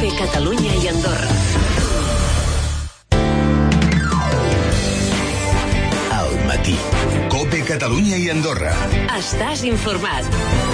COPE Catalunya i Andorra. Al matí. COPE Catalunya i Andorra. Estàs informat.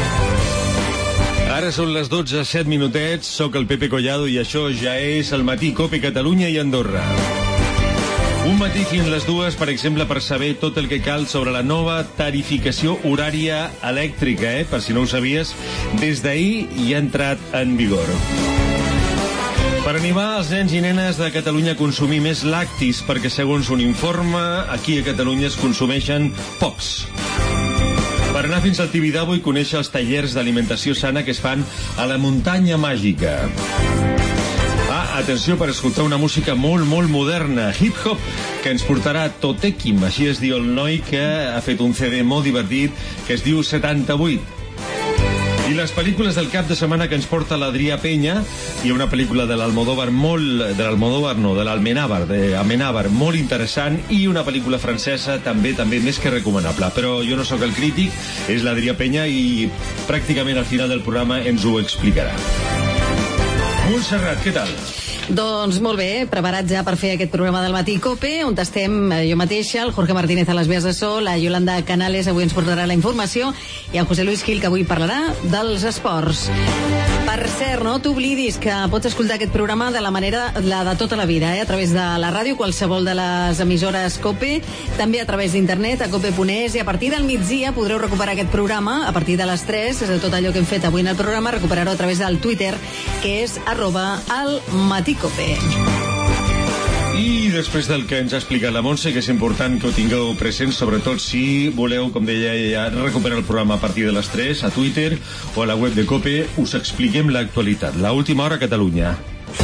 Ara són les 12, 7 minutets, soc el Pepe Collado i això ja és el matí COPE Catalunya i Andorra. Un matí fins les 2, per exemple, per saber tot el que cal sobre la nova tarificació horària elèctrica, per si no ho sabies, des d'ahir hi ha entrat en vigor. Per animar els nens i nenes de Catalunya a consumir més lactis, perquè segons un informe, aquí a Catalunya es consumeixen pocs. Per anar fins al Tibidabo i conèixer els tallers d'alimentació sana que es fan a la muntanya màgica. Atenció per escoltar una música molt, molt moderna, hip-hop, que ens portarà Totekim, així es diu el noi que ha fet un CD molt divertit que es diu 78. I les pel·lícules del cap de setmana que ens porta l'Adrià Penya. Hi ha una pel·lícula de l'Almodóvar de l'Amenábar, molt interessant, i una pel·lícula francesa també més que recomanable. Però jo no sóc el crític, és l'Adrià Penya i pràcticament al final del programa ens ho explicarà. Montserrat, què tal? Doncs molt bé, preparats ja per fer aquest programa del matí COPE, on estem jo mateixa, el Jorge Martínez a les vies de so, la Yolanda Canales avui ens portarà la informació, i el José Luis Gil, que avui parlarà dels esports. Per cert, no t'oblidis que pots escoltar aquest programa de la manera la de tota la vida, a través de la ràdio, qualsevol de les emissores COPE, també a través d'internet, a cope.es, i a partir del migdia podreu recuperar aquest programa a partir de les 3, tot allò que hem fet avui en el programa, recuperar-ho a través del Twitter, que és @almaticope. I després del que ens ha explicat la Montse, que és important que ho tingueu present, sobretot si voleu, com deia ella, recuperar el programa a partir de les 3, a Twitter o a la web de COPE, us expliquem l'actualitat, l'última hora a Catalunya.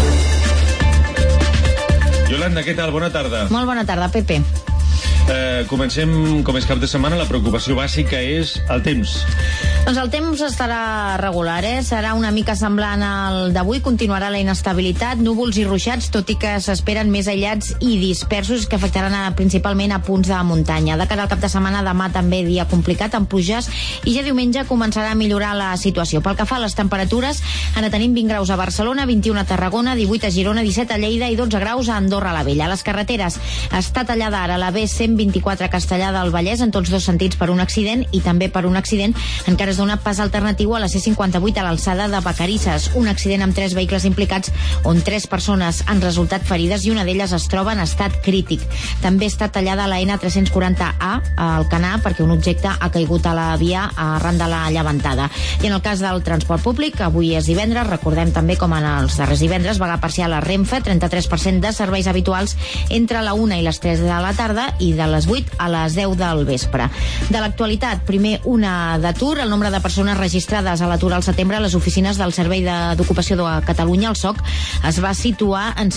Yolanda, què tal? Bona tarda. Molt bona tarda, Pepe. Comencem, com és cap de setmana, la preocupació bàsica és el temps. Doncs el temps estarà regular, serà una mica semblant al d'avui, continuarà la inestabilitat, núvols i ruixats, tot i que s'esperen més aïllats i dispersos que afectaran principalment a punts de muntanya. De cara al cap de setmana, demà també dia complicat amb pluges, i ja diumenge començarà a millorar la situació. Pel que fa a les temperatures, ara tenim 20 graus a Barcelona, 21 a Tarragona, 18 a Girona, 17 a Lleida i 12 graus a Andorra la Vella. A les carreteres està tallada ara la B124 a Castellar del Vallès en tots dos sentits per un accident, i també per un accident encara es dona pas alternatiu a la C58 a l'alçada de Vacarisses, un accident amb 3 vehicles implicats on 3 persones han resultat ferides i una d'elles es troba en estat crític. També està tallada la N340A a Alcanar perquè un objecte ha caigut a la via arran de la llevantada. I en el cas del transport públic, avui és divendres, recordem també com en els darrers divendres, vaga parcial a Renfe, 33% de serveis habituals entre la 1 i les 3 de la tarda i de les 8 a les 10 del vespre. De l'actualitat, primer una d'atur, el nombre de persones registrades a l'atur al setembre a les oficines del Servei d'Ocupació de Catalunya, el SOC, es va situar en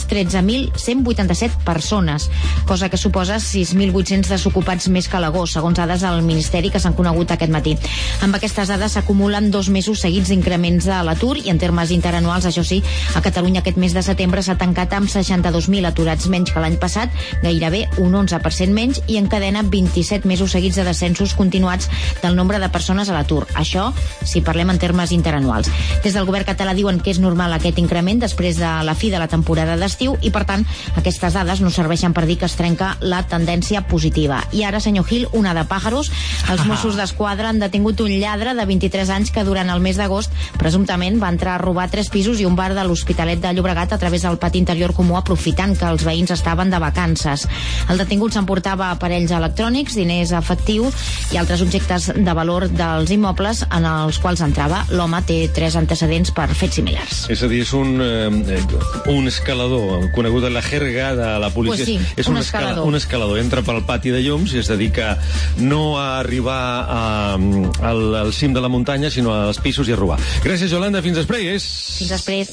513.187 persones, cosa que suposa 6.800 desocupats més que l'agost, segons dades del Ministeri que s'han conegut aquest matí. Amb aquestes dades s'acumulen 2 mesos seguits d'increments de l'atur, i en termes interanuals, això sí, a Catalunya aquest mes de setembre s'ha tancat amb 62.000 aturats menys que l'any passat, gairebé un 11% menys, i encadena 27 mesos seguits de descensos continuats del nombre de persones a l'atur. Això, si parlem en termes interanuals. Des del govern català diuen que és normal aquest increment després de la fi de la temporada d'estiu, i per tant aquestes dades no serveixen per dir que es trenca la tendència positiva. I ara, senyor Gil, una de pàjaros. Els Mossos d'Esquadra han detingut un lladre de 23 anys que durant el mes d'agost presumptament va entrar a robar 3 pisos i un bar de l'Hospitalet de Llobregat a través del pati interior comú, aprofitant que els veïns estaven de vacances. El detingut s'emportava aparells electrònics, diners efectiu i altres objectes de valor dels immobles en els quals entrava. L'home té 3 antecedents per fets similars. És a dir, és un escalador, conegut en la jerga de la policia. Pues sí, és un escalador. Entra pel pati de llums i es dedica no a arribar al cim de la muntanya, sinó als pisos i a robar. Gràcies, Yolanda. Fins després. Fins després.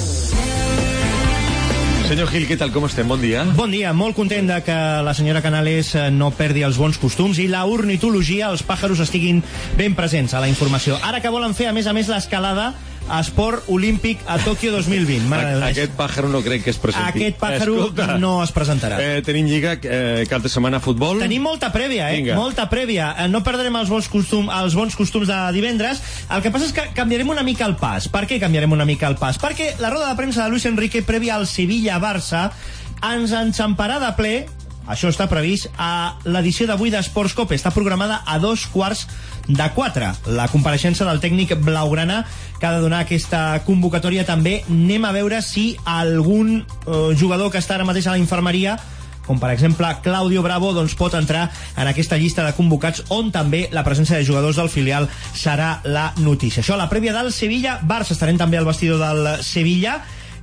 Senyor Gil, què tal, com estem? Bon dia. Bon dia, molt content de que la senyora Canales no perdi els bons costums i la ornitologia, els pàjaros estiguin ben presents a la informació. Ara que volen fer, a més, l'escalada esport olímpic a Tòquio 2020. Aquest pàjaro no crec que es presenti. Aquest pàjaro no es presentarà. Tenim lliga, cap de setmana futbol. Tenim molta prèvia, molta prèvia. No perdrem els bons costums de divendres. El que passa és que canviarem una mica el pas. Per què canviarem una mica el pas? Perquè la roda de premsa de Luis Enrique prèvia al Sevilla-Barça ens enxamparà de ple, això està previst, a l'edició d'avui d'Esports Cope. Està programada a 3:45. La compareixença del tècnic blaugrana que ha de donar aquesta convocatòria també. Anem a veure si algun jugador que està ara mateix a la infermeria, com per exemple Claudio Bravo, doncs pot entrar en aquesta llista de convocats, on també la presència de jugadors del filial serà la notícia. Això, la prèvia del Sevilla-Barça. Estarem també al vestidor del Sevilla.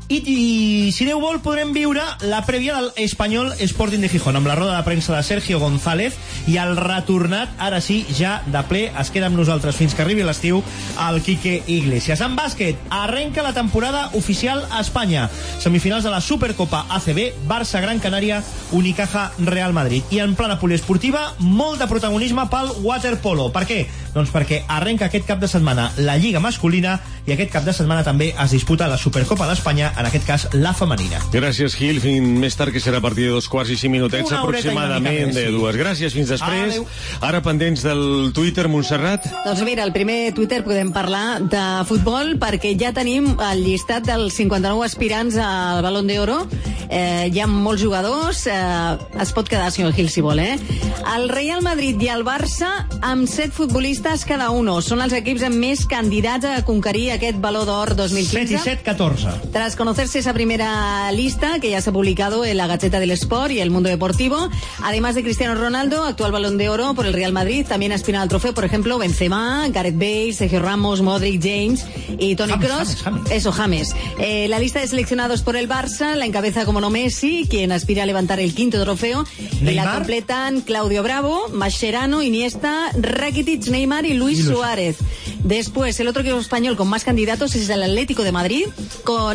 I si Déu vol podrem viure la prèvia del Espanyol Sporting de Gijón, amb la roda de premsa de Sergio González i el retornat, ara sí, ja de ple, es queda amb nosaltres fins que arribi l'estiu, el Quique Iglesias. En bàsquet, arrenca la temporada oficial a Espanya. Semifinals de la Supercopa ACB, Barça Gran Canària, Unicaja Real Madrid. I en plana poliesportiva, molt de protagonisme pel waterpolo. Per què? Doncs perquè arrenca aquest cap de setmana la Lliga masculina i aquest cap de setmana també es disputa la Supercopa d'Espanya, en aquest cas la femenina. Gràcies, Gil. Fins més tard, que serà a partir de 2:05, aproximadament de 2. Gràcies, fins després. Ara pendents del Twitter, Montserrat. Doncs mira, el primer Twitter podem parlar de futbol, perquè ja tenim el llistat dels 59 aspirants al Balón d'Oro. Hi ha molts jugadors. Es pot quedar, senyor Gil, si vol, El Real Madrid i el Barça amb 7 futbolistes cada uno. Són els equips amb més candidats a conquerir aquest Baló d'Or 2015. 7 i 7, 14. Tras conocerse esa primera lista que ya se ha publicado en la Gaceta del Sport y El Mundo Deportivo, además de Cristiano Ronaldo, actual Balón de Oro por el Real Madrid, también aspiran al trofeo, por ejemplo, Benzema, Gareth Bale, Sergio Ramos, Modric, James y Toni Kroos. James. La lista de seleccionados por el Barça la encabeza, como no, Messi, quien aspira a levantar el 5º trofeo. Neymar. Y la completan Claudio Bravo, Mascherano, Iniesta, Rakitic, Neymar y Luis Suárez. Después, el otro equipo español con más candidatos es el Atlético de Madrid, con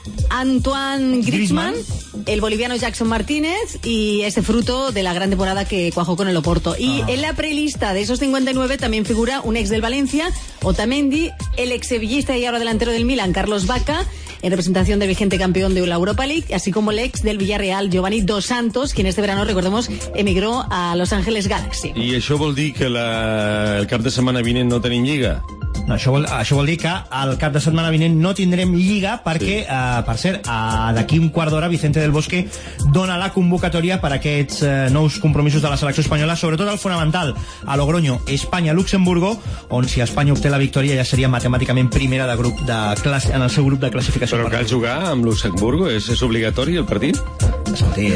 Antoine Griezmann, el boliviano Jackson Martínez y ese fruto de la gran temporada que cuajó con el Oporto. Y en la prelista de esos 59 también figura un ex del Valencia, Otamendi, el ex sevillista y ahora delantero del Milan, Carlos Vaca, en representación del vigente campeón de la Europa League, así como el ex del Villarreal, Giovanni Dos Santos, quien este verano, recordemos, emigró a Los Ángeles Galaxy. I això vol dir que el cap de setmana vinent no tenim lliga? No, això vol dir que el cap de setmana vinent no tindrem lliga perquè, per cert, d'aquí un quart d'hora Vicente del Bosque dona la convocatòria per a aquests nous compromisos de la selecció espanyola, sobretot el fonamental, a Logroño, Espanya-Luxemburgo, on si Espanya obté la victòria ja seria matemàticament primera de grup en el seu grup de classificació. Però cal jugar amb Luxemburgo? És obligatori el partit? Escolti,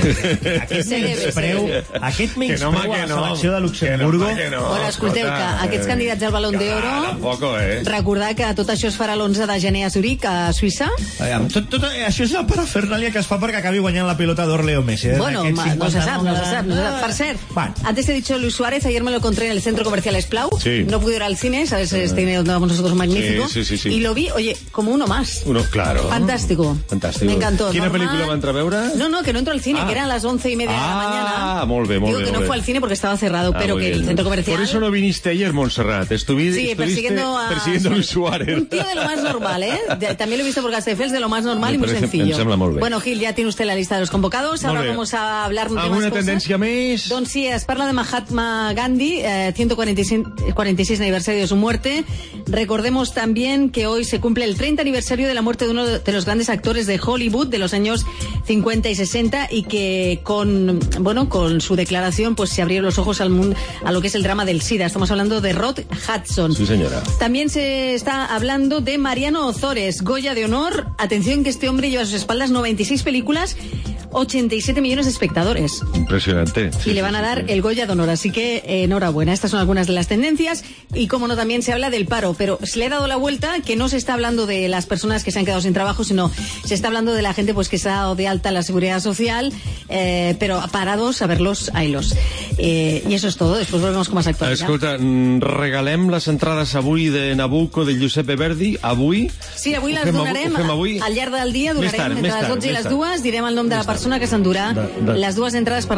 aquest menyspreu a la selecció de Luxemburgo... Bueno, escolteu, que aquests candidats al Balón d'Oro... Recordar que tot això es farà l'11 de gener a Zurich, a Suïssa. Tot això és la parafernàlia que es fa perquè acabi guanyant la pilota d'or Leo Messi. Bueno, no se sap. Per cert, antes he dicho Luis Suárez, ayer me lo encontré en el centro comercial Esplau. Sí. No pude ir al cine, ¿sabes? Este donde vamos nosotros, magnífico. Sí. Y lo vi, oye, como uno más. Claro. Fantástico. Me encantó. Quina pel·lícula va entrar a veure? No, que no entró al cine, que eran las 11:30 de la mañana. Molt bé. Digo que no fue al cine porque estaba cerrado, pero que el centro comercial... Por eso no viniste ayer, Montserrat. Estuviste persiguiendo a Luis Suárez. Un tío de lo más normal, También lo he visto por Castelldefels, de lo más normal y muy sencillo. Em sembla molt bé. Bueno, Gil, ya tiene usted la lista de los convocados. Ahora vamos a hablar de más cosas. ¿Alguna tendència més? Doncs sí, es parla de Mahatma Gandhi, 146 aniversario de su muerte. Recordemos también que hoy se cumple el 30 aniversario de la muerte de uno de los grandes actores de Hollywood de los años 50 y 60 y que con su declaración pues se abrieron los ojos al mundo, a lo que es el drama del SIDA. Estamos hablando de Rod Hudson. Sí, señora. También se está hablando de Mariano Ozores, Goya de Honor. Atención, que este hombre lleva a sus espaldas 96 películas, 87 millones de espectadores. Impresionante. Y le van a dar el Goya de Honor, así que enhorabuena. Estas son algunas de las tendencias y, como no, también se habla del paro, pero se le ha dado la vuelta, que no se está hablando de las personas que se han quedado sin trabajo, sino se está hablando de la gente pues que se ha dado de alta en la Seguridad Social, pero parados a verlos, haylos. Y eso es todo, después volvemos con más actualidad. Escolta, regalem les entrades avui de Nabucco de Giuseppe Verdi, avui? Sí, avui les donarem, al llarg del dia donarem entre les 12 i les 2, direm el nom de la persona que s'endurà les dues entrades per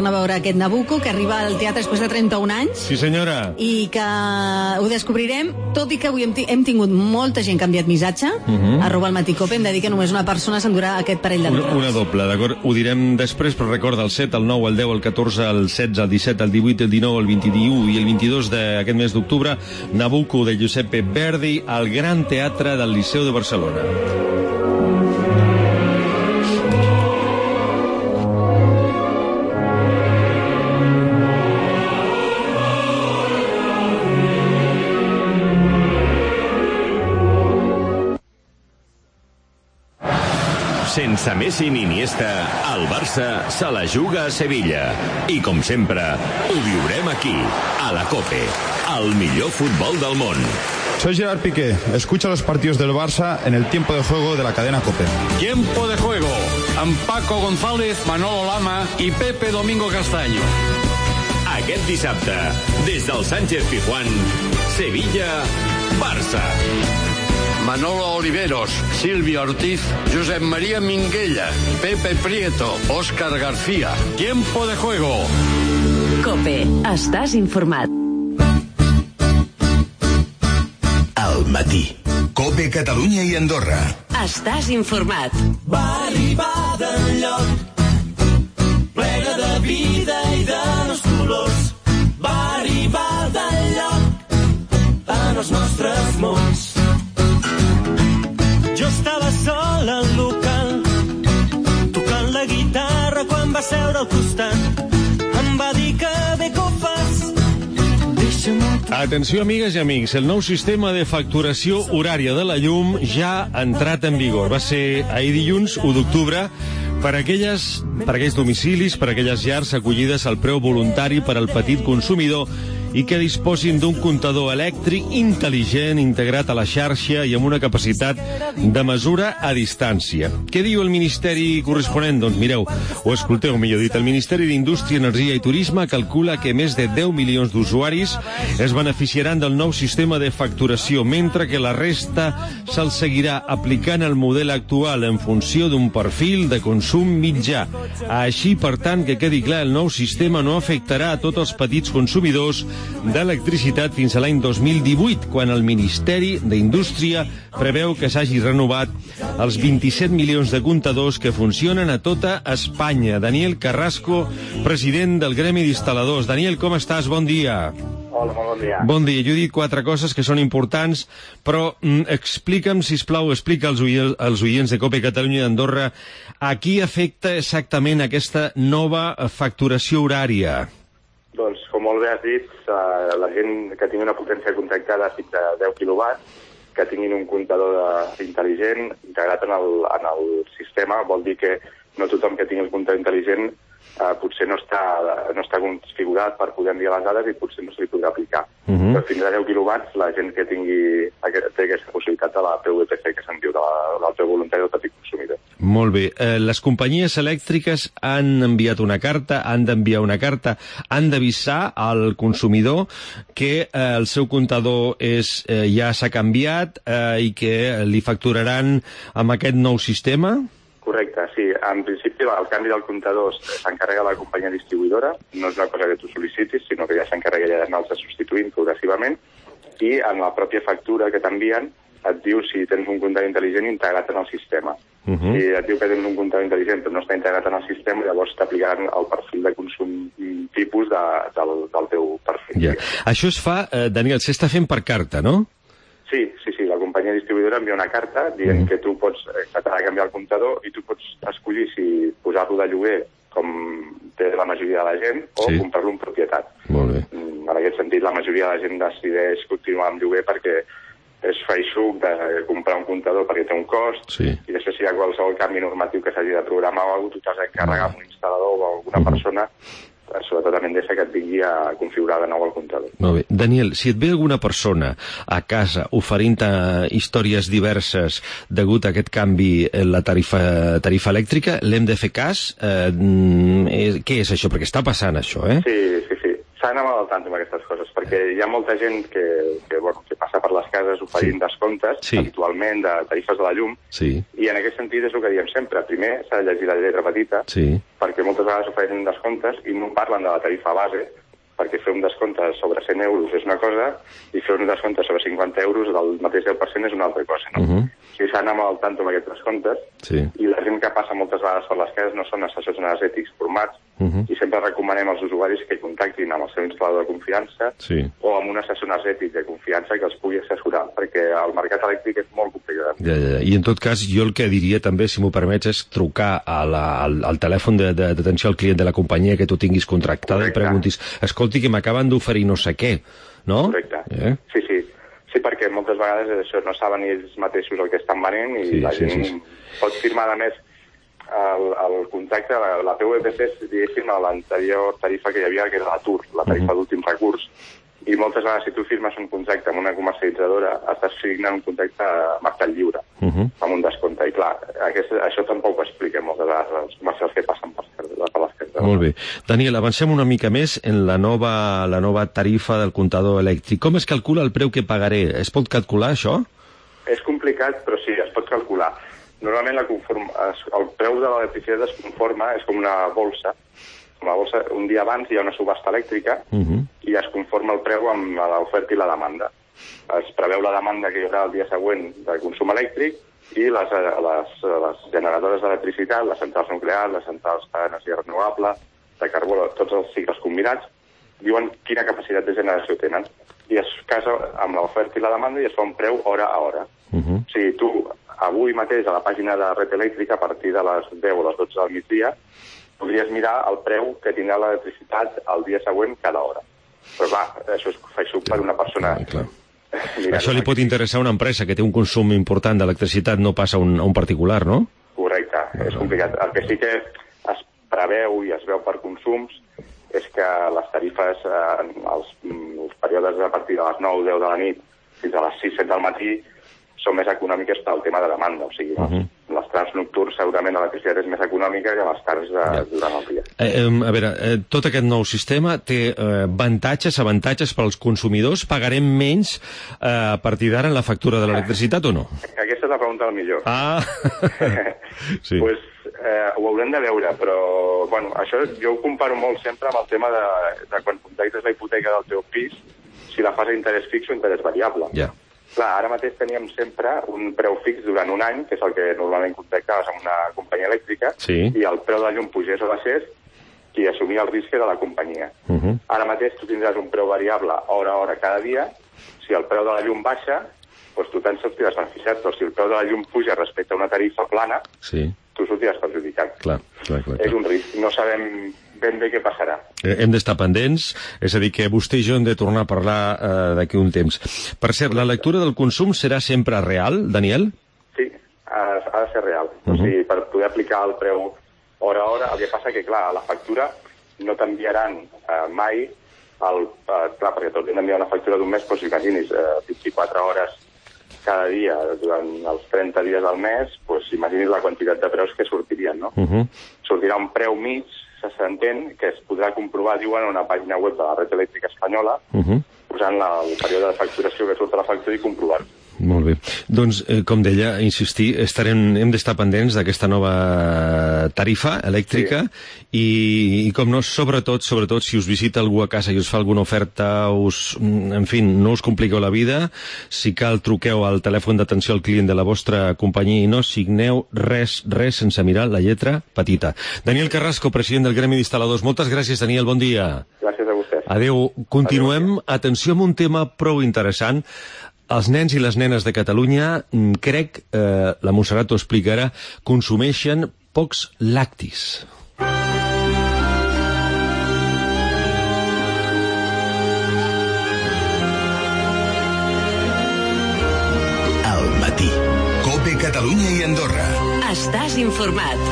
anar a veure aquest Nabucco, que arriba al teatre després de 31 anys. Sí, senyora. I que ho descobrirem, tot i que avui hem tingut molta gent que ha enviat missatge, @almaticope, hem de dir que només una persona s'endurà aquest parell d'entrades. Una doble, d'acord? Ho direm després, però recorda el 7, el 9, el 10, el 14, el 16, el 17, el 18, el 19, el 21 i el 22 d'aquest mes d'octubre, Nabucco de Giuseppe Verdi al Gran Teatre del Liceu de Barcelona. Sense Messi ni Iniesta, el Barça se la juga a Sevilla. I com sempre, ho viurem aquí, a la COPE, el millor futbol del món. Soy Gerard Piqué. Escucha los partidos del Barça en el tiempo de juego de la cadena COPE. Tiempo de juego, amb Paco González, Manolo Lama i Pepe Domingo Castaño. Aquest dissabte, des del Sánchez Pizjuán, Sevilla-Barça. Manolo Oliveros, Silvio Ortiz, Josep María Minguella, Pepe Prieto, Óscar García. Tiempo de juego. COPE. Estàs informat. Al matí. COPE Catalunya i Andorra. Estàs informat. Va arribar d'enlloc, plena de vida i de nous colors. Va arribar d'enlloc, en els nostres mons. Jo estava sol al local, tocant la guitarra quan va seure al costat. Em va dir que bé que ho fas. Atenció, amigues i amics, el nou sistema de facturació horària de la llum ja ha entrat en vigor. Va ser ahir dilluns, 1 d'octubre, per aquells domicilis, per aquelles llars acollides al preu voluntari per al petit consumidor i que disposin d'un comptador elèctric intel·ligent integrat a la xarxa i amb una capacitat de mesura a distància. Què diu el Ministeri corresponent? Doncs mireu, o escolteu, millor dit, el Ministeri d'Indústria, Energia i Turisme calcula que més de 10 milions d'usuaris es beneficiaran del nou sistema de facturació, mentre que la resta se'ls seguirà aplicant el model actual en funció d'un perfil de consum mitjà. Així, per tant, que quedi clar, el nou sistema no afectarà a tots els petits consumidors d'electricitat fins a l'any 2018, quan el Ministeri d'Indústria preveu que s'hagi renovat els 27 milions de comptadors que funcionen a tota Espanya. Daniel Carrasco, president del Gremi d'Instal·ladors. Daniel, com estàs? Bon dia. Hola, molt bon dia. Bon dia. Jo he dit 4 coses que són importants, però explica'm, sisplau, explica als oients de COPE Catalunya i d'Andorra a qui afecta exactament aquesta nova facturació horària. Doncs, com molt bé has dit, la gent que tingui una potència contractada fins a 10 quilowatts, que tinguin un comptador intel·ligent integrat en el sistema, vol dir que no tothom que tingui el comptador intel·ligent potser no està configurat per poder enviar les dades i potser no se li podrà aplicar. Però fins a 10 quilowatts, la gent que té aquesta possibilitat de la PVPC, que se'n diu, del preu voluntari del petit consumidor. Molt bé. Les companyies elèctriques han enviat una carta, han d'enviar una carta, han d'avisar al consumidor que el seu comptador ja s'ha canviat i que li facturaran amb aquest nou sistema? Correcte, sí. En principi, el canvi del comptador s'encarrega la companyia distribuïdora, no és una cosa que tu sol·licitis, sinó que ja s'encarrega ja d'anar-se substituint progressivament, i en la pròpia factura que t'envien et diu si tens un comptador intel·ligent integrat en el sistema. Si et diu que tens un comptador intel·ligent però no està integrat en el sistema, llavors t'aplicaran el perfil de consum tipus del teu perfil. Ja. Això es fa, Daniel, s'està fent per carta, no? Sí, la companyia distribuïdora envia una carta dient que tu pots t'ha de canviar el comptador i tu pots escollir si posar-lo de lloguer, com té la majoria de la gent, o comprar-lo en propietat. Molt bé. En aquest sentit, la majoria de la gent decideix continuar amb lloguer perquè és feixuc de comprar un comptador perquè té un cost, i després si hi ha qualsevol canvi normatiu que s'hagi de programar o alguna cosa, tu t'has d'encarregar amb un instal·lador o alguna persona, sobretot a Endesa, que et vingui a configurar de nou el comptador. Molt bé. Daniel, si et ve alguna persona a casa oferint històries diverses degut a aquest canvi en la tarifa elèctrica, l'hem de fer cas? Què és això? Perquè està passant això, eh? Sí. S'ha d'anar al tanto amb aquestes coses, perquè hi ha molta gent que passa per les cases oferint descomptes, habitualment, de tarifes de la llum, i en aquest sentit és el que diem sempre. Primer s'ha de llegir la lletra petita, perquè moltes vegades ofereixen descomptes i no parlen de la tarifa base, perquè fer un descompte sobre 100 euros és una cosa i fer un descompte sobre 50 euros del mateix 10% és una altra cosa, no? O sigui, s'ha d'anar molt al tanto amb aquests descomptes i la gent que passa moltes vegades per les cases no són assessors energètics formats i sempre recomanem als usuaris que contactin amb el seu instal·lador de confiança o amb un assessor energètic de confiança que els pugui assessorar, perquè el mercat elèctric és molt complicat. I en tot cas, jo el que diria també, si m'ho permets, és trucar al telèfon d'atenció al client de la companyia que tu tinguis contractada i preguntis, escolti, que m'acaben d'oferir no sé què, no? Correcte. Sí, perquè moltes vegades això no saben ells mateixos el que estan venent i la gent pot firmar, a més, el contracte, la PVPC és, diguéssim, l'anterior tarifa que hi havia, que era l'atur, la tarifa d'últim recurs. I moltes vegades, si tu firmes un contracte amb una comercialitzadora, estàs signant un contracte a mercat lliure, amb un descompte. I clar, això tampoc ho explica moltes vegades als comercials que passen per les cases. Molt bé. Daniel, avancem una mica més en la nova tarifa del comptador elèctric. Com es calcula el preu que pagaré? Es pot calcular, això? És complicat, però sí, es pot calcular. Normalment el preu de l'electricitat es conforma, és com una bolsa. Un dia abans hi ha una subhasta elèctrica i es conforma el preu amb l'oferta i la demanda. Es preveu la demanda que hi haurà el dia següent de consum elèctric i les generadores d'electricitat, les centrals nuclears, les centrals d'energia renovable, de carbó, tots els cicles combinats, diuen quina capacitat de generació tenen. I es casa amb l'oferta i la demanda i es fa un preu hora a hora. O sigui, tu avui mateix a la pàgina de Red Elèctrica, a partir de les 10 o les 12 del migdia, podries mirar el preu que tindrà l'electricitat el dia següent cada hora. Però clar, això és feixuc per una persona. Això li pot interessar a una empresa que té un consum important d'electricitat, no passa a un particular, no? Correcte, és complicat. El que sí que es preveu i es veu per consums és que les tarifes, els períodes a partir de les 9 o 10 de la nit fins a les 6-7 del matí, són més econòmiques pel tema de demanda. O sigui, les trams nocturns segurament l'electricitat és més econòmica que les tards durant el dia. A veure, tot aquest nou sistema té avantatges per als consumidors? Pagarem menys a partir d'ara en la factura de l'electricitat o no? Aquesta és la pregunta del millor. Sí. Pues, ho haurem de veure, però bueno, això jo ho comparo molt sempre amb el tema de quan contractes la hipoteca del teu pis, si la fas a interès fix o interès variable. Clar, ara mateix teníem sempre un preu fix durant un any, que és el que normalment contractaves amb una companyia elèctrica, i el preu de la llum pugés o baixés, qui assumia el risc era la companyia. Ara mateix tu tindràs un preu variable hora a hora cada dia. Si el preu de la llum baixa, doncs tu te'n sortiràs beneficiat, però si el preu de la llum puja respecte a una tarifa plana, tu sortiràs perjudicat. És un risc. No sabem ben bé què passarà. Hem d'estar pendents, és a dir, que vostè i jo hem de tornar a parlar d'aquí un temps. Per cert, la lectura del consum serà sempre real, Daniel? Sí, ha de ser real. O sigui, per poder aplicar el preu hora a hora, el que passa que, clar, a la factura no t'enviaran mai clar, perquè tot enviar una factura d'un mes, doncs imaginis, 24 hores cada dia durant els 30 dies del mes, doncs imaginis la quantitat de preus que sortirien, no? Sortirà un preu mig, s'entén, que es podrà comprovar, diuen, a una pàgina web de la Red Elèctrica Espanyola, posant el període de facturació que surt a la factura i comprovar-ho. Molt bé. Doncs, com deia, insistir, hem d'estar pendents d'aquesta nova tarifa elèctrica i com no, sobretot, si us visita algú a casa i us fa alguna oferta, en fi, no us compliqueu la vida, si cal truqueu al telèfon d'atenció al client de la vostra companyia i no signeu res sense mirar la lletra petita. Daniel Carrasco, president del Gremi d'Instal·ladors. Moltes gràcies, Daniel, bon dia. Gràcies a vostè. Adéu. Continuem. Atenció amb un tema prou interessant. Els nens i les nenes de Catalunya, crec, la Montserrat ho explicarà, consumeixen pocs lactis. Al matí. COPE Catalunya i Andorra. Estàs informat.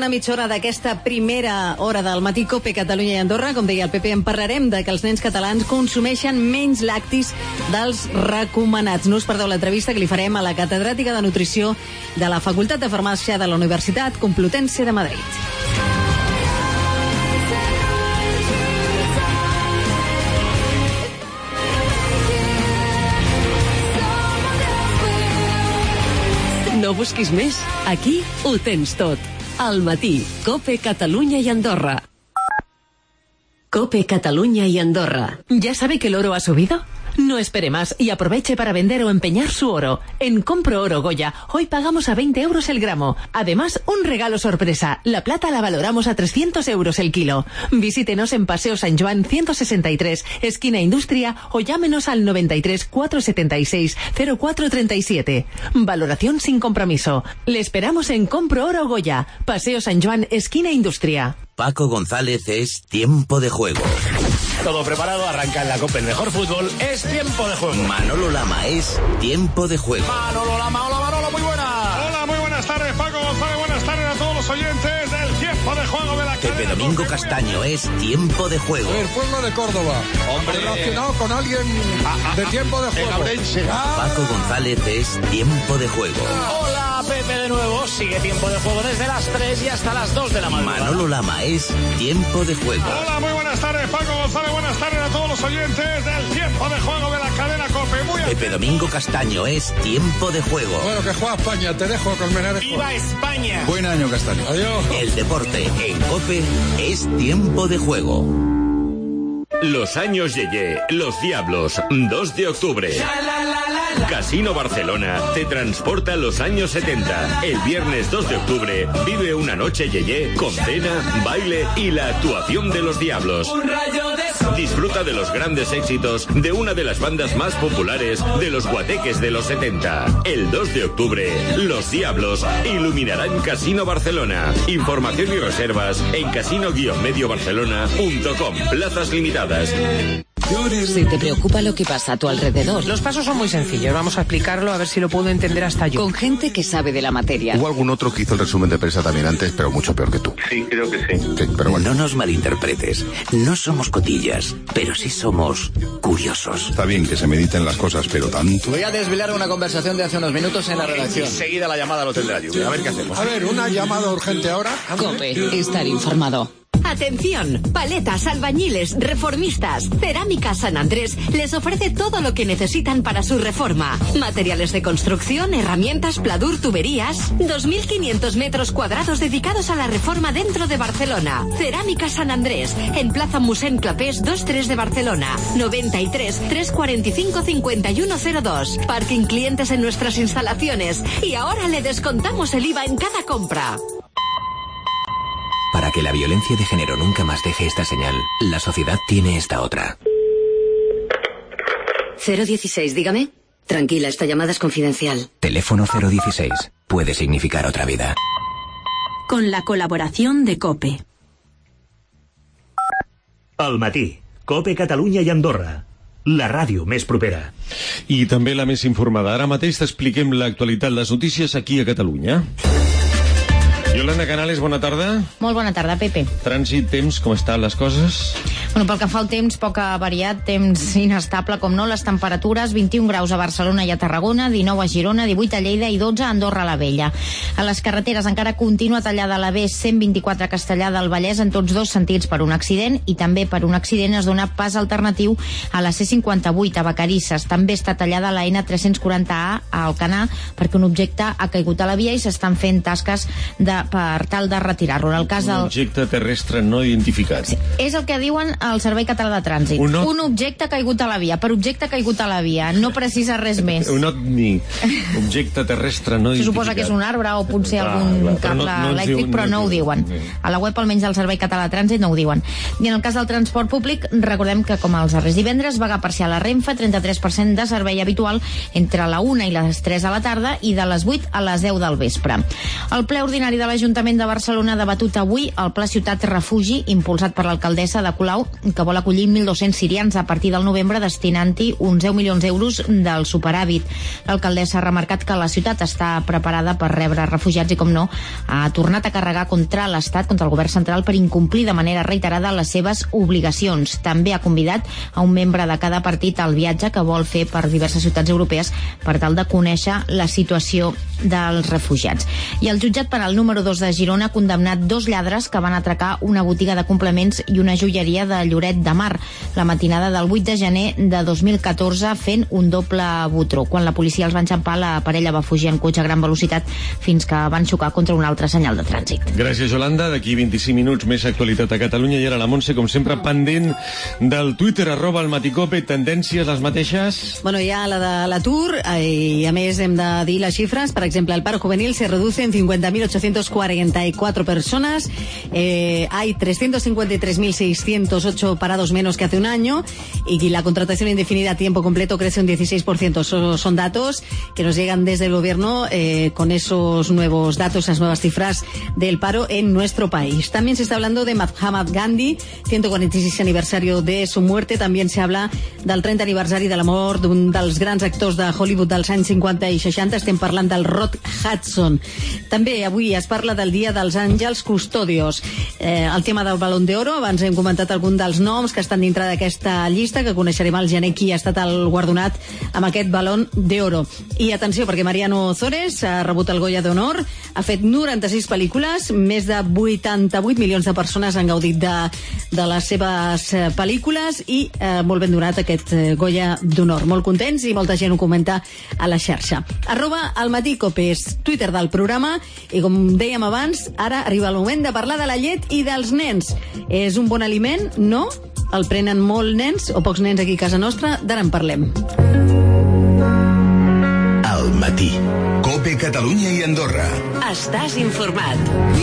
segona mitja hora d'aquesta primera hora del matí Cope Catalunya i Andorra. Com deia el Pepe, en parlarem de que els nens catalans consumeixen menys lactis dels recomanats. No us perdeu l'entrevista que li farem a la catedràtica de nutrició de la Facultat de Farmàcia de la Universitat Complutense de Madrid. No busquis més. Aquí ho tens tot. Al matí, Cope Catalunya y Andorra. Cope Catalunya y Andorra. ¿Ya sabe que el oro ha subido? No espere más y aproveche para vender o empeñar su oro. En Compro Oro Goya, hoy pagamos a 20 euros el gramo. Además, un regalo sorpresa. La plata la valoramos a 300 euros el kilo. Visítenos en Paseo San Joan 163, esquina Industria, o llámenos al 93 476 0437. Valoración sin compromiso. Le esperamos en Compro Oro Goya, Paseo San Joan, esquina Industria. Paco González es Tiempo de Juego. Todo preparado, arranca en la Copa el mejor fútbol, es Tiempo de Juego. Manolo Lama es Tiempo de Juego. Manolo Lama, hola Manolo, muy buena. Hola, muy buenas tardes, Paco González, buenas tardes a todos los oyentes del Tiempo de Juego de la cadena. Pepe Domingo Castaño es Tiempo de Juego. El pueblo de Córdoba, hombre, relacionado con alguien de Tiempo de Juego. Paco González es Tiempo de Juego. Hola Pepe de nuevo, sigue Tiempo de Juego desde las 3 y hasta las 2 de la madrugada. Manolo Lama es Tiempo de Juego. Hola, muy buenas tardes, Paco González, buenas tardes a todos los oyentes del Tiempo de Juego de la cadena COPE. Muy Pepe Domingo Castaño es Tiempo de Juego. Bueno, que juega España, te dejo con Menares. ¡Viva España! Buen año, Castaño. Adiós. El deporte en COPE es Tiempo de Juego. Los años Yeye, Los Diablos, 2 de octubre. Casino Barcelona te transporta a los años 70. El viernes 2 de octubre vive una noche Yeye con cena, baile y la actuación de Los Diablos. Disfruta de los grandes éxitos de una de las bandas más populares de los guateques de los 70. El 2 de octubre, Los Diablos iluminarán Casino Barcelona. Información y reservas en casino-mediobarcelona.com. Plazas limitadas. Si te preocupa lo que pasa a tu alrededor. Los pasos son muy sencillos, vamos a explicarlo a ver si lo puedo entender hasta yo. Con gente que sabe de la materia. Hubo algún otro que hizo el resumen de prensa también antes, pero mucho peor que tú. Sí, creo que sí. Sí, pero bueno. No nos malinterpretes. No somos cotillas, pero sí somos curiosos. Está bien que se mediten las cosas, pero tanto. Voy a desvelar una conversación de hace unos minutos en la redacción. Enseguida la llamada al hotel de la lluvia. A ver qué hacemos. A ver, una llamada urgente ahora. COPE, estar informado. Atención, paletas, albañiles, reformistas. Cerámica San Andrés les ofrece todo lo que necesitan para su reforma. Materiales de construcción, herramientas, pladur, tuberías. 2.500 metros cuadrados dedicados a la reforma dentro de Barcelona. Cerámica San Andrés, en Plaza Mossèn Clapés 23 de Barcelona. 93 345 5102. Parking clientes en nuestras instalaciones. Y ahora le descontamos el IVA en cada compra. Para que la violencia de género nunca más deje esta señal, la sociedad tiene esta otra. 016, dígame. Tranquila, esta llamada es confidencial. Teléfono 016. Puede significar otra vida. Con la colaboración de COPE. Al matí, COPE Catalunya i Andorra. La ràdio més propera. I també la més informada. Ara mateix t'expliquem l'actualitat, les notícies aquí a Catalunya. Yolanda Canales, bona tarda. Molt bona tarda, Pepe. Trànsit, temps, com estan les coses? Bueno, pel que fa al temps, poc variat, temps inestable, com no, les temperatures, 21 graus a Barcelona i a Tarragona, 19 a Girona, 18 a Lleida i 12 a Andorra la Vella. A les carreteres encara continua tallada la B124 a Castellar del Vallès en tots dos sentits per un accident, i també per un accident es dona pas alternatiu a la C58 a Vacarisses. També està tallada la N340A a Alcanar perquè un objecte ha caigut a la via i s'estan fent tasques per tal de retirar-lo. En el cas un objecte terrestre no identificat. Sí, és el que diuen al Servei Català de Trànsit. Un objecte caigut a la via. Per objecte caigut a la via. No precisa res més. Un ovni. Objecte terrestre no identificat. Se suposa que és un arbre o potser algun cable elèctric, però no ho diuen. A la web, almenys del Servei Català de Trànsit, no ho diuen. I en el cas del transport públic, recordem que, com els darrers divendres, vaga parcial a Renfe, 33% de servei habitual entre la 1 i les 3 a la tarda i de les 8 a les 10 del vespre. El ple ordinari de l'Ajuntament de Barcelona ha debatut avui el Pla Ciutat Refugi, impulsat per l'alcaldessa de Colau, que vol acollir 1.200 sirians a partir del novembre, destinant-hi uns 10 milions d'euros del superàvit. L'alcaldessa ha remarcat que la ciutat està preparada per rebre refugiats i, com no, ha tornat a carregar contra l'Estat, contra el govern central, per incomplir de manera reiterada les seves obligacions. També ha convidat a un membre de cada partit al viatge que vol fer per diverses ciutats europees per tal de conèixer la situació dels refugiats. I el jutjat penal número 2 de Girona ha condemnat 2 lladres que van atracar una botiga de complements i una joieria de Lloret de Mar la matinada del 8 de gener de 2014, fent un doble botró. Quan la policia els va enxampar, la parella va fugir en cotxe a gran velocitat fins que van xocar contra un altre senyal de trànsit. Gràcies, Yolanda. D'aquí 25 minuts més actualitat a Catalunya, i ara la Montse, com sempre, pendent del Twitter, @almaticope, tendències les mateixes. Bueno, hi ha la de l'atur, i a més hem de dir les xifres. Per exemple, el paro juvenil se reduce en 50.844 personas, hay 353.608 parados menos que hace un año, y la contratación indefinida a tiempo completo crece un 16%. Son datos que nos llegan desde el gobierno con esos nuevos datos, esas nuevas cifras del paro en nuestro país. También se está hablando de Mahatma Gandhi, 146 aniversario de su muerte. También se habla del 30 aniversari de la mort d'un dels grans actors de Hollywood dels anys 50 i 60. Estem parlant del Rock Hudson. També avui es parla del Dia dels Àngels Custodios. El tema del Balón d'Oro, abans hem comentat algun dels noms que estan dintre d'aquesta llista, que coneixerem al gener qui ha estat el guardonat amb aquest Balón d'Oro. I atenció, perquè Mariano Ozores ha rebut el Goya d'Honor, ha fet 96 pel·lícules, més de 88 milions de persones han gaudit de les seves pel·lícules, i molt ben donat aquest Goya d'Honor. Molt contents, i molta gent ho comenta a la xarxa. @almaticope és Twitter del programa, i com dèiem abans, ara arriba el moment de parlar de la llet i dels nens. És un bon aliment? No? El prenen molt nens o pocs nens aquí a casa nostra? D'ara en parlem. Al matí. COPE Catalunya i Andorra. Estàs informat.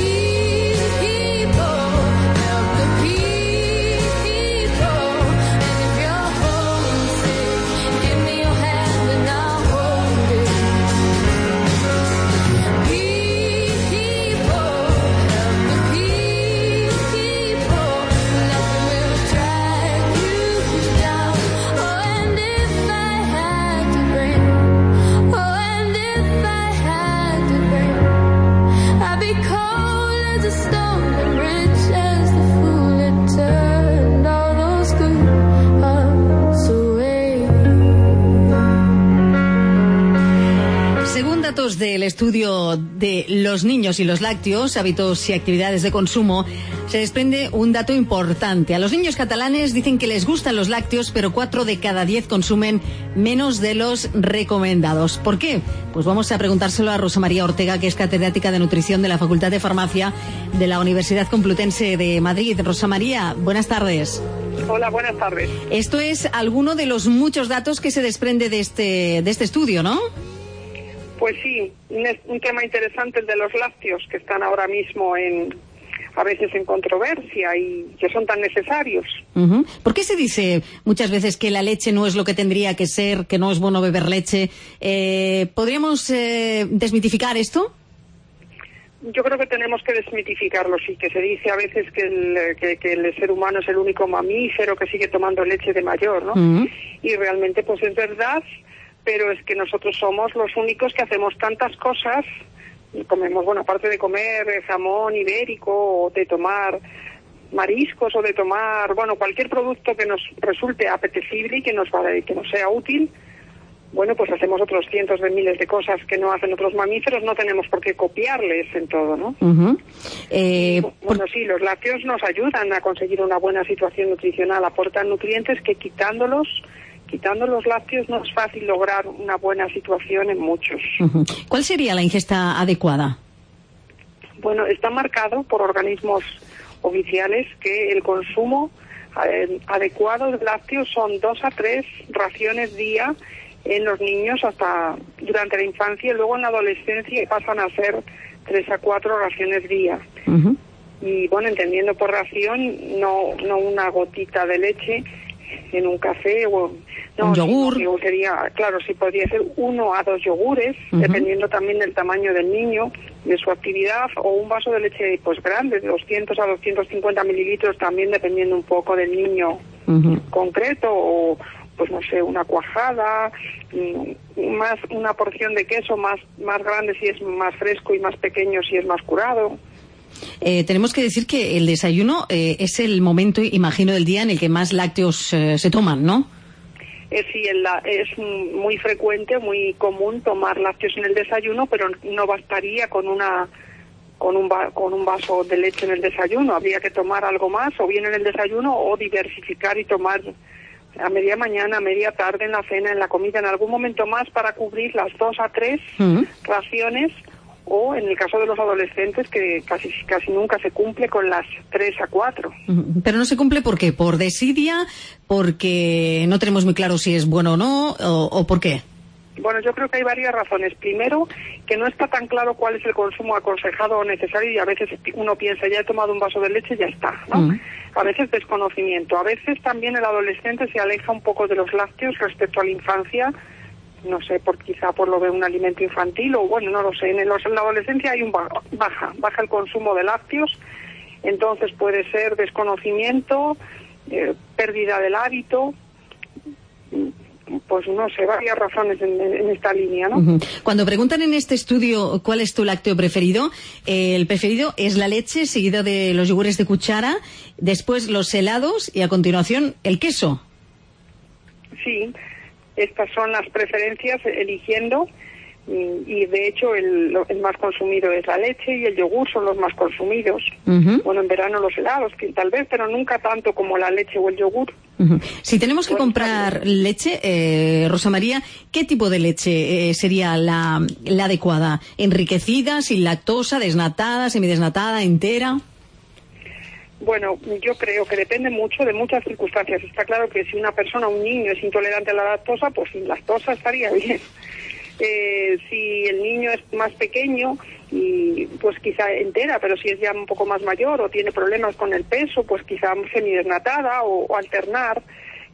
Del estudio de los niños y los lácteos, hábitos y actividades de consumo, se desprende un dato importante. A los niños catalanes dicen que les gustan los lácteos, pero 4 de cada 10 consumen menos de los recomendados. ¿Por qué? Pues vamos a preguntárselo a Rosa María Ortega, que es catedrática de nutrición de la Facultad de Farmacia de la Universidad Complutense de Madrid. Rosa María, buenas tardes. Hola, buenas tardes. Esto es alguno de los muchos datos que se desprende de este estudio, ¿no? Pues sí, un tema interesante el de los lácteos, que están ahora mismo a veces en controversia y que son tan necesarios. Uh-huh. ¿Por qué se dice muchas veces que la leche no es lo que tendría que ser, que no es bueno beber leche? ¿Podríamos desmitificar esto? Yo creo que tenemos que desmitificarlo, sí, que se dice a veces que el ser humano es el único mamífero que sigue tomando leche de mayor, ¿no? Uh-huh. Y realmente pues es verdad, pero es que nosotros somos los únicos que hacemos tantas cosas, y comemos, bueno, aparte de comer jamón ibérico, o de tomar mariscos, o de tomar, bueno, cualquier producto que nos resulte apetecible y que nos sea útil, bueno, pues hacemos otros cientos de miles de cosas que no hacen otros mamíferos, no tenemos por qué copiarles en todo, ¿no? Uh-huh. Bueno, sí, los lácteos nos ayudan a conseguir una buena situación nutricional, aportan nutrientes que quitando los lácteos no es fácil lograr una buena situación en muchos. Uh-huh. ¿Cuál sería la ingesta adecuada? Bueno, está marcado por organismos oficiales que el consumo adecuado de lácteos son 2 a 3 raciones día en los niños hasta durante la infancia, y luego en la adolescencia pasan a ser 3 a 4 raciones día. Uh-huh. Y bueno, entendiendo por ración no una gotita de leche, en un café o un yogur. No, sería, claro, sí podría ser 1 a 2 yogures, dependiendo también del tamaño del niño, de su actividad, o un vaso de leche pues grande, de 200 a 250 mililitros, también dependiendo un poco del niño concreto, o pues no sé, una cuajada, más una porción de queso más grande si es más fresco y más pequeño si es más curado. Tenemos que decir que el desayuno es el momento, imagino, del día en el que más lácteos se toman, ¿no? Sí, es muy frecuente, muy común tomar lácteos en el desayuno, pero no bastaría con un vaso de leche en el desayuno. Habría que tomar algo más, o bien en el desayuno, o diversificar y tomar a media mañana, a media tarde, en la cena, en la comida, en algún momento más, para cubrir las 2 a 3 raciones, o en el caso de los adolescentes, que casi nunca se cumple con las 3 a 4. Pero no se cumple ¿por qué? ¿Por desidia? ¿Porque no tenemos muy claro si es bueno o no? ¿O por qué? Bueno, yo creo que hay varias razones. Primero, que no está tan claro cuál es el consumo aconsejado o necesario, y a veces uno piensa, ya he tomado un vaso de leche y ya está, ¿no? A veces desconocimiento. A veces también el adolescente se aleja un poco de los lácteos respecto a la infancia, no sé, quizá por lo de un alimento infantil, o bueno, no lo sé. En la adolescencia hay baja el consumo de lácteos, entonces puede ser desconocimiento, pérdida del hábito, pues no sé, varias razones en esta línea, ¿no? Cuando preguntan en este estudio cuál es tu lácteo preferido, el preferido es la leche, seguido de los yogures de cuchara, después los helados y a continuación el queso. Sí, estas son las preferencias eligiendo, y de hecho el más consumido es la leche y el yogur son los más consumidos. Bueno, en verano los helados, que tal vez, pero nunca tanto como la leche o el yogur. Si tenemos que comprar leche, Rosa María, ¿qué tipo de leche sería la adecuada? ¿Enriquecida, sin lactosa, desnatada, semidesnatada, entera? Bueno, yo creo que depende mucho de muchas circunstancias. Está claro que si una persona, un niño, es intolerante a la lactosa, pues sin lactosa estaría bien. Si el niño es más pequeño, y pues quizá entera, pero si es ya un poco más mayor o tiene problemas con el peso, pues quizá semidesnatada o alternar.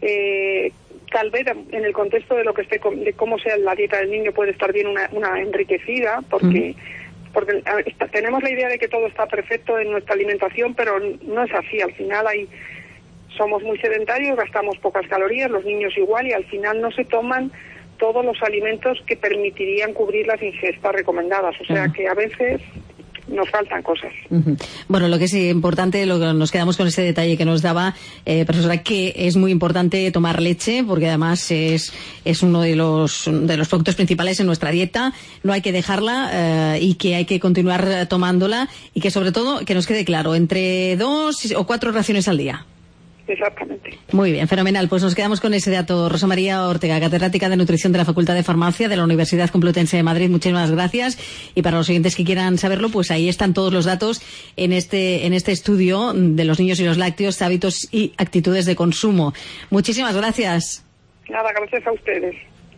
Tal vez en el contexto de lo que de cómo sea la dieta del niño puede estar bien una enriquecida, porque tenemos la idea de que todo está perfecto en nuestra alimentación, pero no es así. Al final somos muy sedentarios, gastamos pocas calorías, los niños igual, y al final no se toman todos los alimentos que permitirían cubrir las ingestas recomendadas. O sea que a veces nos faltan cosas. Bueno, lo que es importante, nos quedamos con ese detalle que nos daba, profesora, que es muy importante tomar leche, porque además es uno de los productos principales en nuestra dieta. No hay que dejarla y que hay que continuar tomándola, y que sobre todo, que nos quede claro, entre 2 o 4 raciones al día. Exactamente. Muy bien, fenomenal. Pues nos quedamos con ese dato. Rosa María Ortega, catedrática de Nutrición de la Facultad de Farmacia de la Universidad Complutense de Madrid. Muchísimas gracias. Y para los oyentes que quieran saberlo, pues ahí están todos los datos en este estudio de los niños y los lácteos, hábitos y actitudes de consumo. Muchísimas gracias. Nada, gracias a ustedes.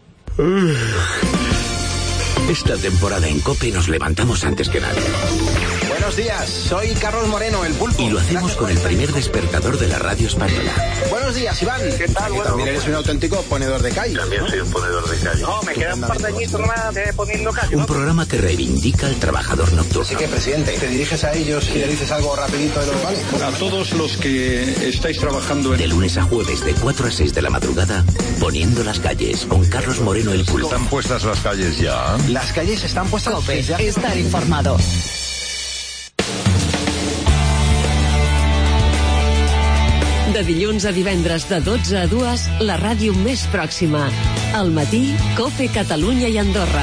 Esta temporada en COPE nos levantamos antes que nadie. Buenos días, soy Carlos Moreno, el Pulpo. Y lo hacemos con el primer despertador de la radio española. Buenos días, Iván. ¿Qué tal? Bueno, también eres un auténtico ponedor de calle. También soy un ponedor de calle. No, me quedan un par de añitos más de poniendo calle. Un programa que reivindica al trabajador nocturno. Así que, presidente, te diriges a ellos y le dices algo rapidito de lo que vale. A todos los que estáis trabajando De lunes a jueves, de 4 a 6 de la madrugada, Poniendo las calles, con Carlos Moreno, el Pulpo. ¿Están puestas las calles ya? Las calles están puestas. COPE, estar informado. De dilluns a divendres de 12 a 2, la ràdio més pròxima. Al matí, COPE Catalunya i Andorra.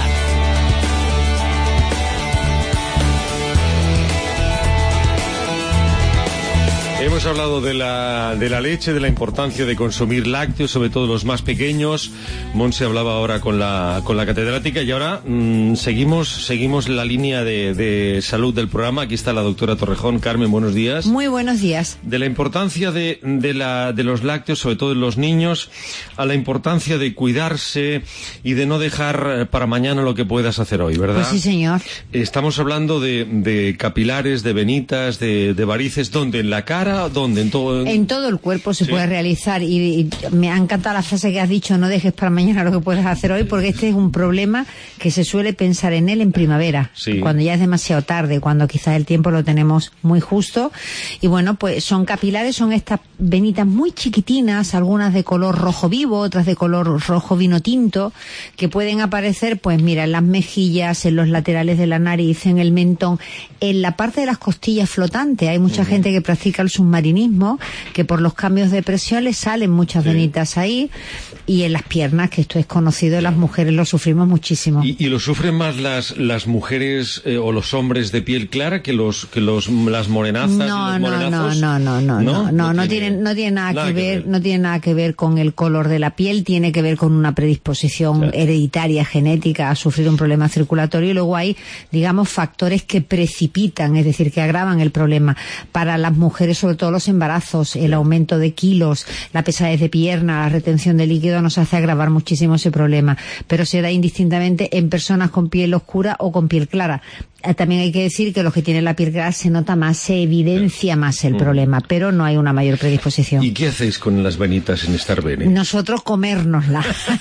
Hemos hablado de la leche, de la importancia de consumir lácteos, sobre todo los más pequeños. Monse hablaba ahora con la catedrática, y ahora seguimos la línea de salud del programa. Aquí está la doctora Torrejón. Carmen, buenos días. Muy buenos días. De la importancia de los lácteos, sobre todo en los niños, a la importancia de cuidarse y de no dejar para mañana lo que puedas hacer hoy, ¿verdad? Pues sí, señor. Estamos hablando de capilares, de venitas, de varices, ¿dónde? ¿En la cara cara, ¿dónde? En todo el cuerpo se puede realizar, y me ha encantado la frase que has dicho, no dejes para mañana lo que puedes hacer hoy, porque este es un problema que se suele pensar en él en primavera, cuando ya es demasiado tarde, cuando quizás el tiempo lo tenemos muy justo. Y bueno, pues son capilares, son estas venitas muy chiquitinas, algunas de color rojo vivo, otras de color rojo vino tinto, que pueden aparecer, pues mira, en las mejillas, en los laterales de la nariz, en el mentón, en la parte de las costillas flotantes. Hay mucha gente que practica el submarinismo, que por los cambios de presión les salen muchas venitas ahí, y en las piernas, que esto es conocido, las mujeres lo sufrimos muchísimo. ¿Y lo sufren más las mujeres o los hombres de piel clara que las morenazas? No tiene nada que ver con el color de la piel, tiene que ver con una predisposición hereditaria, genética, a sufrir un problema circulatorio, y luego hay, digamos, factores que precipitan, es decir, que agravan el problema. Para las mujeres, sobre todo los embarazos, el aumento de kilos, la pesadez de pierna, la retención de líquido nos hace agravar muchísimo ese problema, pero se da indistintamente en personas con piel oscura o con piel clara. También hay que decir que los que tienen la piel clara se nota más, se evidencia más el problema, pero no hay una mayor predisposición. ¿Y qué hacéis con las venitas en Star Bene? Nosotros comérnoslas.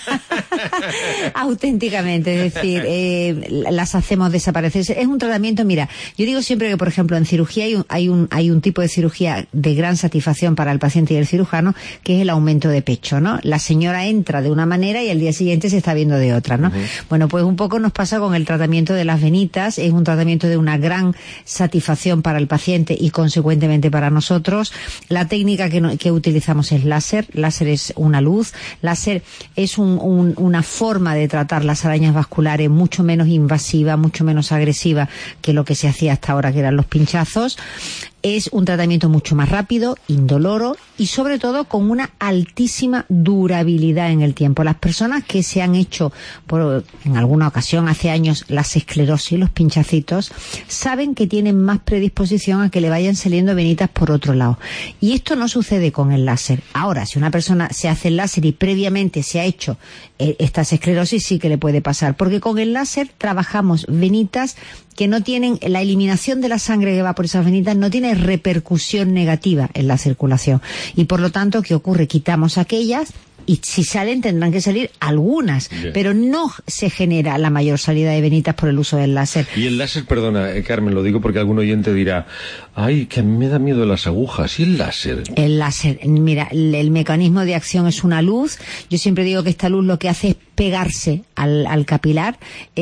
Auténticamente, es decir, las hacemos desaparecer. Es un tratamiento, mira, yo digo siempre que, por ejemplo, en cirugía hay un tipo de cirugía de gran satisfacción para el paciente y el cirujano, que es el aumento de pecho, ¿no? La señora entra de una manera y al día siguiente se está viendo de otra, ¿no? Bueno, pues un poco nos pasa con el tratamiento de las venitas. Es un tratamiento de una gran satisfacción para el paciente y consecuentemente para nosotros. La técnica que utilizamos es láser. Láser es una luz. Láser es una forma de tratar las arañas vasculares mucho menos invasiva, mucho menos agresiva que lo que se hacía hasta ahora, que eran los pinchazos. Es un tratamiento mucho más rápido, indoloro y sobre todo con una altísima durabilidad en el tiempo. Las personas que se han hecho en alguna ocasión hace años las esclerosis, los pinchacitos, saben que tienen más predisposición a que le vayan saliendo venitas por otro lado. Y esto no sucede con el láser. Ahora, si una persona se hace el láser y previamente se ha hecho estas esclerosis, sí que le puede pasar, porque con el láser trabajamos venitas que no tienen, la eliminación de la sangre que va por esas venitas no tiene repercusión negativa en la circulación. Y por lo tanto, ¿qué ocurre? Quitamos aquellas, y si salen tendrán que salir algunas, pero no se genera la mayor salida de venitas por el uso del láser. Y el láser, perdona, Carmen, lo digo porque algún oyente dirá, ay, que a mí me da miedo las agujas. ¿Y el láser? El láser, mira, el mecanismo de acción es una luz. Yo siempre digo que esta luz lo que hace es pegarse al capilar.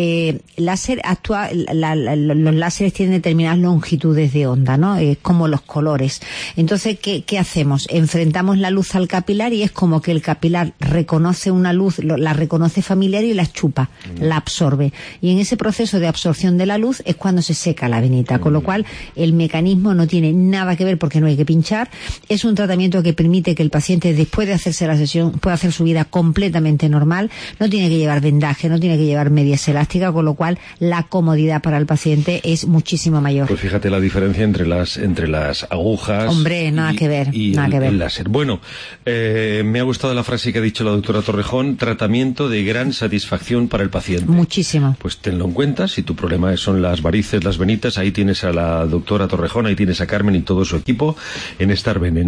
Láser actúa, los láseres tienen determinadas longitudes de onda, ¿no? Como los colores. Entonces, ¿qué hacemos? Enfrentamos la luz al capilar y es como que el capilar reconoce una luz, la reconoce familiar y la chupa, la absorbe. Y en ese proceso de absorción de la luz es cuando se seca la venita, con lo cual el mecanismo no tiene nada que ver porque no hay que pinchar. Es un tratamiento que permite que el paciente, después de hacerse la sesión, pueda hacer su vida completamente normal. No tiene que llevar vendaje, no tiene que llevar medias elásticas, con lo cual la comodidad para el paciente es muchísimo mayor. Pues fíjate la diferencia entre las agujas. Hombre, nada que ver. El láser. Bueno, me ha gustado la frase que ha dicho la doctora Torrejón, tratamiento de gran satisfacción para el paciente. Muchísimo. Pues tenlo en cuenta, si tu problema son las varices, las venitas, ahí tienes a la doctora Torrejón, ahí tienes a Carmen y todo su equipo en Star Bene.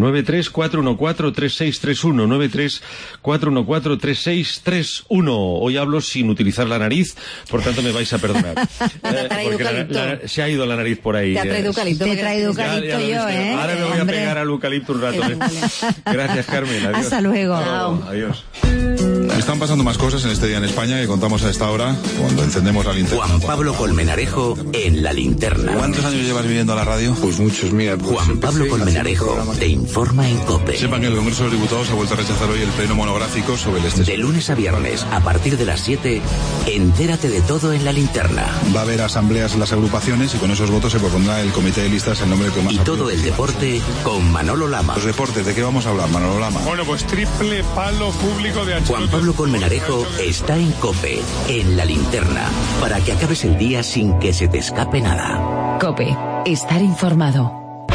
93-414-3631, 93-414-3631. Hoy hablo sin utilizar la nariz, por tanto me vais a perdonar. Porque se ha ido la nariz por ahí. Te ha traído eucalipto. Te he traído eucalipto yo, ¿eh? Ahora me voy a pegar al eucalipto un rato. Gracias, Carmen. Adiós. Hasta luego. Adiós. Están pasando más cosas en este día en España que contamos a esta hora cuando encendemos la linterna. Juan Pablo Colmenarejo en La Linterna. ¿Cuántos años llevas viviendo a la radio? Pues muchos, mira. Pues Juan Pablo Colmenarejo te informa en COPE. Sepan que el Congreso de los Diputados ha vuelto a rechazar hoy el pleno monográfico sobre el exceso. De lunes a viernes, a partir de las 7, entérate de todo en La Linterna. Va a haber asambleas en las agrupaciones y con esos votos se propondrá el comité de listas el nombre que más. Y todo el deporte con Manolo Lama. Los deportes, ¿de qué vamos a hablar, Manolo Lama? Bueno, pues triple palo público de Ancelotti. Juan Pablo Colmenarejo está en COPE, en La Linterna, para que acabes el día sin que se te escape nada. COPE, estar informado.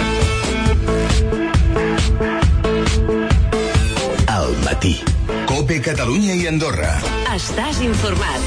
Al matí. COPE Catalunya i Andorra. Estàs informat.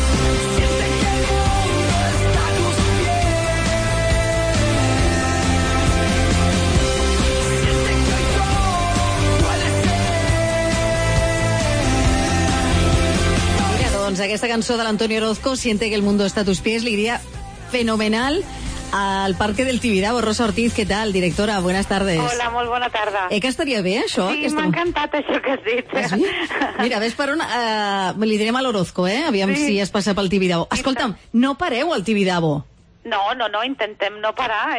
aquesta cançó de l'Antonio Orozco, Siente que el mundo está a tus pies, li diria fenomenal al Parque del Tibidabo. Rosa Ortiz, què tal, directora? Buenas tardes. Hola, molt bona tarda. Que estaria bé, això? Sí, m'ha encantat això que has dit. Ah, sí? Mira, ves per on... li direm a l'Orozco, aviam si es passa pel Tibidabo. Escolta'm, no pareu al Tibidabo. No, intentem no parar.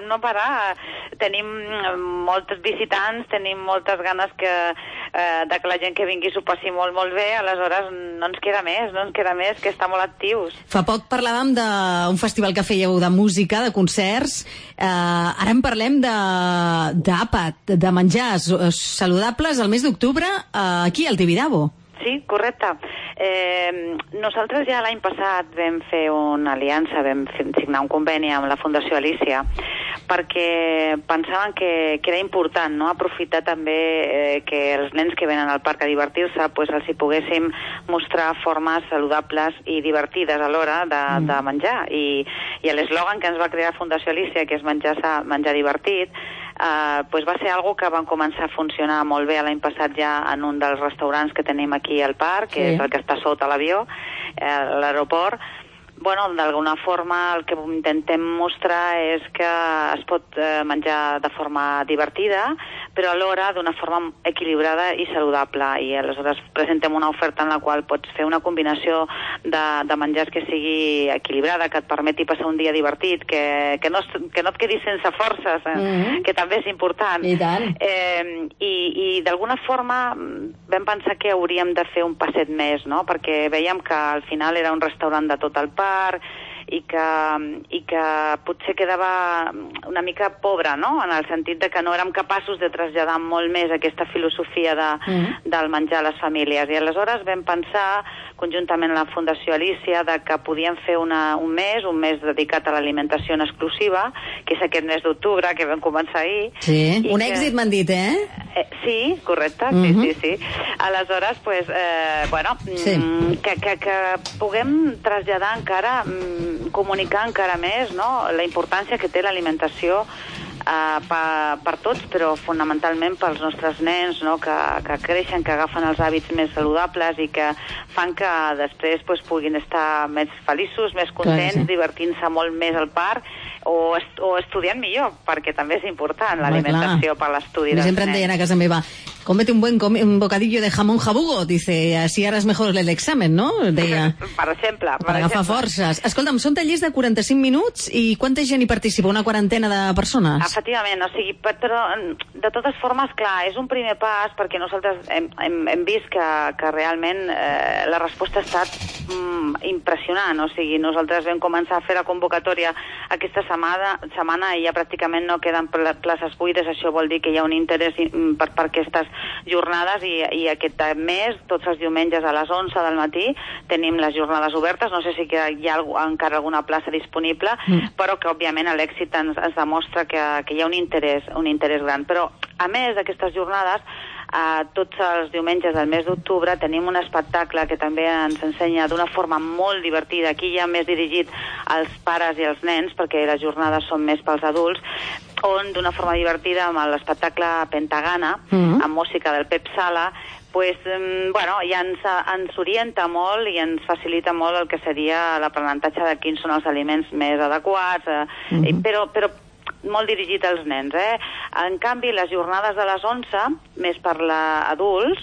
Tenim molts visitants, tenim moltes ganes de que la gent que vingui s'ho passi molt, molt bé, aleshores no ens queda més, que està molt actius. Fa poc parlàvem d'un festival que fèieu de música, de concerts, ara en parlem d'àpat, de menjars saludables al mes d'octubre aquí al Tibidabo. Sí, correcte. Nosaltres ja l'any passat vam fer una aliança, vam signar un conveni amb la Fundació Alícia perquè pensaven que era important, no?, aprofitar també que els nens que venen al parc a divertir-se els hi poguéssim mostrar formes saludables i divertides a l'hora de menjar. I l'eslògan que ens va crear Fundació Alícia, que és menjar divertit, va ser algo que van començar a funcionar molt bé l'any passat ja en un dels restaurants que tenim aquí al parc, que és el que està sota l'avió, l'aeroport. Bueno, d'alguna forma el que intentem mostrar és que es pot menjar de forma divertida, però alhora d'una forma equilibrada i saludable. I aleshores presentem una oferta en la qual pots fer una combinació de menjars que sigui equilibrada, que et permeti passar un dia divertit, que no et quedis sense forces, que també és important. I tant. I d'alguna forma vam pensar que hauríem de fer un passet més, no?, perquè veiem que al final era un restaurant de tot el parc i que potser quedava una mica pobre, no?, en el sentit de que no érem capaços de traslladar molt més aquesta filosofia del menjar a les famílies. I aleshores vam pensar, conjuntament amb la Fundació Alícia, que podíem fer un mes dedicat a l'alimentació en exclusiva, que és aquest mes d'octubre, que vam començar ahir. Sí, un èxit m'han dit, Sí, correcte, sí. Aleshores, que puguem traslladar encara, comunicar encara més, no?, la importància que té l'alimentació per tots, però fonamentalment pels nostres nens, no?, que creixen, que agafen els hàbits més saludables i que fan que després puguin estar més feliços, més contents, divertint-se molt més al parc o estudiant millor, perquè també és important l'alimentació per l'estudi dels nens. Sempre em deien a casa meva, cómete un bocadillo de jamón jabugo, dice, así harás mejor el examen, no?, deia. Per exemple. Per agafar forces. Escolta'm, són tallers de 45 minuts i quanta gent hi participa? Una quarantena de persones? Efectivament, però de totes formes, clar, és un primer pas perquè nosaltres hem vist que realment la resposta ha estat impressionant. O sigui, nosaltres vam començar a fer la convocatòria aquesta setmana i ja pràcticament no queden places buides. Això vol dir que hi ha un interès per aquestes jornades i aquest mes, tots els diumenges a les 11 del matí, tenim les jornades obertes. No sé si hi ha encara alguna plaça disponible, però que òbviament l'èxit ens demostra que hi ha un interès gran. Però a més d'aquestes jornades, tots els diumenges del mes d'octubre tenim un espectacle que també ens ensenya d'una forma molt divertida, aquí ja més dirigit als pares i als nens, perquè les jornades són més pels adults, on d'una forma divertida amb l'espectacle Pentagana, amb música del Pep Sala, ja ens orienta molt i ens facilita molt el que seria l'aprenentatge de quins són els aliments més adequats, però molt dirigit als nens. En canvi, les jornades de les 11, més per adults,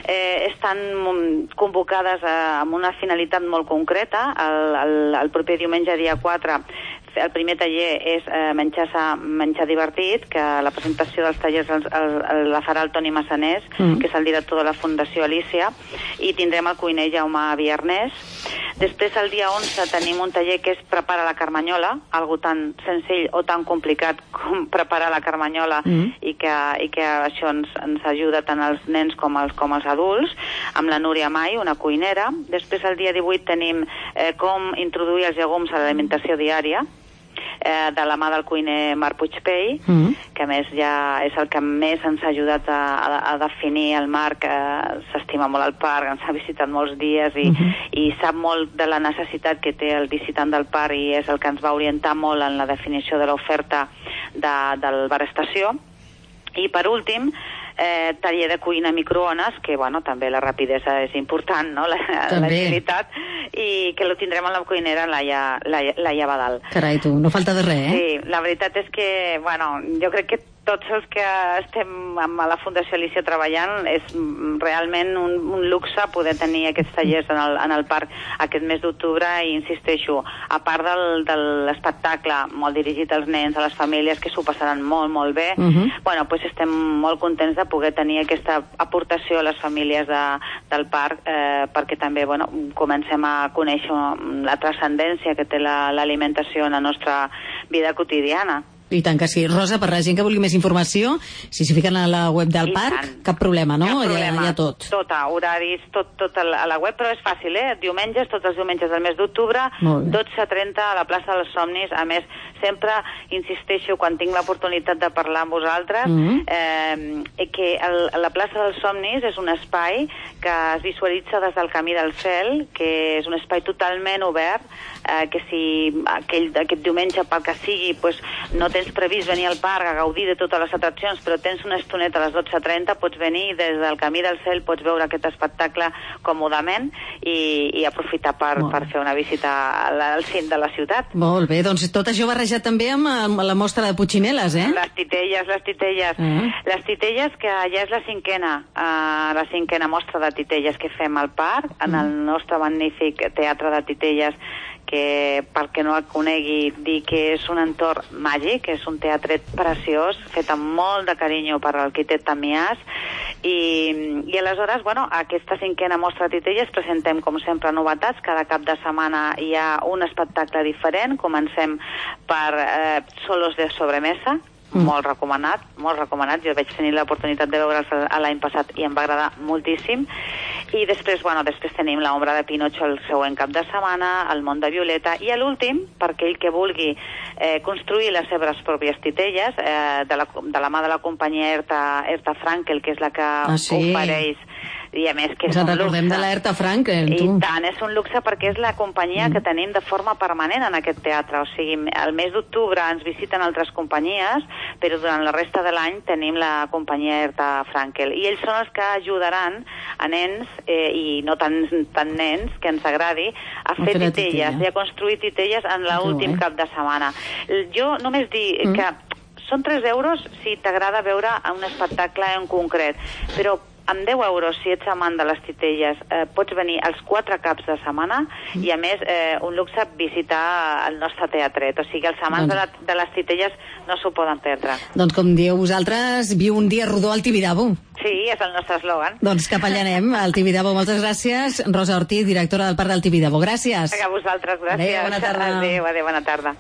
estan convocades amb una finalitat molt concreta. El proper diumenge, dia 4, el primer taller és menjar divertit, que la presentació dels tallers la farà el Toni Massanés, que és el director de la Fundació Alícia, i tindrem el cuiner Jaume Viernès. Després, el dia 11, tenim un taller que és Prepara la carmanyola, algo tan senzill o tan complicat com preparar la carmanyola, i que això ens ajuda tant als nens com als adults, amb la Núria Mai, una cuinera. Després, el dia 18, tenim com introduir els llegums a l'alimentació diària, de la mà del cuiner Marc Puigpell, que a més ja és el que més ens ha ajudat a definir. El Marc s'estima molt al parc, ens ha visitat molts dies i sap molt de la necessitat que té el visitant del parc, i és el que ens va orientar molt en la definició de l'oferta del bar estació. I per últim, taller de cuina microones, que bueno, també la rapidesa és important, no? L'agilitat, i que lo tindrem a la cuinera Laia Badal. Carai, tu, no falta de res, Sí, la veritat és que, bueno, jo crec que tots els que estem a la Fundació Alicia treballant és realment un luxe poder tenir aquests tallers en el parc aquest mes d'octubre, i insisteixo, a part de l'espectacle molt dirigit als nens, a les famílies, que s'ho passaran molt, molt bé, bueno, pues estem molt contents de poder tenir aquesta aportació a les famílies del parc, perquè també, bueno, comencem a conèixer la transcendència que té l'alimentació en la nostra vida quotidiana. I tant que sí. Rosa, per la gent que vulgui més informació, si s'hi fiquen a la web del parc, cap problema, no? Cap problema. Hi ha tot. Tot, horaris, tot a la web, però és fàcil, Diumenges, tots els diumenges del mes d'octubre, 12:30 a la plaça dels Somnis. A més, sempre insisteixo, quan tinc l'oportunitat de parlar amb vosaltres, que la plaça dels Somnis és un espai que es visualitza des del Camí del Cel, que és un espai totalment obert, que si aquest diumenge, pel que sigui, no tens previst venir al parc a gaudir de totes les atraccions, però tens una estoneta a les 12:30, pots venir des del Camí del Cel, pots veure aquest espectacle còmodament i aprofitar per fer una visita al cim de la ciutat. Molt bé, doncs tot això barrejat també amb la mostra de Putxineles, Les titelles. Les titelles, que ja és la cinquena mostra de titelles que fem al parc, en el nostre magnífic Teatre de Titelles, que, pel que no el conegui, dir que és un entorn màgic, és un teatret preciós, fet amb molt de carinyo per l'arquitecte Tamiàs, i aleshores, bueno, aquesta cinquena mostra de titelles presentem, com sempre, novetats. Cada cap de setmana hi ha un espectacle diferent. Comencem per solos de sobremesa, molt recomanat. Jo vaig tenir l'oportunitat de veure'ls l'any passat i em va agradar moltíssim. I després tenim l'ombra de Pinocho el següent cap de setmana, el món de Violeta, i a l'últim, per aquell que vulgui construir les seves pròpies titelles, de la mà de la companyia Herta Frankel, que és la que ofereix, i a més que és un luxe. Ens recordem de la Herta Frankel, tu. I tant, és un luxe perquè és la companyia que tenim de forma permanent en aquest teatre. O sigui, el mes d'octubre ens visiten altres companyies, però durant la resta de l'any tenim la companyia Herta Frankel. I ells són els que ajudaran a nens, i no tan nens, que ens agradi, a fer titelles i a construir titelles en l'últim cap de setmana. Jo només dic que són 3 euros si t'agrada veure un espectacle en concret, però amb 10 euros, si ets amant de les titelles, pots venir els 4 caps de setmana, i a més un luxe visitar el nostre teatret. O sigui, els amants de les titelles no s'ho poden perdre. Doncs com dieu vosaltres, viu un dia rodó al Tibidabo. Sí, és el nostre eslògan. Doncs cap allà anem, al Tibidabo. Moltes gràcies, Rosa Ortiz, directora del Parc del Tibidabo. Gràcies. A vosaltres, gràcies. Adéu, bona tarda. Adéu, bona tarda.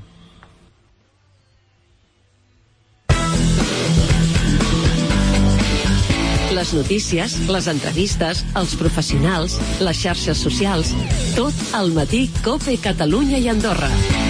Les notícies, les entrevistes, els professionals, les xarxes socials, tot al matí COPE Catalunya i Andorra.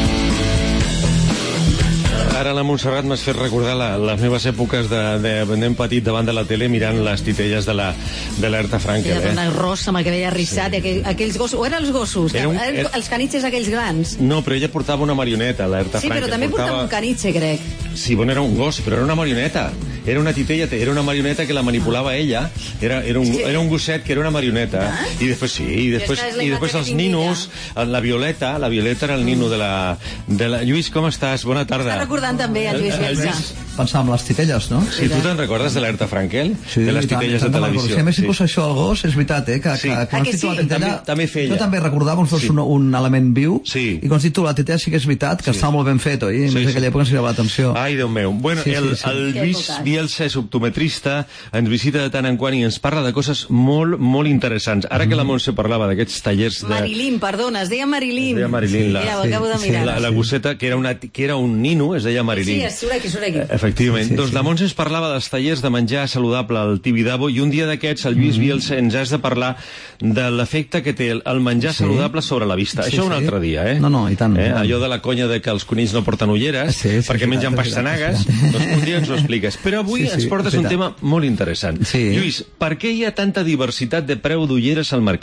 Ara la Montserrat m'has fet recordar les meves èpoques de nen petit davant de la tele mirant les titelles de l'Herta Frankel. Aquella dona rossa amb el cabell arrissat, aquells gossos, o eren els gossos? Els canitxes aquells grans? No, però ella portava una marioneta, l'Herta Frankel. Sí, però també portava un canitxe, crec. Sí, bueno, era un gos, però era una marioneta. Era una titella, era una marioneta que la manipulava ella. Era un gosset que era una marioneta. I després els ninos, la Violeta era el nino de la... Lluís, com estàs? Bona tarda. Està recordant també el Lluís Bielsa. Pensava en les titelles, no? Sí, tu te'n recordes de l'Herta Frankel? Sí, de les titelles de televisió. Si a més inclús això al gos, és veritat, que quan has dit la titella... També feia. Jo també recordava com si fos un element viu, i quan has dit tu la titella sí que és veritat, que estava molt ben fet, oi? En aquella època ens cridava l'atenció. Ai, Déu meu. Bueno, el Lluís Bielsa és optometrista, ens visita de tant en quant i ens parla de coses molt, molt interessants. Ara que la Montse parlava d'aquests tallers de... Marilyn, perdona, es deia Marilyn. Es deia Marilyn, Mira, ho acabo de mirar. La gosseta, que era un nino, es deia Marilyn. Sí, surt aquí. Efectivament. Doncs la Montse ens parlava dels tallers de menjar saludable al Tibidabo, i un dia d'aquests el Lluís Bielsa ens has de parlar de l'efecte que té el menjar saludable sobre la vista. Això un altre dia, No, i tant. Allò de la conya de que els conills no porten ulleres perquè mengen pastanagues, doncs un dia ens ho expliques. Però avui ens portes un tema molt interessant. Lluís, per què hi ha tanta diversitat de preu d'ulleres al mercat?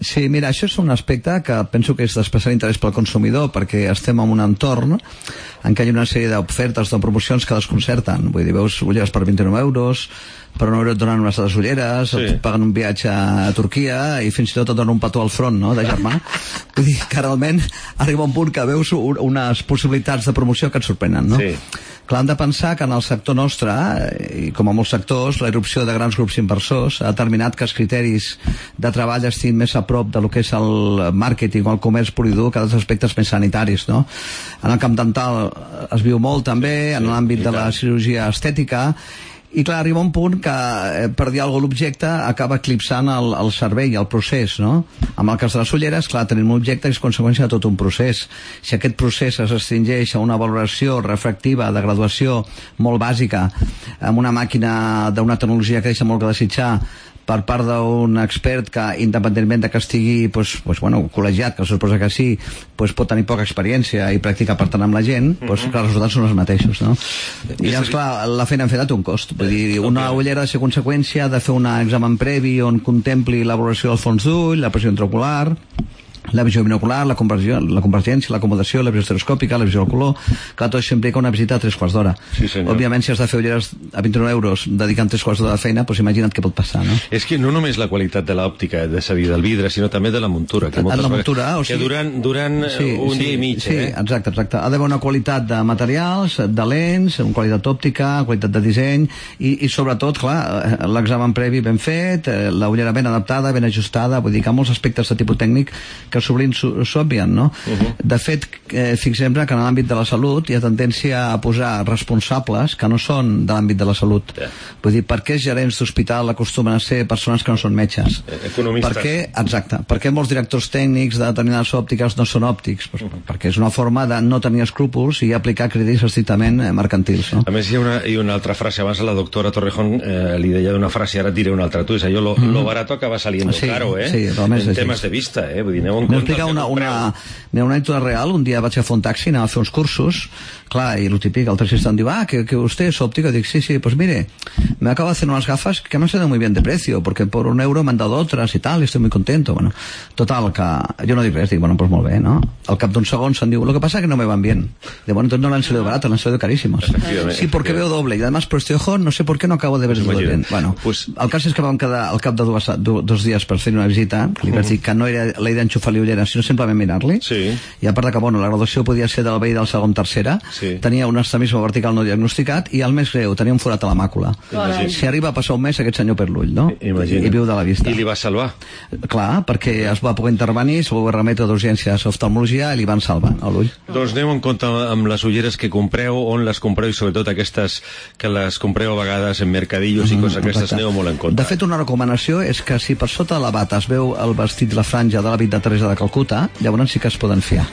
Sí, mira, això és un aspecte que penso que és d'especial interès pel consumidor, perquè estem en un entorn en què hi ha una sèrie d'ofertes, de promocions que desconcerten. Vull dir, veus ulleres per 29 euros, per 1 euro et donen unes altres ulleres, et paguen un viatge a Turquia i fins i tot et donen un petó al front, no?, de germà. Vull dir que realment arriba un punt que veus unes possibilitats de promoció que et sorprenen, no? Sí. Clar, hem de pensar que en el sector nostre, i com a molts sectors, la irrupció de grans grups inversors ha determinat que els criteris de treball estiguin més a prop de lo que és el màrqueting o el comerç pur i dur que dels aspectes més sanitaris, no? En el camp dental es viu molt també, en l'àmbit de la cirurgia estètica, i clar, arriba un punt que per dir alguna cosa l'objecte acaba eclipsant el servei, el procés, no? En el cas de les ulleres, clar, tenim un objecte que és conseqüència de tot un procés. Si aquest procés es restringeix a una valoració refractiva de graduació molt bàsica, amb una màquina d'una tecnologia que deixa molt que desitjar, per part d'un expert que, independentment de que estigui col·legiat, que suposa que sí, pot tenir poca experiència i practicar per tant amb la gent, clar, els resultats són els mateixos, no? I llavors, clar, la feina en fet té un cost. Vull dir, una ullera ha de ser conseqüència de fer un examen previ on contempli la valoració del fons d'ull, la pressió intraocular, la visió binocular, la convergència, l'acomodació, la visió estereoscòpica, la visió del color. Clar, tot això implica una visita a 3 quarts d'hora. Sí, senyor. Òbviament, si has de fer ulleres a 29 euros dedicant 3 quarts d'hora de feina, doncs imagina't què pot passar, no? És que no només la qualitat de l'òptica, del vidre, sinó també de la muntura. Que la muntura, o sigui, que duran un dia i mig. Sí, exacte. Ha d'haver una qualitat de materials, de lents, una qualitat òptica, qualitat de disseny, i sobretot, clar, l'examen previ ben fet, la ullera ben adaptada, ben ajustada, vull dir que hi ha molts aspectes de tipus tècnic que sovint s'obvien, no? De fet, fixem que en l'àmbit de la salut hi ha tendència a posar responsables que no són de l'àmbit de la salut. Vull dir, per què els gerents d'hospital acostumen a ser persones que no són metges? Economistes. Exacte. Per què molts directors tècnics de determinades òptiques no són òptics? Perquè és una forma de no tenir escrúpols i aplicar criteris estrictament mercantils, no? A més, hi ha una altra frase, abans la doctora Torrejón li deia una frase, ara et diré una altra. Tu, és allò, lo barato acaba saliendo caro, Sí, en temes de vista, vull dir, aneu en compte. Una anècdota real. Un dia vaig a fer un taxi, anava a fer uns cursos, clar, y lo típico, el taxista em diu, que usted es óptico. Dic, sí, pues mire, me acabo de hacer unas gafas que me han salido muy bien de precio, porque por 1 euro me han dado otras y tal, y estoy muy contento. Bueno, total, que jo no dic res, dic, bueno, pues molt bé, ¿no? Al cap d'uns segons em diu, lo que pasa es que no me van bien. Dic, bueno, entonces no le han salido baratos, le han salido carísimos. Sí, porque veo doble, y además por este ojo no sé por qué no acabo de ver todo bien. Bueno, pues el cas és que vam quedar al cap de dos dies per fer una visita, li vaig dir que no era la idea enxufar-li ulleres, sinó simplement mirar-li, i a part de que, bueno, la graduació podia ser del veí del segon tercera, tenia un extremisme vertical no diagnosticat, i el més greu, tenia un forat a la màcula. Si arriba a passar un mes, aquest senyor perd l'ull, no? I viu de la vista. I li va salvar? Clar, perquè es va poder intervenir, se va remetre d'urgències a oftalmologia i li van salvar l'ull. Doncs aneu en compte amb les ulleres que compreu, on les compreu, i sobretot aquestes que les compreu a vegades en mercadillos i coses aquestes, aneu molt en compte. De fet, una recomanació és que si per sota de la bata es veu el vestit, la franja de l'hàbit de Teresa de Calcuta, llavors sí que es poden fiar.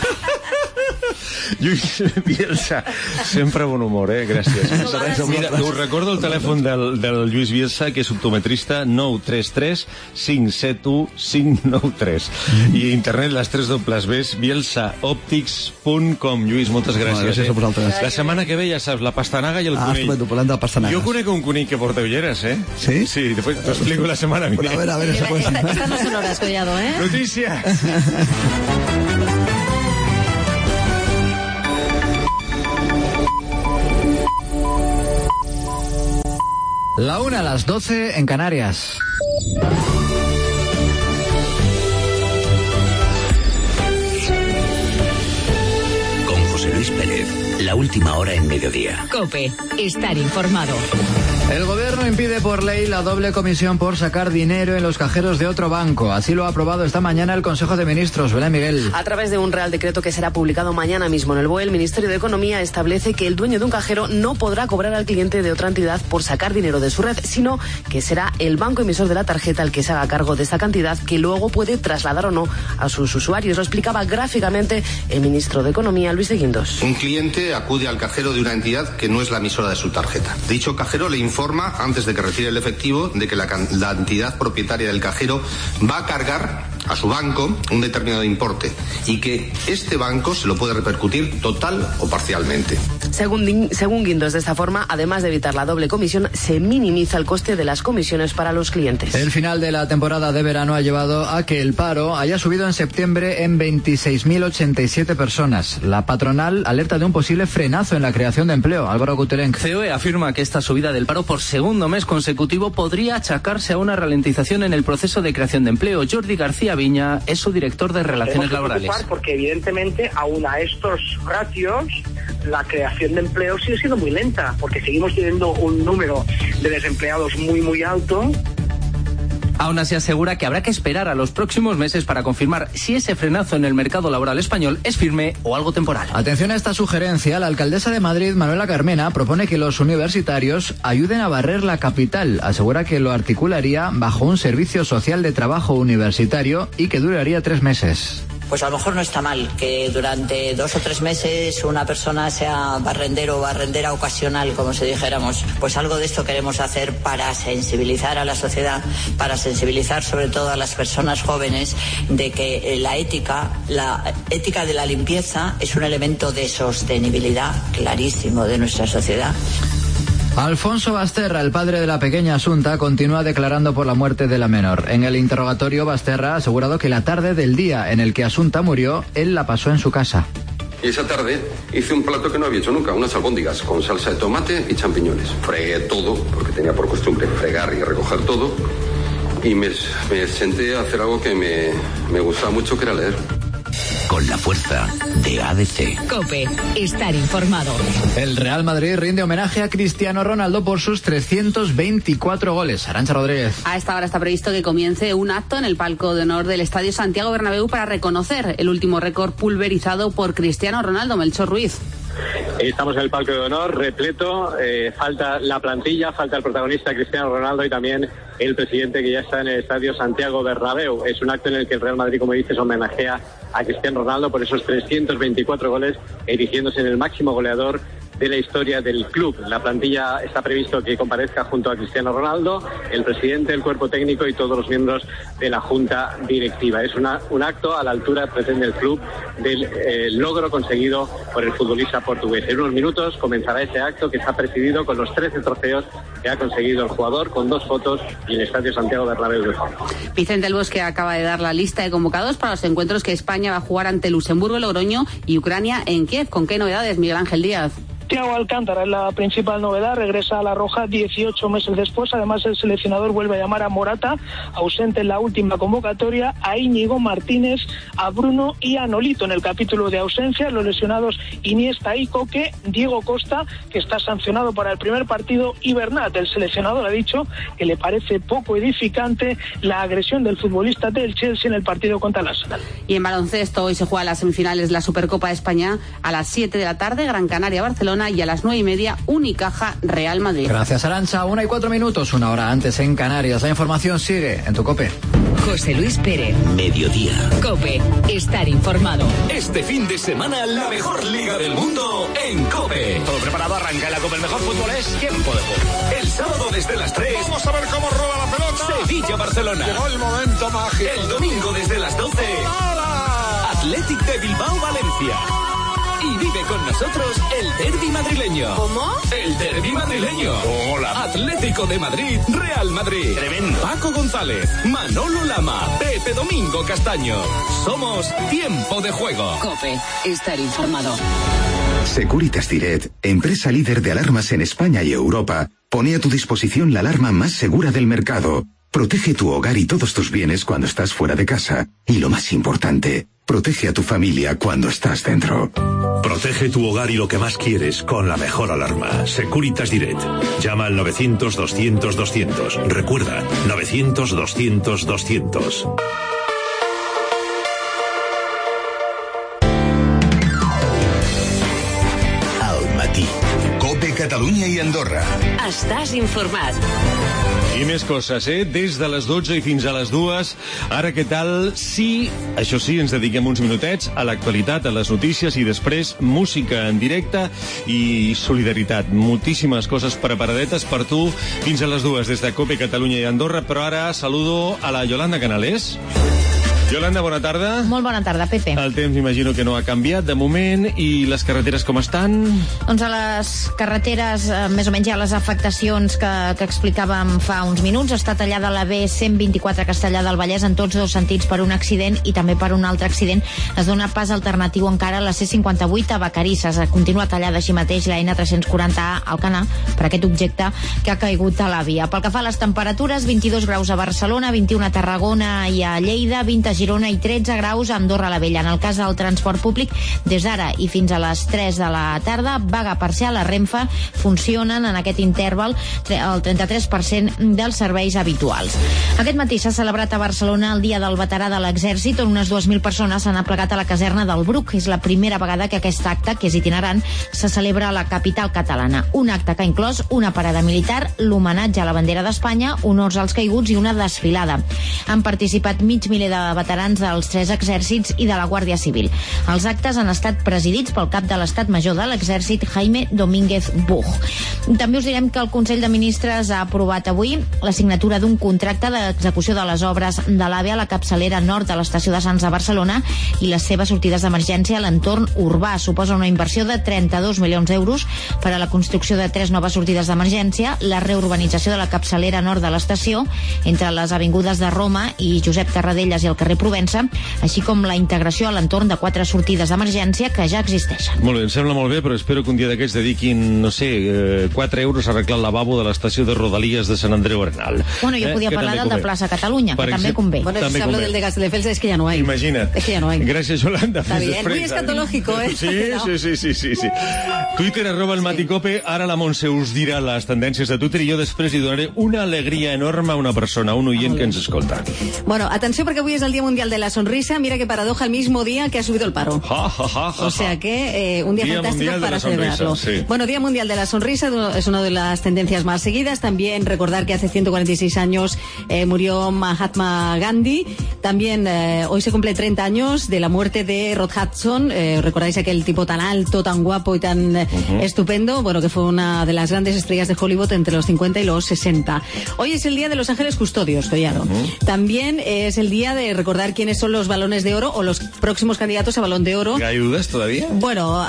Lluís Bielsa, sempre bon humor, gràcies. Mira, us recordo el telèfon del Lluís Bielsa, que és optometrista, 933 571 593. I internet, les 3 dobles Bs, bielsaoptics.com. Lluís, moltes gràcies. Gràcies a vosaltres. La setmana que ve, ja saps, la pastanaga i el conill. Parlem de pastanagues. Jo conec un conill que porta ulleres, ¿Sí? Sí, después t'ho explico la setmana vinent. A ver, esa cosa. Estas no son horas, Collado, Noticias. La 1 a las 12 en Canarias. Con José Luis Pérez, la última hora en mediodía. COPE, estar informado. El gobierno impide por ley la doble comisión por sacar dinero en los cajeros de otro banco. Así lo ha aprobado esta mañana el Consejo de Ministros. Belén Miguel. A través de un Real Decreto que será publicado mañana mismo en el BOE, el Ministerio de Economía establece que el dueño de un cajero no podrá cobrar al cliente de otra entidad por sacar dinero de su red, sino que será el banco emisor de la tarjeta el que se haga cargo de esta cantidad, que luego puede trasladar o no a sus usuarios. Lo explicaba gráficamente el ministro de Economía, Luis de Guindos. Un cliente acude al cajero de una entidad que no es la emisora de su tarjeta. Dicho cajero le informa, antes de que retire el efectivo, de que la entidad propietaria del cajero va a cargar a su banco un determinado importe y que este banco se lo puede repercutir total o parcialmente. Según Guindos, de esta forma, además de evitar la doble comisión, se minimiza el coste de las comisiones para los clientes. El final de la temporada de verano ha llevado a que el paro haya subido en septiembre en 26.087 personas. La patronal alerta de un posible frenazo en la creación de empleo. Álvaro Guterenc. COE afirma que esta subida del paro por segundo mes consecutivo podría achacarse a una ralentización en el proceso de creación de empleo. Jordi García Viña es su director de Relaciones Laborales. Porque evidentemente, aun a estos ratios, la creación de empleo sigue siendo muy lenta, porque seguimos teniendo un número de desempleados muy alto. Aún así asegura que habrá que esperar a los próximos meses para confirmar si ese frenazo en el mercado laboral español es firme o algo temporal. Atención a esta sugerencia. La alcaldesa de Madrid, Manuela Carmena, propone que los universitarios ayuden a barrer la capital. Asegura que lo articularía bajo un servicio social de trabajo universitario y que duraría 3 meses. Pues a lo mejor no está mal que durante 2 o 3 meses una persona sea barrendero o barrendera ocasional, como si dijéramos. Pues algo de esto queremos hacer para sensibilizar a la sociedad, para sensibilizar sobre todo a las personas jóvenes de que la ética de la limpieza es un elemento de sostenibilidad clarísimo de nuestra sociedad. Alfonso Basterra, el padre de la pequeña Asunta, continúa declarando por la muerte de la menor. En el interrogatorio, Basterra ha asegurado que la tarde del día en el que Asunta murió, él la pasó en su casa. Y esa tarde hice un plato que no había hecho nunca, unas albóndigas con salsa de tomate y champiñones. Fregué todo, porque tenía por costumbre fregar y recoger todo, y me senté a hacer algo que me gustaba mucho, que era leer. Con la fuerza de ADC. COPE. Estar informado. El Real Madrid rinde homenaje a Cristiano Ronaldo por sus 324 goles. Arantxa Rodríguez. A esta hora está previsto que comience un acto en el palco de honor del Estadio Santiago Bernabéu para reconocer el último récord pulverizado por Cristiano Ronaldo. Melchor Ruiz. Estamos en el palco de honor, repleto, falta la plantilla, falta el protagonista Cristiano Ronaldo y también el presidente, que ya está en el Estadio Santiago Bernabéu. Es un acto en el que el Real Madrid, como dices, homenajea a Cristiano Ronaldo por esos 324 goles, erigiéndose en el máximo goleador de la historia del club. La plantilla está previsto que comparezca junto a Cristiano Ronaldo, el presidente, el cuerpo técnico y todos los miembros de la junta directiva. Es un acto a la altura, pretende el club, del logro conseguido por el futbolista portugués. En unos minutos comenzará ese acto, que está presidido con los 13 trofeos que ha conseguido el jugador, con 2 fotos y el Estadio Santiago Bernabéu de fondo. Vicente El Bosque acaba de dar la lista de convocados para los encuentros que España va a jugar ante Luxemburgo, Logroño y Ucrania en Kiev. ¿Con qué novedades, Miguel Ángel Díaz? Thiago Alcántara es la principal novedad, regresa a la Roja 18 meses después. Además, el seleccionador vuelve a llamar a Morata, ausente en la última convocatoria, a Íñigo Martínez, a Bruno y a Nolito. En el capítulo de ausencias, los lesionados Iniesta y Coque, Diego Costa, que está sancionado para el primer partido, y Bernat. El seleccionador ha dicho que le parece poco edificante la agresión del futbolista del Chelsea en el partido contra el Arsenal. Y en baloncesto, hoy se juega las semifinales de la Supercopa de España a las 7 de la tarde, Gran Canaria-Barcelona, y a las 9:30, Unicaja Real Madrid. Gracias, Arantxa. 1:04, 1 hora antes en Canarias. La información sigue en tu COPE. José Luis Pérez. Mediodía. COPE. Estar informado. Este fin de semana, la mejor liga del mundo en COPE. Todo preparado, arranca la COPE. El mejor fútbol es tiempo de juego. El sábado desde las 3. Vamos a ver cómo roba la pelota. Sevilla-Barcelona. Llegó el momento mágico. El domingo desde las 12. ¡Hola! Athletic de Bilbao-Valencia. Y vive con nosotros el derbi madrileño. ¿Cómo? El derbi madrileño. Hola. Atlético de Madrid, Real Madrid. Tremendo. Paco González, Manolo Lama, Pepe Domingo Castaño. Somos Tiempo de Juego. COPE. Estar informado. Securitas Direct, empresa líder de alarmas en España y Europa, pone a tu disposición la alarma más segura del mercado. Protege tu hogar y todos tus bienes cuando estás fuera de casa. Y lo más importante, protege a tu familia cuando estás dentro. Protege tu hogar y lo que más quieres con la mejor alarma. Securitas Direct. Llama al 900-200-200. Recuerda, 900-200-200. Al matí. COPE Catalunya i Andorra. Estàs informat. I més coses, Des de les 12 i fins a les 2. Ara, què tal? Sí, això sí, ens dediquem uns minutets a l'actualitat, a les notícies, i després música en directe i solidaritat. Moltíssimes coses preparadetes per tu fins a les 2 des de COPE Catalunya i Andorra, però ara saludo a la Yolanda Canales. Yolanda, bona tarda. Molt bona tarda, Pepe. El temps m'imagino que no ha canviat de moment, i les carreteres com estan? Doncs a les carreteres, més o menys, hi ha les afectacions que explicàvem fa uns minuts. Està tallada la B124 a Castellar del Vallès en tots dos sentits per un accident i també per un altre accident. Es dona pas alternatiu encara a la C58 a Vacarisses. Continua tallada així mateix la N340A a Alcanar per aquest objecte que ha caigut a la via. Pel que fa a les temperatures, 22 graus a Barcelona, 21 a Tarragona i a Lleida, 20 a Girona i 13 graus a Andorra la Vella. En el cas del transport públic, des d'ara i fins a les 3 de la tarda, vaga parcial a Renfe, funcionen en aquest interval el 33% dels serveis habituals. Aquest matí s'ha celebrat a Barcelona el Dia del Veterà de l'Exèrcit, on unes 2.000 persones s'han aplegat a la caserna del Bruc. És la primera vegada que aquest acte, que és itinerant, se celebra a la capital catalana. Un acte que ha inclòs una parada militar, l'homenatge a la bandera d'Espanya, honors als caiguts i una desfilada. Han participat mig miler de veterans dels 3 exèrcits i de la Guàrdia Civil. Els actes han estat presidits pel cap de l'Estat Major de l'Exèrcit, Jaime Domínguez Buch. També us direm que el Consell de Ministres ha aprovat avui la signatura d'un contracte d'execució de les obres de l'AVE a la capçalera nord de l'estació de Sants de Barcelona i les seves sortides d'emergència a l'entorn urbà. Suposa una inversió de 32 milions d'euros per a la construcció de 3 noves sortides d'emergència, la reurbanització de la capçalera nord de l'estació entre les avingudes de Roma i Josep Tarradellas i el carrer Provença, així com la integració a l'entorn de 4 sortides d'emergència que ja existeixen. Molt bé, em sembla molt bé, però espero que un dia d'aquests dediquin, no sé, 4 euros a arreglar el lavabo de l'estació de Rodalies de Sant Andreu Arenal. Bueno, jo podia parlar del de Plaça Catalunya, que també convé. Bueno, si hablo del de Castelldefels es que ya no hay. Imagina't. Es que ya no hay. Gràcies, Yolanda. Está bien, muy escatológico, ¿eh? Sí. Twitter, @elmaticope. Ara la Montse us dirà les tendències de Twitter i jo després li donaré una alegria enorme a una persona, a un oient que ens escolta. Bueno, atención porque hoy es el Día Mundial de la Sonrisa. Mira qué paradoja, el mismo día que ha subido el paro. O sea que un día fantástico para celebrarlo. Sí. Bueno, Día Mundial de la Sonrisa es una de las tendencias más seguidas. También recordar que hace 146 años murió Mahatma Gandhi. También hoy se cumple 30 años de la muerte de Rod Hudson. ¿Recordáis aquel tipo tan alto, tan guapo y tan estupendo? Bueno, que fue una de las grandes estrellas de Hollywood entre los 50 y los 60. Hoy es el Día de los Ángeles Custodios, Collado. También es el día de recordar quiénes son los balones de oro o los próximos candidatos a Balón de Oro. ¿Hay dudas todavía? Bueno,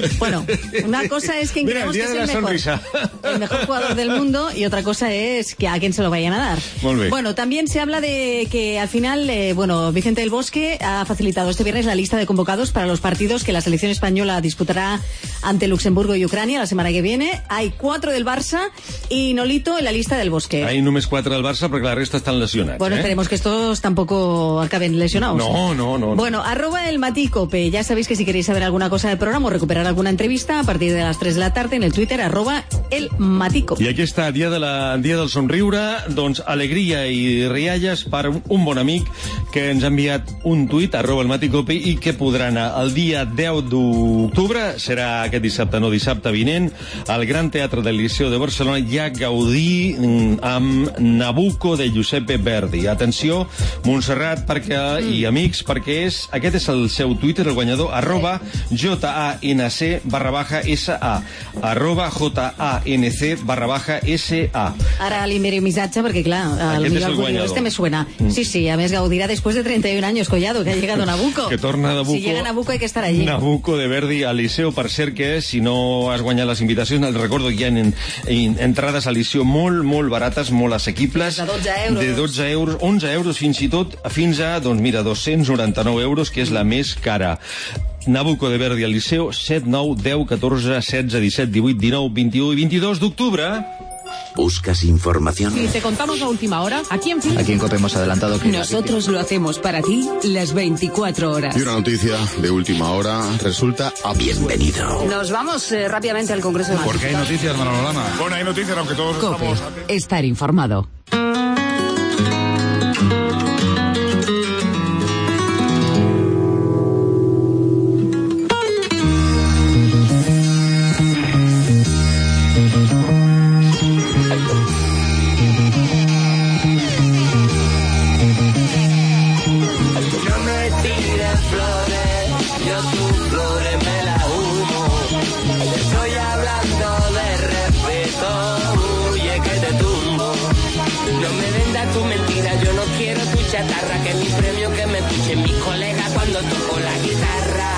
una cosa es que creemos que es el mejor jugador del mundo y otra cosa es que a quién se lo vayan a dar. Bueno, también se habla de que al final, Vicente del Bosque ha facilitado este viernes la lista de convocados para los partidos que la selección española disputará ante Luxemburgo y Ucrania la semana que viene. Hay 4 del Barça y Nolito en la lista del Bosque. Hay només 4 del Barça perquè la resta estan lesionats. Bueno, esperemos que estos tampoco acaben lesionados. No. Bueno, @elmaticope. Ya sabéis que si queréis saber alguna cosa del programa o recuperar alguna entrevista a partir de las 3 de la tarde en el Twitter @elmaticope. I aquí està, dia del somriure, doncs alegria i rialles per un bon amic que ens ha enviat un tuit @elmaticope i que podrà anar el dia 10 d'octubre, serà aquest dissabte, no dissabte vinent, al Gran Teatre del Liceu de Barcelona, i a gaudir amb Nabucco de Giuseppe Verdi. Atenció, Montserrat i amics, perquè aquest és el seu Twitter, el guanyador, @JANC_SA, @JANC_SA. Ara li enviaré un missatge perquè, clar, este me suena. Sí, a més gaudirà después de 31 años, Collado, que ha llegado Nabucco. Que torna Nabucco. Si llega Nabucco hay que estar allí. Nabucco de Verdi al Liceu, per cert que si no has guanyat les invitacions, el recordo que hi ha entrades al Liceu molt barates, molt assequibles. De 12 euros. De 12 euros, 11 euros fins i tot, fins a, 299 euros, que és la més cara. Nabucco de Verdi al Liceu, 7, 9, 10, 14, 16, 17, 18, 19, 21 i 22 d'octubre. ¿Buscas información? Si te contamos a última hora, aquí en COPE hemos adelantado que... Nosotros lo hacemos para ti las 24 horas. Y una noticia de última hora resulta... Bienvenido. Nos vamos rápidamente al Congreso de Madrid. Porque hay noticias, Manolo Lama. Bueno, hay noticias, aunque todos COPE, estamos... estar informado. No me vendas gusta tu mentira, yo no quiero tu chatarra, que mi premio que me escuchen mis colegas cuando toco la guitarra.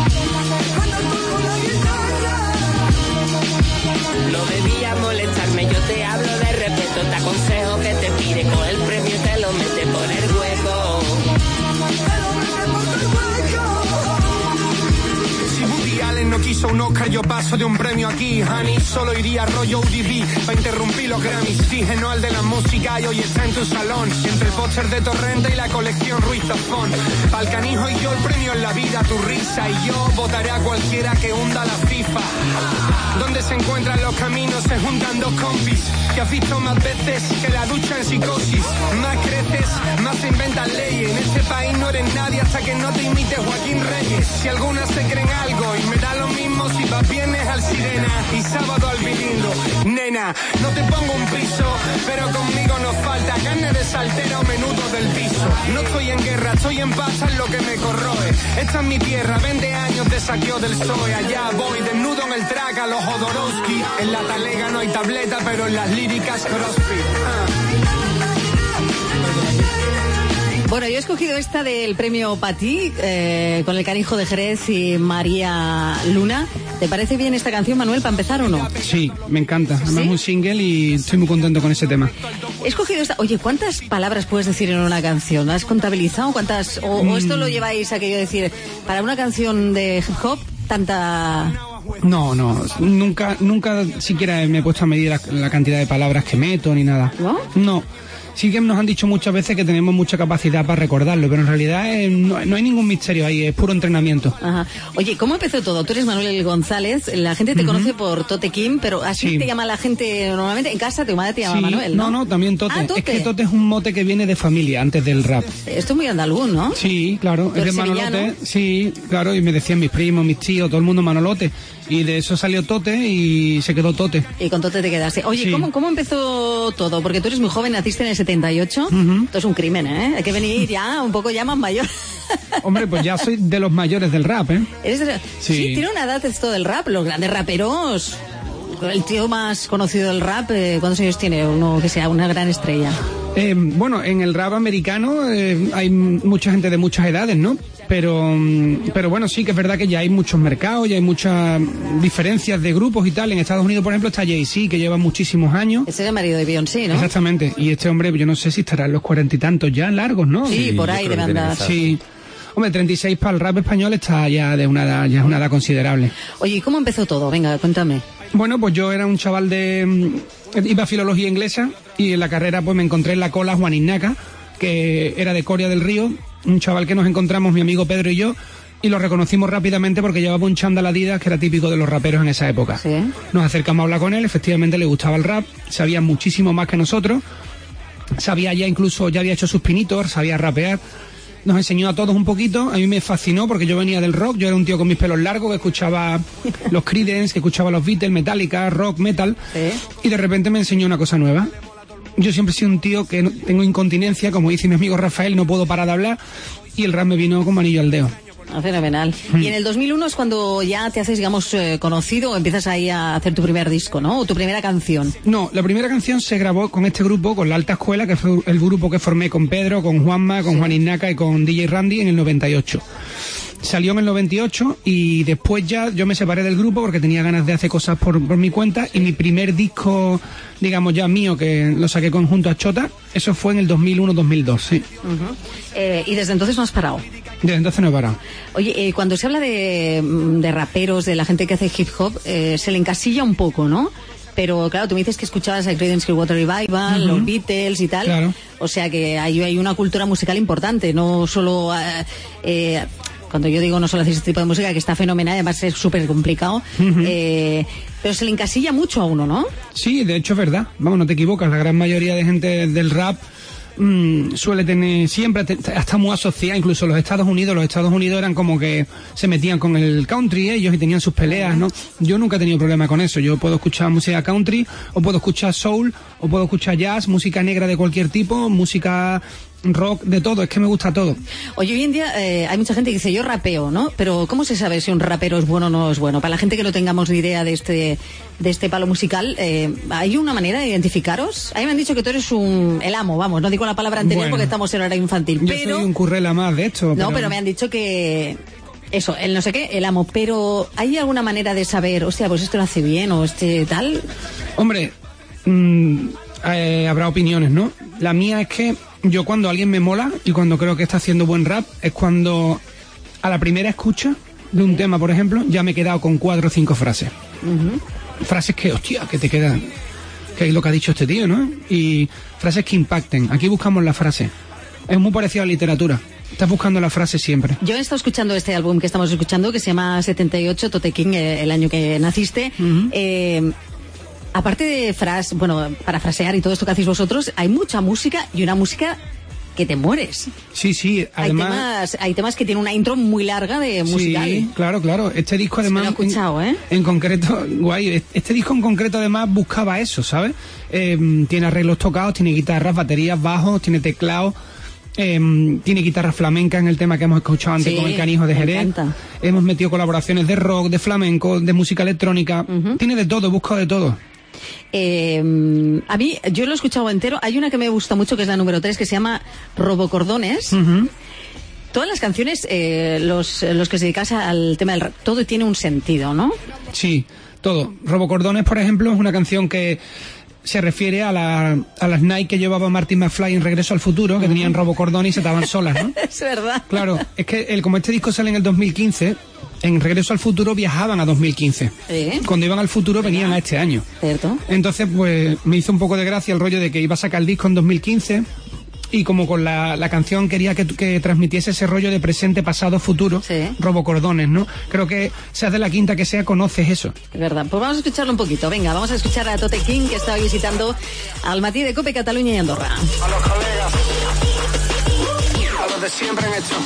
No debías molestarme, yo te hablo de respeto, te aconsejo que te pide con el premio y te lo mete por el hueco. Si Woody Allen no quiso un Oscar, yo paso de un premio aquí, honey. Solo iría a rollo UDB para interrumpir los Grammys. Dije no al de la música y hoy está en tu salón, entre el póster de Torrente y la colección Ruiz Zafón. Pa'l canijo y yo el premio en la vida, tu risa, y yo votaré a cualquiera que hunda la FIFA. Donde se encuentran los caminos se juntan dos compis que has visto más veces que la ducha en psicosis. Más creces, más se inventan leyes. En este país no eres nadie hasta que no te imite Joaquín Reyes. Si algunas se creen algo y me da lo mismo si vas viernes al Sirena y sábado al Bilindo. Nena, no te pongo un piso, pero conmigo nos falta carne de saltera o menudo del piso. No estoy en guerra, estoy en paz, es lo que me corroe. Esta es mi tierra, 20 años de saqueo del PSOE. Allá voy, desnudo en el track a los Jodorowsky. En la talega no hay tableta, pero en las líricas CrossFit. Bueno, yo he escogido esta del premio Patí, con el Canijo de Jerez y María Luna. ¿Te parece bien esta canción, Manuel, para empezar o no? Sí, me encanta. Además ¿Sí? es un single y estoy muy contento con ese tema. He escogido esta. Oye, ¿cuántas palabras puedes decir en una canción? ¿Has contabilizado cuántas? ¿O esto lo lleváis a aquello de decir, para una canción de hip hop, tanta...? No, nunca siquiera me he puesto a medir la cantidad de palabras que meto ni nada. ¿No? No. Sí que nos han dicho muchas veces que tenemos mucha capacidad para recordarlo, pero en realidad no hay ningún misterio ahí, es puro entrenamiento. Ajá. Oye, ¿cómo empezó todo? Tú eres Manuel González, la gente te conoce por Tote Kim, pero así Sí. te llama la gente normalmente. En casa tu madre te llama Sí, Manuel, ¿no? No, también Tote. Ah, Tote. Es que Tote es un mote que viene de familia, antes del rap. Esto es muy andaluz, ¿no? Sí, claro, ¿Tú es de eres Manolote. sevillano? Sí, claro, y me decían mis primos, mis tíos, todo el mundo Manolote. Y de eso salió Tote y se quedó Tote. Y con Tote te quedaste. Oye, Sí. ¿cómo empezó todo? Porque tú eres muy joven, naciste en el 78. Esto es un crimen, ¿eh? Hay que venir ya un poco ya más mayor. Hombre, pues ya soy de los mayores del rap, ¿eh? Sí, tiene una edad esto del rap. Los grandes raperos, el tío más conocido del rap, ¿cuántos años tiene? Uno que sea una gran estrella. Bueno, en el rap americano hay mucha gente de muchas edades, ¿no? Pero bueno, sí que es verdad que ya hay muchos mercados, ya hay muchas diferencias de grupos y tal. En Estados Unidos, por ejemplo, está Jay-Z, que lleva muchísimos años. Ese es el marido de Beyoncé, ¿no? Exactamente. Y este hombre, yo no sé si estará en los 40 y tantos ya, largos, ¿no? Sí, por ahí debe andar. Sí. Hombre, 36 para el rap español está ya de una edad, ya es una edad considerable. Oye, ¿y cómo empezó todo? Venga, cuéntame. Bueno, pues yo era un chaval iba a filología inglesa y en la carrera pues me encontré en la cola a Juan Ignaca, que era de Coria del Río, un chaval que nos encontramos mi amigo Pedro y yo, y lo reconocimos rápidamente porque llevaba un chándal Adidas que era típico de los raperos en esa época. ¿Sí? Nos acercamos a hablar con él, efectivamente le gustaba el rap, sabía muchísimo más que nosotros, sabía ya incluso, ya había hecho sus pinitos, sabía rapear. Nos enseñó a todos un poquito, a mí me fascinó porque yo venía del rock, yo era un tío con mis pelos largos que escuchaba los Creedence, que escuchaba los Beatles, Metallica, rock, metal, y de repente me enseñó una cosa nueva. Yo siempre he sido un tío que tengo incontinencia, como dice mi amigo Rafael, no puedo parar de hablar, y el rap me vino como anillo al dedo. Ah, fenomenal. Y en el 2001 es cuando ya te haces, digamos, conocido o empiezas ahí a hacer tu primer disco, ¿no? O tu primera canción. No, la primera canción se grabó con este grupo, con La Alta Escuela, que fue el grupo que formé con Pedro, con Juanma, con Juan Ignaca y con DJ Randy en el 98. Salió en el 98 y después ya yo me separé del grupo porque tenía ganas de hacer cosas por mi cuenta, y mi primer disco, digamos ya mío, que lo saqué conjunto a Chota, eso fue en el 2001-2002, sí. Y desde entonces no has parado. Desde entonces no he parado. Oye, cuando se habla de raperos, de la gente que hace hip hop, se le encasilla un poco, ¿no? Pero claro, tú me dices que escuchabas a Creedence Clearwater Revival, los Beatles y tal. Claro. O sea que hay una cultura musical importante, no solo... cuando yo digo no solo hacer ese tipo de música, que está fenomenal, además es súper complicado, pero se le encasilla mucho a uno, ¿no? Sí, de hecho es verdad. Vamos, no te equivocas, la gran mayoría de gente del rap suele tener siempre hasta muy asociada, incluso los Estados Unidos eran como que se metían con el country ellos y tenían sus peleas, ¿no? Yo nunca he tenido problema con eso. Yo puedo escuchar música country, o puedo escuchar soul, o puedo escuchar jazz, música negra de cualquier tipo, música rock, de todo, es que me gusta todo. Oye, hoy en día hay mucha gente que dice, yo rapeo, ¿no? Pero ¿cómo se sabe si un rapero es bueno o no es bueno? Para la gente que no tengamos ni idea de este palo musical, ¿hay una manera de identificaros? A mí me han dicho que tú eres el amo, vamos, no digo la palabra anterior porque estamos en horario infantil, yo soy un currela más de esto. No, pero me han dicho que... Eso, el no sé qué, el amo, pero ¿hay alguna manera de saber, hostia, pues esto lo hace bien o tal? Hombre, habrá opiniones, ¿no? La mía es que yo cuando alguien me mola y cuando creo que está haciendo buen rap es cuando a la primera escucha de un tema, por ejemplo, ya me he quedado con 4 o 5 frases. Frases que, hostia, que te quedan, que es lo que ha dicho este tío, ¿no? Y frases que impacten. Aquí buscamos la frase. Es muy parecido a la literatura. Estás buscando la frase siempre. Yo he estado escuchando este álbum que estamos escuchando, que se llama 78, Tote King, el año que naciste. Aparte de parafrasear y todo esto que hacéis vosotros, hay mucha música y una música que te mueres. Sí, además... Hay temas que tienen una intro muy larga de musical. Sí, claro. Este disco además... Me lo he escuchado, en concreto, guay, este disco en concreto además buscaba eso, ¿sabes? Tiene arreglos tocados, tiene guitarras, baterías, bajos, tiene teclado... tiene guitarra flamenca en el tema que hemos escuchado antes con el Canijo de Jerez. Encanta. Hemos metido colaboraciones de rock, de flamenco, de música electrónica. Tiene de todo, busco de todo. A mí, yo lo he escuchado entero. Hay una que me gusta mucho, que es la número 3, que se llama Robocordones. Todas las canciones, los que se dedican al tema del rap, todo tiene un sentido, ¿no? Sí, todo. Robocordones, por ejemplo, es una canción que se refiere a las Nike que llevaba Marty McFly en Regreso al Futuro, que tenían robocordones y se estaban solas, ¿no? Es verdad. Claro, es que como este disco sale en el 2015, en Regreso al Futuro viajaban a 2015. Cuando iban al futuro venían a este año. Cierto. Entonces, pues, me hizo un poco de gracia el rollo de que iba a sacar el disco en 2015... Y como con la canción quería que transmitiese ese rollo de presente, pasado, futuro, robocordones, ¿no? Creo que seas de la quinta que sea, conoces eso. Es verdad. Pues vamos a escucharlo un poquito. Venga, vamos a escuchar a Tote King, que está visitando al Matí de COPE, Cataluña y Andorra. A los colegas, a los de siempre han hecho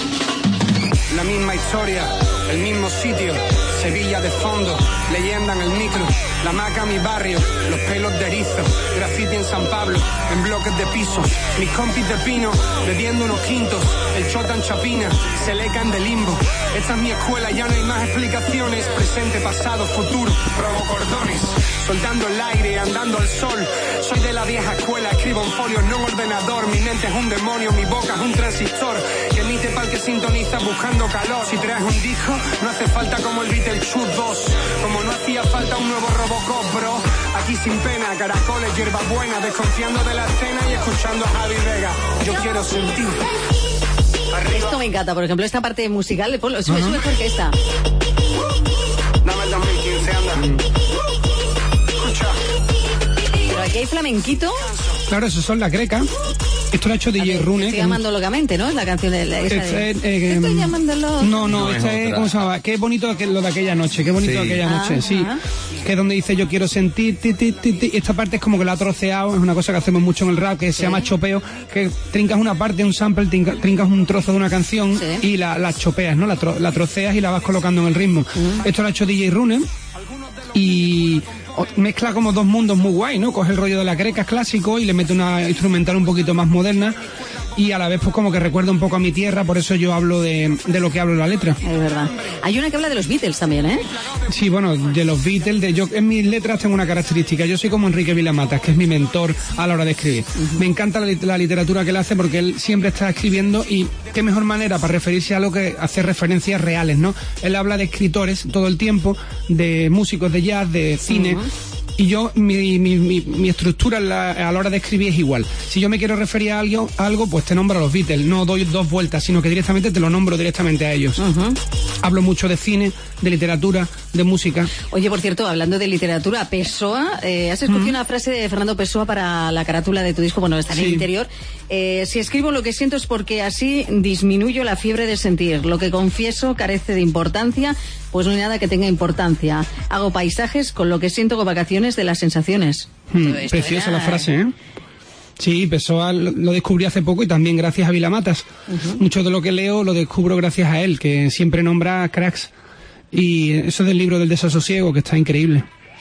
la misma historia, el mismo sitio, Sevilla de fondo, leyenda en el micro, la maca mi barrio, los pelos de erizo, graffiti en San Pablo, en bloques de piso, mis compis de pino, bebiendo unos quintos, el chota en Chapina, se lecan de limbo. Esta es mi escuela, ya no hay más explicaciones, presente, pasado, futuro, robocordones, soltando el aire, andando al sol. Soy de la vieja escuela, escribo en folio, no en ordenador. Mi mente es un demonio, mi boca es un transistor que emite pa'l que sintoniza buscando calor. Si traes un disco, no hace falta como el Beetlejuice 2, como no hacía falta un nuevo Robocop, bro. Aquí sin pena, caracoles, hierbabuena, desconfiando de la escena y escuchando a Javi Vega. Yo quiero sentir. Arriba. Esto me encanta, por ejemplo, esta parte musical, es mejor que esta. Dame el 2015, anda. Escucha. Pero aquí hay flamenquito. Claro, esos son la Greca. Esto lo ha hecho DJ Rune. Estoy llamando locamente, ¿no? Es la canción de estoy llamándolo. No, esta es, ¿cómo se llama? Qué bonito lo de aquella noche, qué bonito aquella noche, sí. Que es donde dice yo quiero sentir, esta parte es como que la ha troceado, es una cosa que hacemos mucho en el rap, que se llama chopeo, que trincas una parte, un sample, trincas un trozo de una canción y la chopeas, ¿no? La troceas y la vas colocando en el ritmo. Esto lo ha hecho DJ Rune y mezcla como dos mundos muy guay, ¿no? Coge el rollo de la greca clásico y le mete una instrumental un poquito más moderna y a la vez pues como que recuerda un poco a mi tierra, por eso yo hablo de lo que hablo en la letra. Es verdad. Hay una que habla de los Beatles también, ¿eh? Sí, bueno, de los Beatles, yo en mis letras tengo una característica, yo soy como Enrique Vilamatas, que es mi mentor a la hora de escribir. Me encanta la literatura que él hace porque él siempre está escribiendo y qué mejor manera para referirse a algo que hacer referencias reales, ¿no? Él habla de escritores todo el tiempo, de músicos de jazz, de cine. Y yo, mi estructura a la hora de escribir es igual. Si yo me quiero referir a algo, pues te nombro a los Beatles. No doy dos vueltas, sino que directamente te lo nombro directamente a ellos. Hablo mucho de cine, de literatura, de música. Oye, por cierto, hablando de literatura, Pessoa, has escogido una frase de Fernando Pessoa para la carátula de tu disco, bueno, está en el interior. Si escribo lo que siento es porque así disminuyo la fiebre de sentir. Lo que confieso carece de importancia, pues no hay nada que tenga importancia. Hago paisajes con lo que siento, con vacaciones de las sensaciones. Preciosa la frase, ¿eh? Sí, Pessoa lo descubrí hace poco y también gracias a Vilamatas. Mucho de lo que leo lo descubro gracias a él, que siempre nombra cracks. Y eso del libro del desasosiego, que está increíble.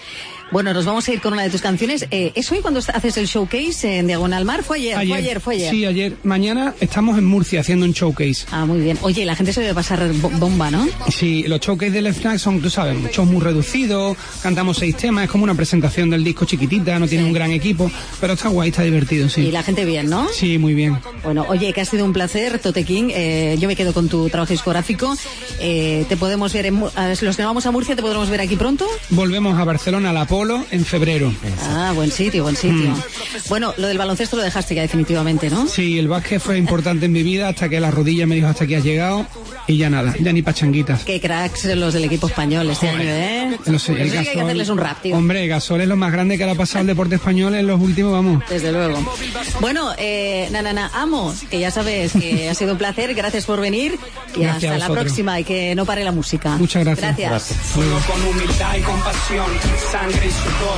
Bueno, nos vamos a ir con una de tus canciones. ¿Es hoy cuando haces el showcase en Diagonal Mar? ¿Fue ayer? Sí, ayer. Mañana estamos en Murcia haciendo un showcase. Ah, muy bien. Oye, la gente se debe pasar bomba, ¿no? Sí, los showcase del FNAC son, tú sabes, shows muy reducidos, cantamos 6 temas, es como una presentación del disco chiquitita, no tiene un gran equipo, pero está guay, está divertido, sí. Y la gente bien, ¿no? Sí, muy bien. Bueno, oye, que ha sido un placer, Tote King. Yo me quedo con tu trabajo discográfico. Te podemos ver, los que vamos a Murcia, ¿te podremos ver aquí pronto? Volvemos a Barcelona, al Apolo, en febrero. Ah, buen sitio. Bueno, lo del baloncesto lo dejaste ya definitivamente, ¿no? Sí, el básquet fue importante en mi vida hasta que la rodilla me dijo hasta aquí has llegado y ya nada, ya ni pachanguitas. Qué cracks los del equipo español este año, ¿eh? No sé, hay que hacerles un rap, tío. Hombre, Gasol es lo más grande que le ha pasado al deporte español en los últimos, vamos. Desde luego. Bueno, Amo, que ya sabes que ha sido un placer, gracias por venir y gracias hasta la próxima y que no pare la música. Muchas gracias. Gracias. Solo con humildad y compasión, sangre y sudor.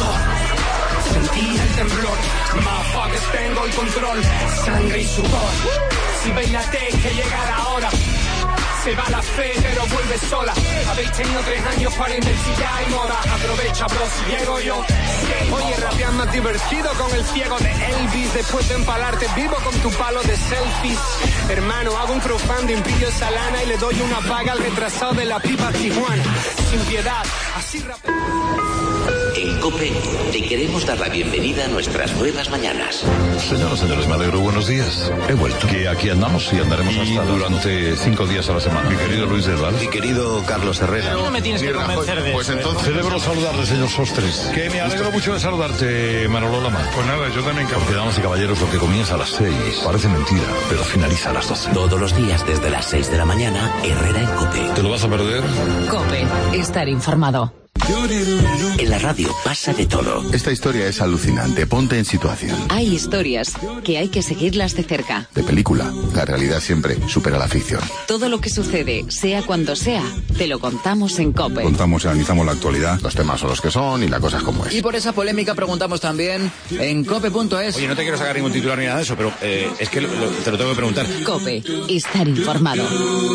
Sentí el temblor, motherfuckers, tengo el control, sangre y sudor. Si peínate que llega la hora. Se va la fe, pero vuelve sola. Habéis tenido 3 años para investigar y moda. Aprovecha, bro, si llego yo. Oye, rapear más divertido con el ciego de Elvis. Después de empalarte vivo con tu palo de selfies. Hermano, hago un crowdfunding, pillo esa lana y le doy una paga al retrasado de la pipa Tijuana. Sin piedad, así rapeo. En COPE te queremos dar la bienvenida a nuestras nuevas mañanas. Señoras, señores, me alegro. Buenos días. He vuelto. Que aquí andamos y andaremos hasta durante 5 días a la semana. Mi querido Luis del Val. Mi querido Carlos Herrera. No me tienes que convencer de Pues eso. entonces celebro saludarle, señor Sostres. Que me alegro mucho de saludarte, Manolo Lama. Pues nada, yo también, cabrón. Porque, damas y caballeros, lo que comienza a las 6 parece mentira, pero finaliza a las 12. Todos los días desde las 6 de la mañana, Herrera en COPE. ¿Te lo vas a perder? COPE. Estar informado. En la radio pasa de todo. Esta historia es alucinante. Ponte en situación. Hay historias que hay que seguirlas de cerca. De película, la realidad siempre supera la ficción. Todo lo que sucede, sea cuando sea, te lo contamos en COPE. Contamos y analizamos la actualidad, los temas son los que son y la cosa es como es. Y por esa polémica preguntamos también en cope.es. Oye, no te quiero sacar ningún titular ni nada de eso, pero es que te lo tengo que preguntar. COPE. Estar informado.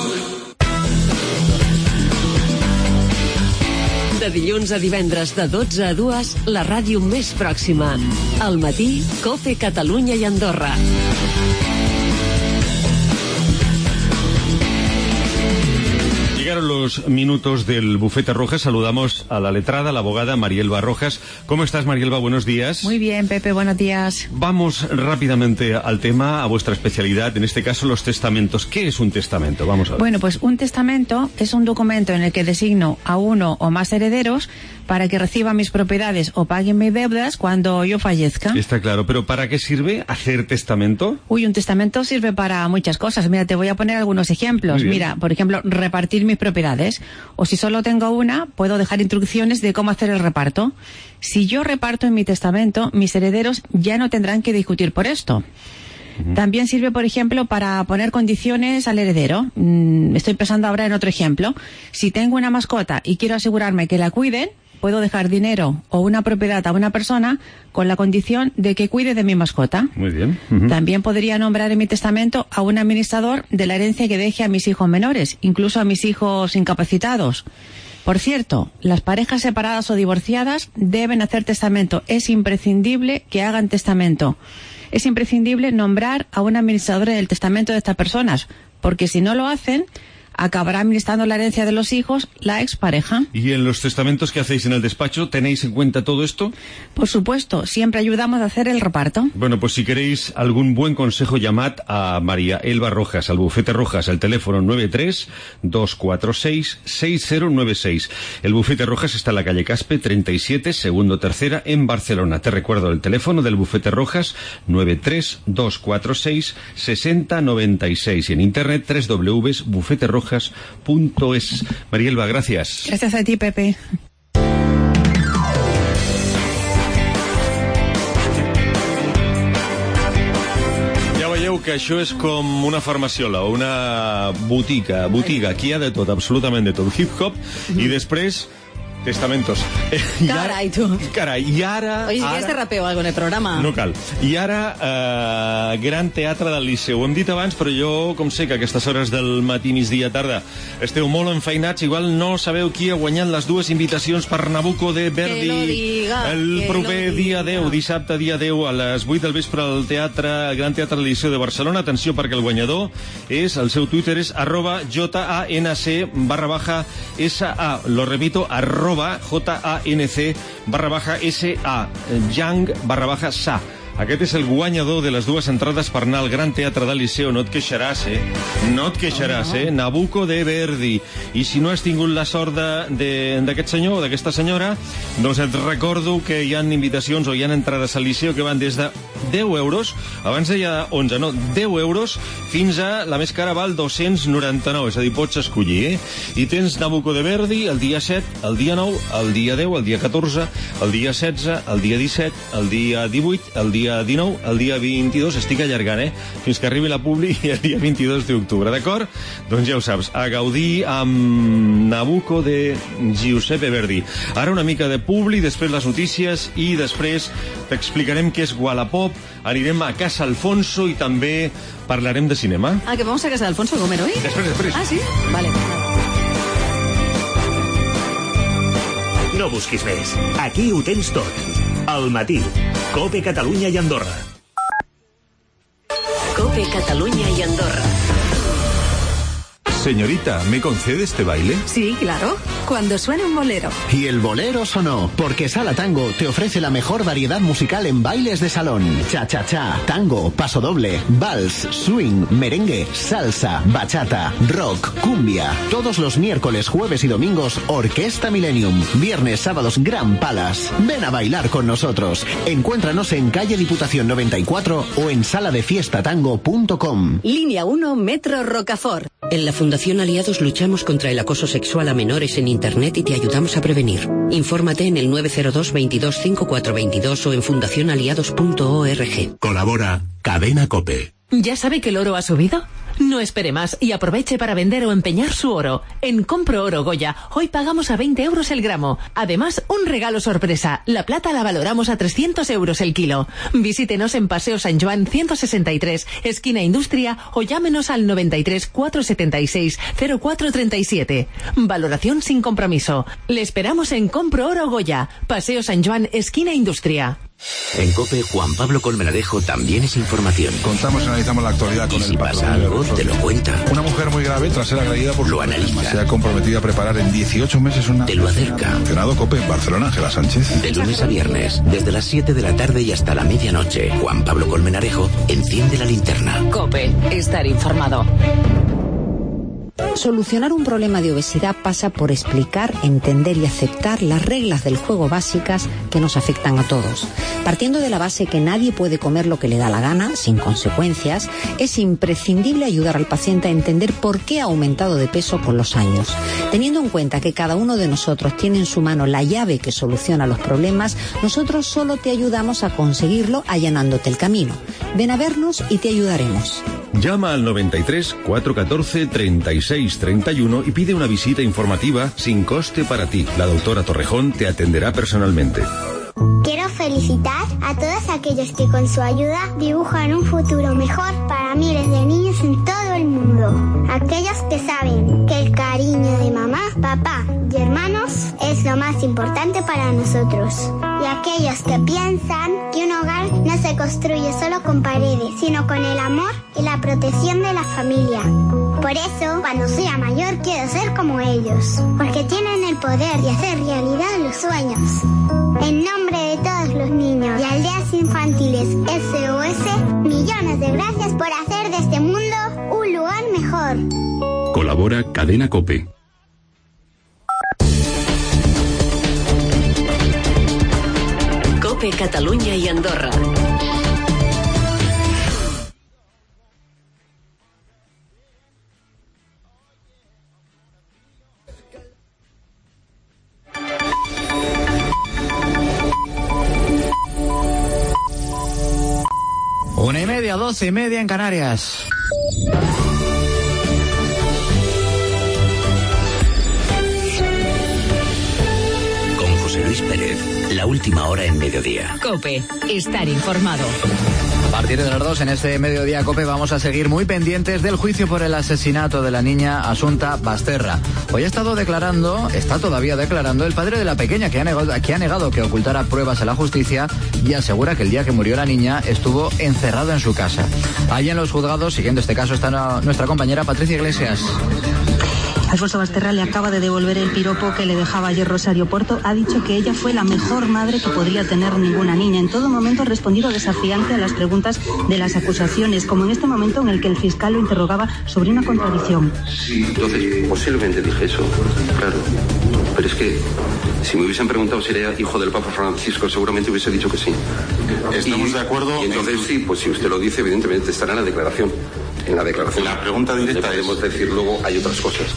De dilluns a divendres de 12 a 2, la ràdio més pròxima. Al matí, COPE Catalunya i Andorra. Llegaron los minutos del Bufete Rojas. Saludamos a la letrada, la abogada Marielba Rojas. ¿Cómo estás, Marielba? Buenos días. Muy bien, Pepe, buenos días. Vamos rápidamente al tema, a vuestra especialidad, en este caso los testamentos. ¿Qué es un testamento? Vamos a ver. Bueno, pues un testamento es un documento en el que designo a uno o más herederos para que reciban mis propiedades o paguen mis deudas cuando yo fallezca. Está claro, pero ¿para qué sirve hacer testamento? Uy, un testamento sirve para muchas cosas. Mira, te voy a poner algunos ejemplos. Mira, por ejemplo, repartir mis propiedades. O si solo tengo una, puedo dejar instrucciones de cómo hacer el reparto. Si yo reparto en mi testamento, mis herederos ya no tendrán que discutir por esto. También sirve, por ejemplo, para poner condiciones al heredero. Estoy pensando ahora en otro ejemplo. Si tengo una mascota y quiero asegurarme que la cuiden, puedo dejar dinero o una propiedad a una persona con la condición de que cuide de mi mascota. Muy bien. También podría nombrar en mi testamento a un administrador de la herencia que deje a mis hijos menores, incluso a mis hijos incapacitados. Por cierto, las parejas separadas o divorciadas deben hacer testamento. Es imprescindible que hagan testamento. Es imprescindible nombrar a un administrador del testamento de estas personas, porque si no lo hacen, acabará administrando la herencia de los hijos la expareja. ¿Y en los testamentos que hacéis en el despacho tenéis en cuenta todo esto? Por supuesto, siempre ayudamos a hacer el reparto. Bueno, pues si queréis algún buen consejo, llamad a María Elba Rojas, al Bufete Rojas, al teléfono 93-246-6096. El Bufete Rojas está en la calle Caspe, 37, segundo tercera, en Barcelona. Te recuerdo el teléfono del Bufete Rojas, 93-246-6096. Y en internet, www.bufeterrojas.es. Marielba, gracias. Gracias a ti, Pepe. Ja veieu que això és com una farmaciola o una botiga. Aquí hi ha de tot, absolutament de tot. Hip-hop i després Testamentos. Carai, tu. Carai, i ara... Oye, si quieres te rapeo algo en el programa. No cal. I ara, Gran Teatre del Liceu. Ho hem dit abans, però jo, com sé que a aquestes hores del matí, migdia, tarda, esteu molt enfeinats, igual no sabeu qui ha guanyat les dues invitacions per Nabucco de Verdi. Que lo diga, el proper dia 10, dissabte dia 10, a les 8 del vespre al Gran Teatre del Liceu de Barcelona. Atenció, perquè el guanyador és, el seu Twitter és @JANC_SA. Lo repito, @JANC_SA, Yang_SA. Aquest és el guanyador de les dues entrades per anar al Gran Teatre del Liceu. No et queixaràs, No et queixaràs, Nabucco de Verdi. I si no has tingut la sort d'aquest senyor o d'aquesta senyora, doncs et recordo que hi ha invitacions o hi ha entrades al Liceu que van des de 10 euros, abans deia 11, no, 10 euros, fins a la més cara val 299, és a dir, pots escollir, I tens Nabucco de Verdi el dia 7, el dia 9, el dia 10, el dia 14, el dia 16, el dia 17, el dia 18, el dia 19, el dia 22, estic allargant, fins que arribi la publi i el dia 22 d'octubre, d'acord? Doncs ja ho saps, a gaudir amb Nabucco de Giuseppe Verdi. Ara una mica de publi, després les notícies i després t'explicarem què és Wallapop, anirem a Casa Alfonso i també parlarem de cinema. Que vamos a Casa de Alfonso a comer hoy. Després. Sí? Vale. No busquis més. Aquí ho tens tot. Al matí. COPE Catalunya i Andorra. COPE Catalunya i Andorra. Señorita, ¿me concede este baile? Sí, claro. Cuando suene un bolero. Y el bolero sonó, porque Sala Tango te ofrece la mejor variedad musical en bailes de salón. Cha-cha-cha, tango, pasodoble, vals, swing, merengue, salsa, bachata, rock, cumbia. Todos los miércoles, jueves y domingos, Orquesta Millennium. Viernes, sábados, Gran Palace. Ven a bailar con nosotros. Encuéntranos en calle Diputación 94 o en saladefiestatango.com. Línea 1, Metro Rocafort. En la Fundación Aliados luchamos contra el acoso sexual a menores en Internet y te ayudamos a prevenir. Infórmate en el 902 22 5422 o en fundacionaliados.org. Colabora Cadena COPE. ¿Ya sabe que el oro ha subido? No espere más y aproveche para vender o empeñar su oro. En Compro Oro Goya, hoy pagamos a 20 euros el gramo. Además, un regalo sorpresa. La plata la valoramos a 300 euros el kilo. Visítenos en Paseo San Joan 163, esquina Industria, o llámenos al 93 476 0437. Valoración sin compromiso. Le esperamos en Compro Oro Goya, Paseo San Joan, esquina Industria. En COPE, Juan Pablo Colmenarejo también es información. Contamos y analizamos la actualidad con y si pasa algo, te lo cuenta. Una mujer muy grave, tras ser agredida por lo analiza. Se ha comprometido a preparar en 18 meses una... Te lo acerca. Funcionado COPE, Barcelona, Ángela Sánchez. De lunes a viernes, desde las 7 de la tarde y hasta la medianoche, Juan Pablo Colmenarejo enciende la linterna. COPE, estar informado. Solucionar un problema de obesidad pasa por explicar, entender y aceptar las reglas del juego básicas que nos afectan a todos. Partiendo de la base que nadie puede comer lo que le da la gana, sin consecuencias, es imprescindible ayudar al paciente a entender por qué ha aumentado de peso con los años. Teniendo en cuenta que cada uno de nosotros tiene en su mano la llave que soluciona los problemas, nosotros solo te ayudamos a conseguirlo allanándote el camino. Ven a vernos y te ayudaremos. Llama al 93 414 36 31 y pide una visita informativa sin coste para ti. La doctora Torrejón te atenderá personalmente. Quiero felicitar a todos aquellos que con su ayuda dibujan un futuro mejor para miles de niños en todo el mundo. Aquellos que saben que el cariño de mamá, papá y hermanos es lo más importante para nosotros. Y aquellos que piensan que un hogar no se construye solo con paredes, sino con el amor y la protección de la familia. Por eso, cuando sea mayor, quiero ser como ellos, porque tienen el poder de hacer realidad los sueños. En nombre de todos los niños y aldeas infantiles SOS, millones de gracias por hacer de este mundo un lugar mejor. Colabora Cadena COPE. COPE Catalunya i Andorra. Una y media, 12:30 en Canarias. La última hora en Mediodía. COPE. Estar informado. A partir de las 2 en este Mediodía COPE vamos a seguir muy pendientes del juicio por el asesinato de la niña Asunta Basterra. Hoy está todavía declarando el padre de la pequeña que ha negado que ocultara pruebas a la justicia y asegura que el día que murió la niña estuvo encerrado en su casa. Allí en los juzgados, siguiendo este caso, está nuestra compañera Patricia Iglesias. Alfonso Basterra le acaba de devolver el piropo que le dejaba ayer Rosario Porto. Ha dicho que ella fue la mejor madre que podría tener ninguna niña. En todo momento ha respondido desafiante a las preguntas de las acusaciones, como en este momento en el que el fiscal lo interrogaba sobre una contradicción. Sí, entonces posiblemente dije eso, claro. Pero es que si me hubiesen preguntado si era hijo del Papa Francisco, seguramente hubiese dicho que sí. ¿Estamos de acuerdo? Y entonces sí, pues si usted lo dice, evidentemente estará en la declaración. En la declaración. La pregunta directa podemos decir luego hay otras cosas.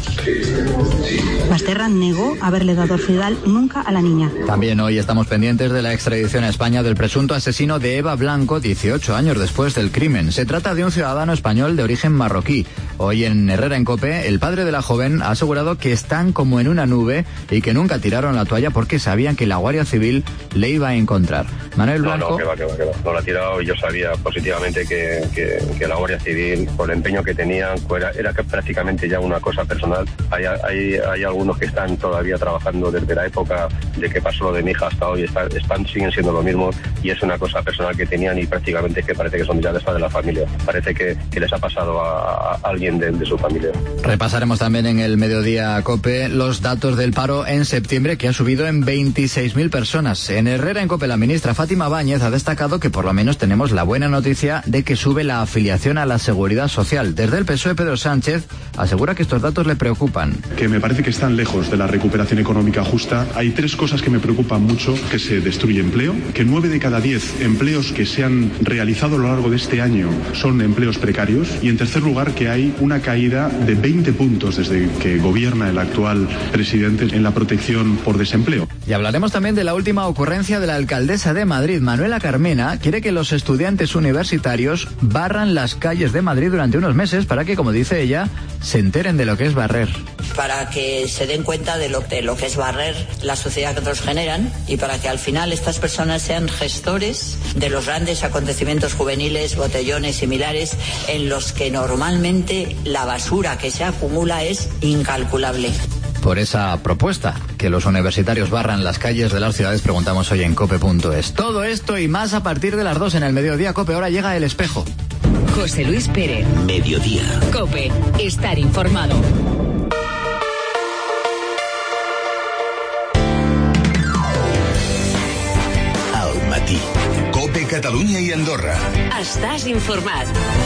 Basterra negó haberle dado orfidal nunca a la niña. También hoy estamos pendientes de la extradición a España del presunto asesino de Eva Blanco 18 años después del crimen. Se trata de un ciudadano español de origen marroquí. Hoy en Herrera en COPE, el padre de la joven ha asegurado que están como en una nube y que nunca tiraron la toalla porque sabían que la Guardia Civil le iba a encontrar. Manuel Blanco... No, que va. No la ha tirado y yo sabía positivamente que la Guardia Civil, por el empeño que tenían, era prácticamente ya una cosa personal. Hay algunos que están todavía trabajando desde la época de que pasó lo de mi hija hasta hoy, siguen siendo lo mismo y es una cosa personal que tenían y prácticamente que parece que son ya de la familia. Parece que les ha pasado a alguien de su familia. Repasaremos también en el Mediodía COPE los datos del paro en septiembre, que ha subido en 26.000 personas. En Herrera en COPE, la ministra Fátima Báñez ha destacado que por lo menos tenemos la buena noticia de que sube la afiliación a la Seguridad Social. Desde el PSOE, Pedro Sánchez asegura que estos datos le preocupan. Que me parece que están lejos de la recuperación económica justa. Hay 3 cosas que me preocupan mucho: que se destruye empleo, que 9 de cada 10 empleos que se han realizado a lo largo de este año son empleos precarios, y en tercer lugar que hay una caída de 20 puntos desde que gobierna el actual presidente en la protección por desempleo. Y hablaremos también de la última ocurrencia de la alcaldesa de Madrid, Manuela Carmena. Quiere que los estudiantes universitarios barran las calles de Madrid durante unos meses para que, como dice ella, se enteren de lo que es barrer. Para que se den cuenta de lo que es barrer la sociedad que otros generan y para que al final estas personas sean gestores de los grandes acontecimientos juveniles, botellones similares, en los que normalmente la basura que se acumula es incalculable. Por esa propuesta, que los universitarios barran las calles de las ciudades, preguntamos hoy en cope.es. Todo esto y más a partir de las 2 en el Mediodía COPE. Ahora llega El Espejo. José Luis Pérez. Mediodía. COPE. Estar informado. Al matí. COPE Catalunya i Andorra. Estàs informat.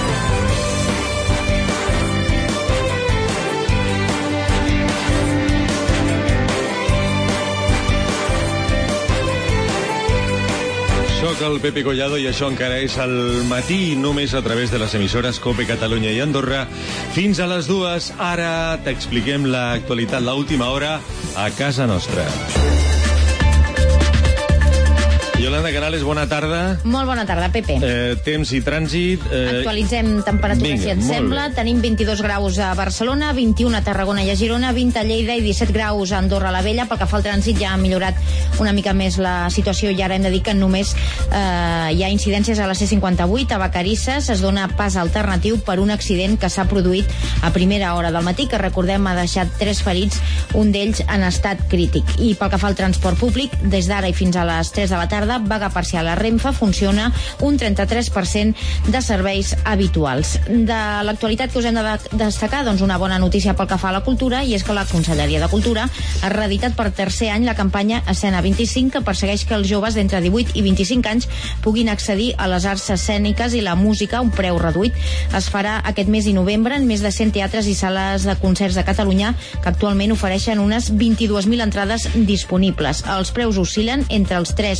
Soc el Pepe Collado i això encara és el matí, només a través de les emissores COPE Catalunya i Andorra. Fins a les 2, ara t'expliquem l'actualitat, l'última hora, a casa nostra. Yolanda Canales, bona tarda. Molt bona tarda, Pepe. Temps i trànsit. Actualitzem temperatures, si et sembla. Tenim 22 graus a Barcelona, 21 a Tarragona i a Girona, 20 a Lleida i 17 graus a Andorra la Vella. Pel que fa al trànsit ja ha millorat una mica més la situació i ara hem de dir que només hi ha incidències a la C58 a Vacarisses. Es dona pas alternatiu per un accident que s'ha produït a primera hora del matí, que recordem ha deixat 3 ferits, un d'ells en estat crític. I pel que fa al transport públic, des d'ara i fins a les 3 de la tarda, vaga parcial a Renfe, funciona un 33% de serveis habituals. De l'actualitat que us hem de destacar, doncs una bona notícia pel que fa a la cultura, i és que la Conselleria de Cultura ha reeditat per tercer any la campanya Escena 25, que persegueix que els joves d'entre 18 i 25 anys puguin accedir a les arts escèniques i la música a un preu reduït. Es farà aquest mes i novembre en més de 100 teatres i sales de concerts de Catalunya, que actualment ofereixen unes 22.000 entrades disponibles. Els preus oscil·len entre els 3 i els 10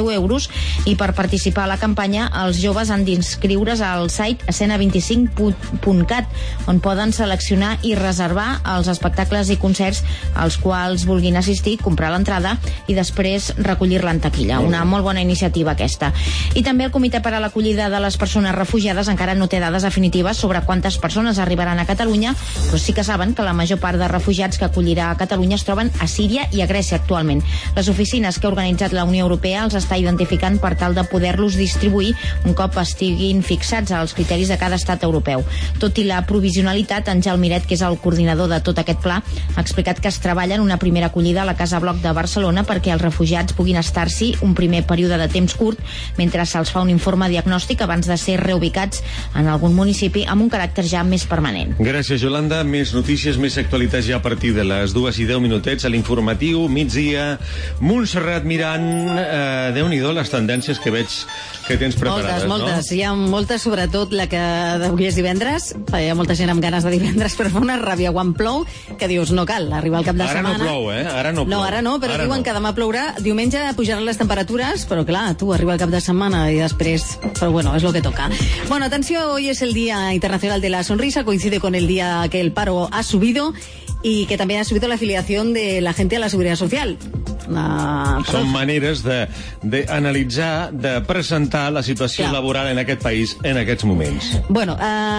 €, i per participar a la campanya els joves han d'inscriure's al site escena25.cat, on poden seleccionar i reservar els espectacles i concerts als quals vulguin assistir, comprar l'entrada i després recollir-la en taquilla. Una molt bona iniciativa aquesta. I també el Comitè per a l'Acollida de les Persones Refugiades encara no té dades definitives sobre quantes persones arribaran a Catalunya, però sí que saben que la major part de refugiats que acollirà a Catalunya es troben a Síria i a Grècia actualment. Les oficines que ha organitzat la Unió Europea els està identificant per tal de poder-los distribuir un cop estiguin fixats als criteris de cada estat europeu. Tot i la provisionalitat, Àngel Miret, que és el coordinador de tot aquest pla, ha explicat que es treballa en una primera acollida a la Casa Bloc de Barcelona perquè els refugiats puguin estar-s'hi un primer període de temps curt mentre se'ls fa un informe diagnòstic abans de ser reubicats en algun municipi amb un caràcter ja més permanent. Gràcies, Yolanda. Més notícies, més actualitats ja a partir de les 2:10 a l'informatiu, migdia. Montserrat Mirant, Déu-n'hi-do les tendències que veig que tens preparades, moltes. Hi ha moltes, sobretot la que avui és divendres. Hi ha molta gent amb ganes de divendres, però fa una ràbia quan plou, que dius, no cal, arriba el cap de setmana. Ara no plou, Ara no plou. No, ara no, però diuen que demà plourà. Diumenge pujaran les temperatures, però clar, tu arriba el cap de setmana y després, pero bueno, es lo que toca. Bueno, atención, hoy es el Día Internacional de la Sonrisa, coincide con el día que el paro ha subido y que también ha subido la afiliación de la gente a la Seguridad Social. Són maneres d'analitzar, de presentar la situació laboral en aquest país en aquests moments. Bueno,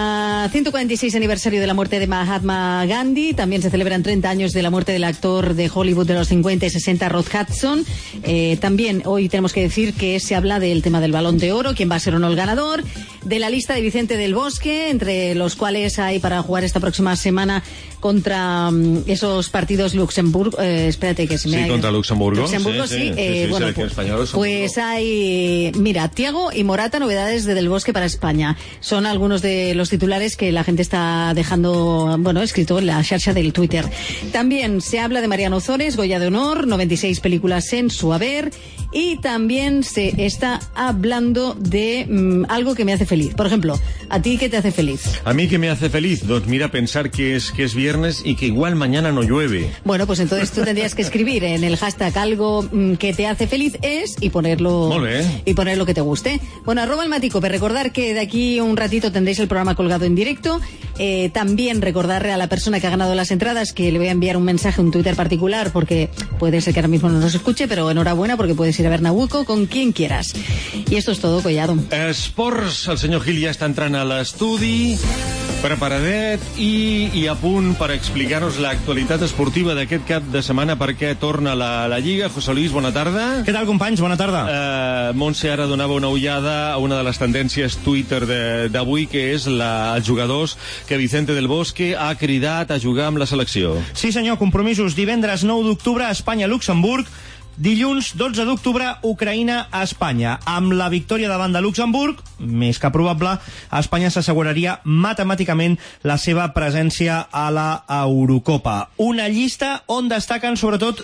146 aniversario de la muerte de Mahatma Gandhi, también se celebran 30 años de la muerte del actor de Hollywood de los 50 y 60, Rod Hudson. También hoy tenemos que decir que se habla del tema del Balón de Oro, quién va a ser o no el ganador, de la lista de Vicente del Bosque, entre los cuales hay para jugar esta próxima semana contra esos partidos Luxemburgo, espérate que se me contra Luxemburgo, sí. Bueno, pues hay, mira, Thiago y Morata, novedades de Del Bosque para España. Son algunos de los titulares que la gente está dejando, bueno, escrito en la xarxa del Twitter. También se habla de Mariano Ozores, Goya de Honor, 96 películas en su haber, y también se está hablando de algo que me hace feliz. Por ejemplo, ¿a ti qué te hace feliz? A mí ¿qué me hace feliz? Doncs mira, pensar que es viernes y que igual mañana no llueve. Bueno, pues entonces tú tendrías que escribir en el hashtag algo que te hace feliz es y ponerlo que te guste. Bueno, @elmaticope, recordar que de aquí un ratito tendréis el programa colgado en directo. También recordarle a la persona que ha ganado las entradas que le voy a enviar un mensaje, un Twitter particular, porque puede ser que ahora mismo no nos escuche, pero enhorabuena porque puedes ir a ver Nabucco con quien quieras. I esto es todo, Collado. Esports, el senyor Gil ja està entrant a l'estudi, preparadet i a punt per explicar-nos l'actualitat esportiva d'aquest cap de setmana perquè torna la Lliga. José Luis, bona tarda. Què tal, companys? Bona tarda. Montse ara donava una ullada a una de les tendències Twitter d'avui, que és els jugadors que Vicente del Bosque ha cridat a jugar amb la selecció. Sí, senyor, compromisos. Divendres 9 d'octubre, Espanya-Luxemburg. Dilluns 12 d'octubre, Ucraïna-Espanya. Amb la victòria davant de Luxemburg, més que probable, Espanya s'asseguraria matemàticament la seva presència a la Eurocopa. Una llista on destaquen sobretot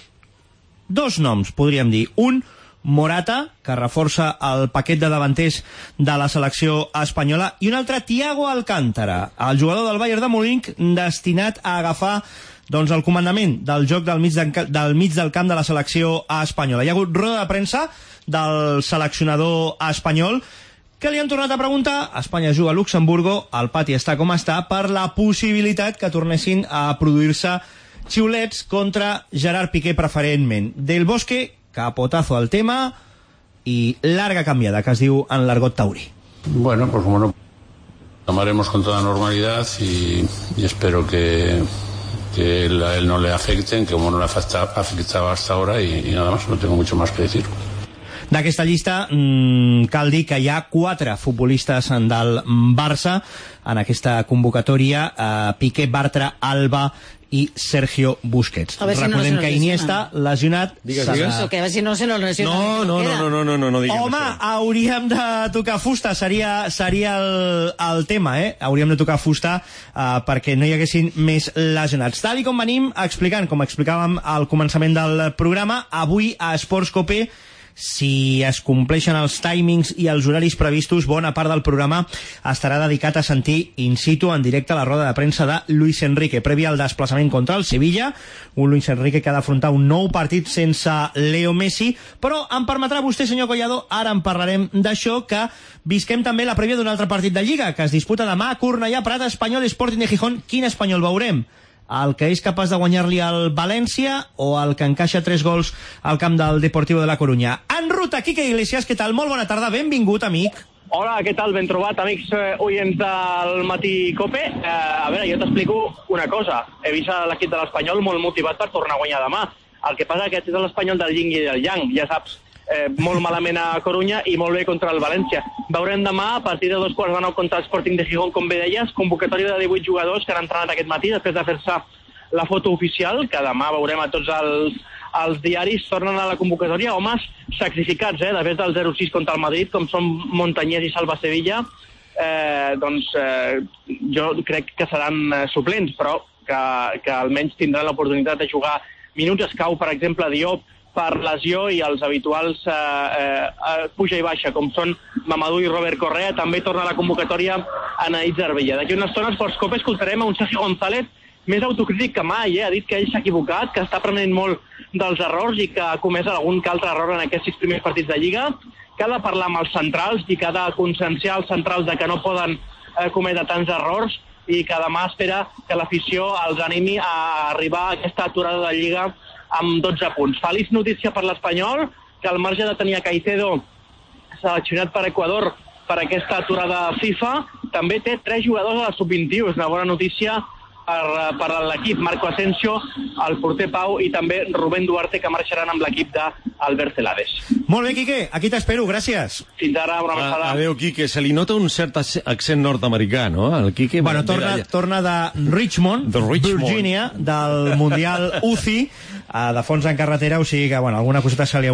dos noms, podríem dir. Un, Morata, que reforça el paquet de davanters de la selecció espanyola, i un altre, Thiago Alcántara, el jugador del Bayern de Múnich, destinat a agafar el comandament del joc del mig del camp de la selecció espanyola. Hi ha hagut roda de premsa del seleccionador espanyol que li han tornat a preguntar. Espanya juga a Luxemburgo, el pati està com està, per la possibilitat que tornessin a produir-se xiulets contra Gerard Piqué preferentment. Del Bosque, capotazo al tema i larga canviada, que es diu en l'argot taurí. Bueno, pues como no, tomaremos con toda normalidad y espero que a él no le afecten, que como no le afectaba hasta ahora y nada más, no tengo mucho más que decir. D'aquesta llista cal dir que hi ha 4 futbolistes del Barça en aquesta convocatòria, Piqué, Bartra, Alba i Sergio Busquets. Recordem que Iniesta, lesionat... Digues. Que a veure si no se nos lesiona. No diguem això. Home, hauríem de tocar fusta, seria el tema, Hauríem de tocar fusta perquè no hi haguessin més lesionats. Tal i com venim explicant, com explicàvem al començament del programa, avui a Esports Cope Si es compleixen els timings i els horaris previstos, bona part del programa estarà dedicat a sentir in situ, en directe, la roda de premsa de Luis Enrique, prèvia al desplaçament contra el Sevilla, un Luis Enrique que ha d'afrontar un nou partit sense Leo Messi, però em permetrà vostè, senyor Collado, ara en parlarem d'això, que visquem també la prèvia d'un altre partit de Lliga, que es disputa demà a Cornellà, Prat, Espanyol, Sporting de Gijón. Quin Espanyol veurem? El que és capaç de guanyar-li al València o el que encaixa 3 gols al camp del Deportivo de la Coruña? En ruta, Quique Iglesias, què tal? Molt bona tarda, benvingut, amic. Hola, què tal? Ben trobat, amics oients del Matí Cope. A veure, jo t'explico una cosa. He vist l'equip de l'Espanyol molt motivat per tornar a guanyar demà. El que passa que aquest és l'Espanyol del yin i del yang, ja saps. Molt malament a Corunya i molt bé contra el València. Veurem demà, a partir de 8:45 contra el Sporting de Gijón, com bé deies, convocatòria de 18 jugadors que han entrenat aquest matí després de fer-se la foto oficial, que demà veurem a tots els diaris. Tornen a la convocatòria homes sacrificats, després del 0-6 contra el Madrid, com són Montañés i Salva Sevilla. Jo crec que seran suplents, però que almenys tindran l'oportunitat de jugar minuts. Escau, per exemple, Diop, per lesió, i els habituals puja i baixa, com són Mamadou i Robert Correa. També torna a la convocatòria Anaït Zarbella. D'aquí una estona, als Sports Cope, escoltarem a un Sergio González més autocrític que mai. Ha dit que ell s'ha equivocat, que està aprenent molt dels errors i que ha comès algun que altre error en aquests 6 primers partits de Lliga, que ha de parlar amb els centrals i que ha de conscienciar els centrals de que no poden cometre tants errors, i que demà espera que l'afició els animi a arribar a aquesta aturada de Lliga amb 12 punts. Feliç notícia per l'Espanyol, que al marge de tenir a Caicedo seleccionat per Equador per aquesta aturada FIFA, també té 3 jugadors a la sub-21. És una bona notícia per l'equip. Marco Asensio, el porter Pau i també Rubén Duarte, que marxaran amb l'equip d'Albert Celades. Molt bé, Quique, aquí t'espero, gràcies. Fins ara, una abraçada. Adéu, Quique. Se li nota un cert accent nord-americà, no? El Quique... Bueno, torna de Richmond, Virginia, del Mundial UCI, de fons en carretera, o sigui que, bueno, alguna coseta se li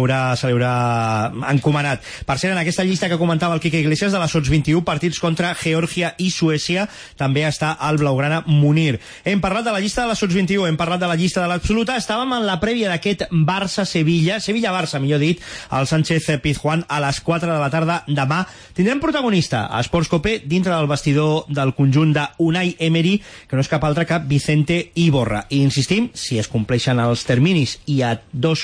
haurà encomanat. Per cert, en aquesta llista que comentava el Quique Iglesias, de les 21 partits contra Geòrgia i Suècia, també està el blaugrana Munir. Hem parlat de la llista de les 21, hem parlat de la llista de l'absoluta, estàvem en la prèvia d'aquest Barça-Sevilla, Sevilla-Barça, millor dit, al Sánchez-Pizjuán, a les 4 de la tarda demà. Tindrem protagonista a Esports Cope, dintre del vestidor del conjunt d'Unai Emery, que no és cap altre que Vicente Iborra. I insistim, si es compleixen els terminis i a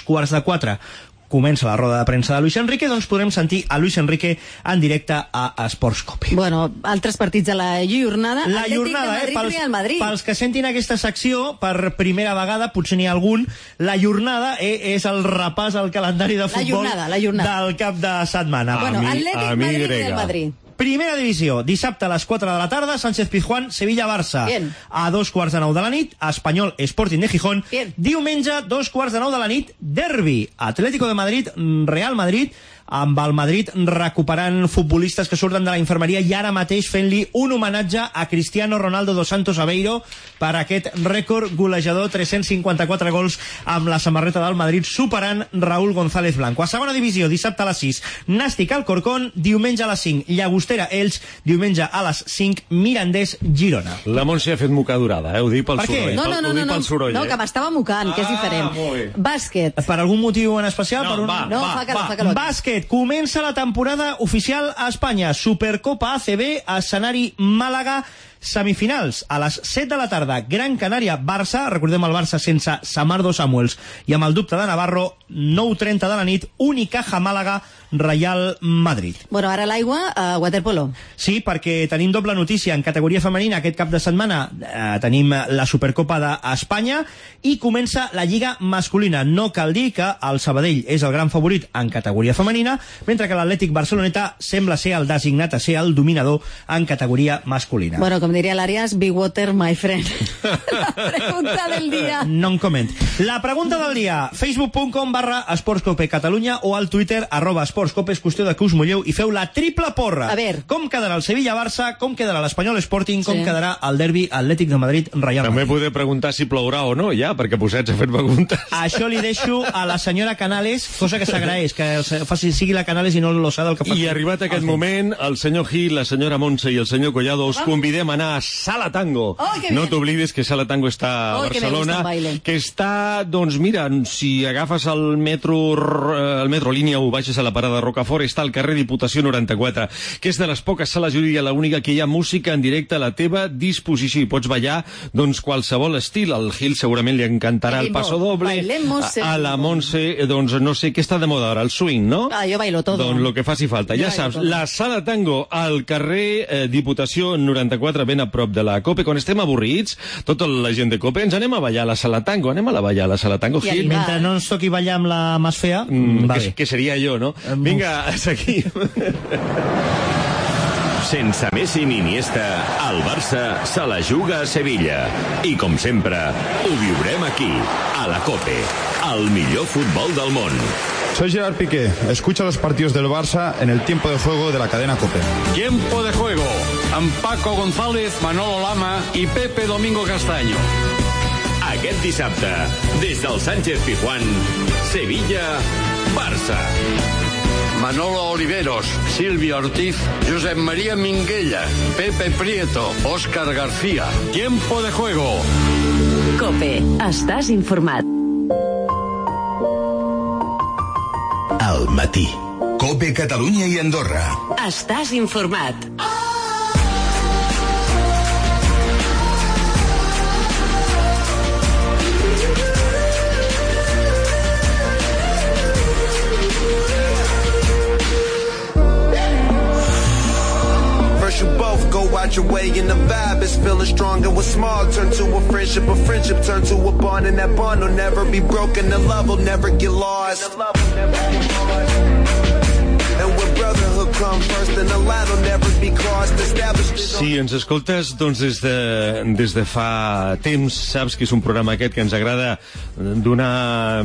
3:45 comença la roda de premsa de Luis Enrique, doncs podrem sentir a Luis Enrique en directe a Esports Cope. Bueno, altres partits de la jornada. La jornada, pels que sentin aquesta secció per primera vegada, potser n'hi ha algun, la jornada és el repàs al calendari de futbol del cap de setmana. Bueno, Atlètic, Madrid i Real Madrid. Primera divisió, dissabte a les 4 de la tarda, Sánchez-Pizjuán, Sevilla-Barça. A 2:15 de la nit, Espanyol, Sporting de Gijón. Diumenge, 2:15 de la nit, derbi, Atlético de Madrid, Real Madrid, amb el Madrid recuperant futbolistes que surten de la infermeria i ara mateix fent-li un homenatge a Cristiano Ronaldo dos Santos Aveiro per aquest rècord golejador, 354 gols amb la samarreta del Madrid, superant Raúl González Blanco. A segona divisió, dissabte a les 6, Nàstic Alcorcón, diumenge a les 5, Llagostera Elx, diumenge a les 5, Mirandés Girona. La Montse ha fet mocadurada, ho dic pel soroll. No, que m'estava mocant, que és diferent. Bàsquet. Per algun motiu en especial? No, fa calor. Bàsquet. Comença la temporada oficial a Espanya. Supercopa ACB, escenari Màlaga, semifinals a les 7 de la tarda, Gran Canària-Barça, recordem el Barça sense Samardo Samuels i amb el dubte de Navarro, 9:30 de la nit, Unicaja-Màlaga, Real Madrid. Bueno, ara l'aigua a waterpolo. Sí, perquè tenim doble notícia en categoria femenina. Aquest cap de setmana tenim la Supercopa d'Espanya i comença la Lliga masculina. No cal dir que el Sabadell és el gran favorit en categoria femenina, mentre que l'Atlètic Barceloneta sembla ser el designat a ser el dominador en categoria masculina. Bueno, com diria l'Àrias, big water, my friend. La pregunta del dia. No en coment. La pregunta del dia, facebook.com/esportscope Catalunya o al Twitter @esportscope. És qüestió de que us mulleu i feu la triple porra. A veure. Com quedarà el Sevilla-Barça, com quedarà l'Espanyol Sporting, com quedarà el derbi Atlètic de Madrid-Real Madrid. També podeu preguntar si plourà o no, ja, perquè posats a fer preguntes. Això li deixo a la senyora Canales, cosa que s'agraeix, que sigui la Canales i no l'Osada el que fa. I arribat aquest moment, el senyor Gil, la senyora Montse i el senyor Collado us convidem a setmana a Sala Tango. No t'oblides que Sala Tango està a Barcelona, que està, doncs mira, si agafes el metro línia 1, baixes a la parada de Rocafort, està al carrer Diputació 94, que és de les poques sales, jo diria l'única, que hi ha música en directe a la teva disposició, i pots ballar, doncs, qualsevol estil. Al Gil segurament li encantarà el paso doble, a la Montse, doncs, no sé, què està de moda ara, el swing, no? Jo bailo todo. Doncs lo que faci falta, ja saps, la Sala Tango al carrer Diputació 94, ben a prop de la COPE. Quan estem avorrits, tota la gent de COPE, ens anem a ballar a la Sala Tango, ballar a la Sala Tango. Gil, mentre no ens toqui ballar amb la més fea, que seria jo, no? Vinga, seguim. Sense Messi ni Iniesta, el Barça se la juga a Sevilla. I com sempre, ho viurem aquí, a la COPE, el millor futbol del món. Soy Gerard Piqué. Escucha los partidos del Barça en el tiempo de juego de la cadena COPE. Tiempo de juego. Amb Paco González, Manolo Lama i Pepe Domingo Castaño. Aquest dissabte, des del Sánchez Pizjuán, Sevilla-Barça. Manolo Oliveros, Silvia Ortiz, Josep María Minguella, Pepe Prieto, Óscar García. Tiempo de juego. COPE. Estàs informat. Al matí. COPE Catalunya i Andorra. Estàs informat. You both go out your way and the vibe is feeling strong, and what's small turn to a friendship turn to a bond, and that bond will never be broken, the love will never get lost. Si ens escoltes, doncs des de fa temps, saps que és un programa aquest que ens agrada donar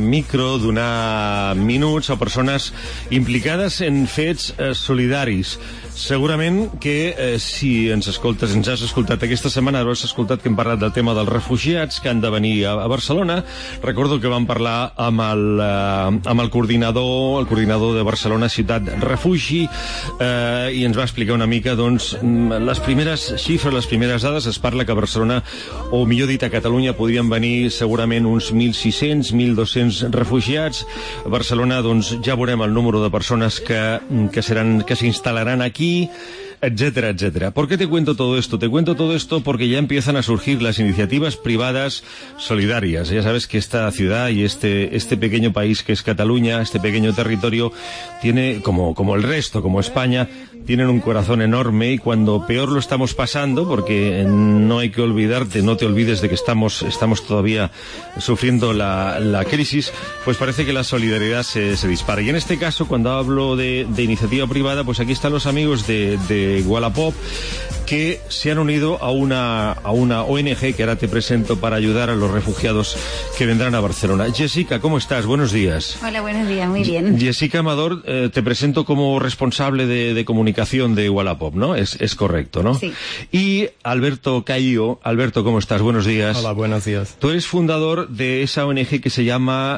minuts a persones implicades en fets solidaris. Segurament que si ens escoltes, ens has escoltat aquesta setmana, hauràs escoltat que hem parlat del tema dels refugiats que han de venir a Barcelona. Recordo que vam parlar amb el coordinador de Barcelona Ciutat Refugi, i ens va explicar una mica, doncs, les primeres xifres, les primeres dades. Es parla que a Barcelona, o millor dit a Catalunya, podrien venir segurament uns 1.600, 1.200 refugiats. A Barcelona, doncs, ja veurem el número de persones que s'instal·laran aquí, etcétera, etcétera. ¿Por qué te cuento todo esto? Te cuento todo esto porque ya empiezan a surgir las iniciativas privadas solidarias. Ya sabes que esta ciudad y este pequeño país que es Cataluña, este pequeño territorio, tiene, como el resto, como España, tienen un corazón enorme, y cuando peor lo estamos pasando, porque no hay que olvidarte, no te olvides de que estamos todavía sufriendo la crisis, pues parece que la solidaridad se dispara. Y en este caso, cuando hablo de iniciativa privada, pues aquí están los amigos de Wallapop, que se han unido a una ONG que ahora te presento para ayudar a los refugiados que vendrán a Barcelona. Jessica, ¿cómo estás? Buenos días. Hola, buenos días, muy bien. Jessica Amador, te presento como responsable de comunicación de Wallapop, ¿no? Es correcto, ¿no? Sí. Y Alberto Caillo. Alberto, ¿cómo estás? Buenos días. Hola, buenos días. Tú eres fundador de esa ONG que se llama...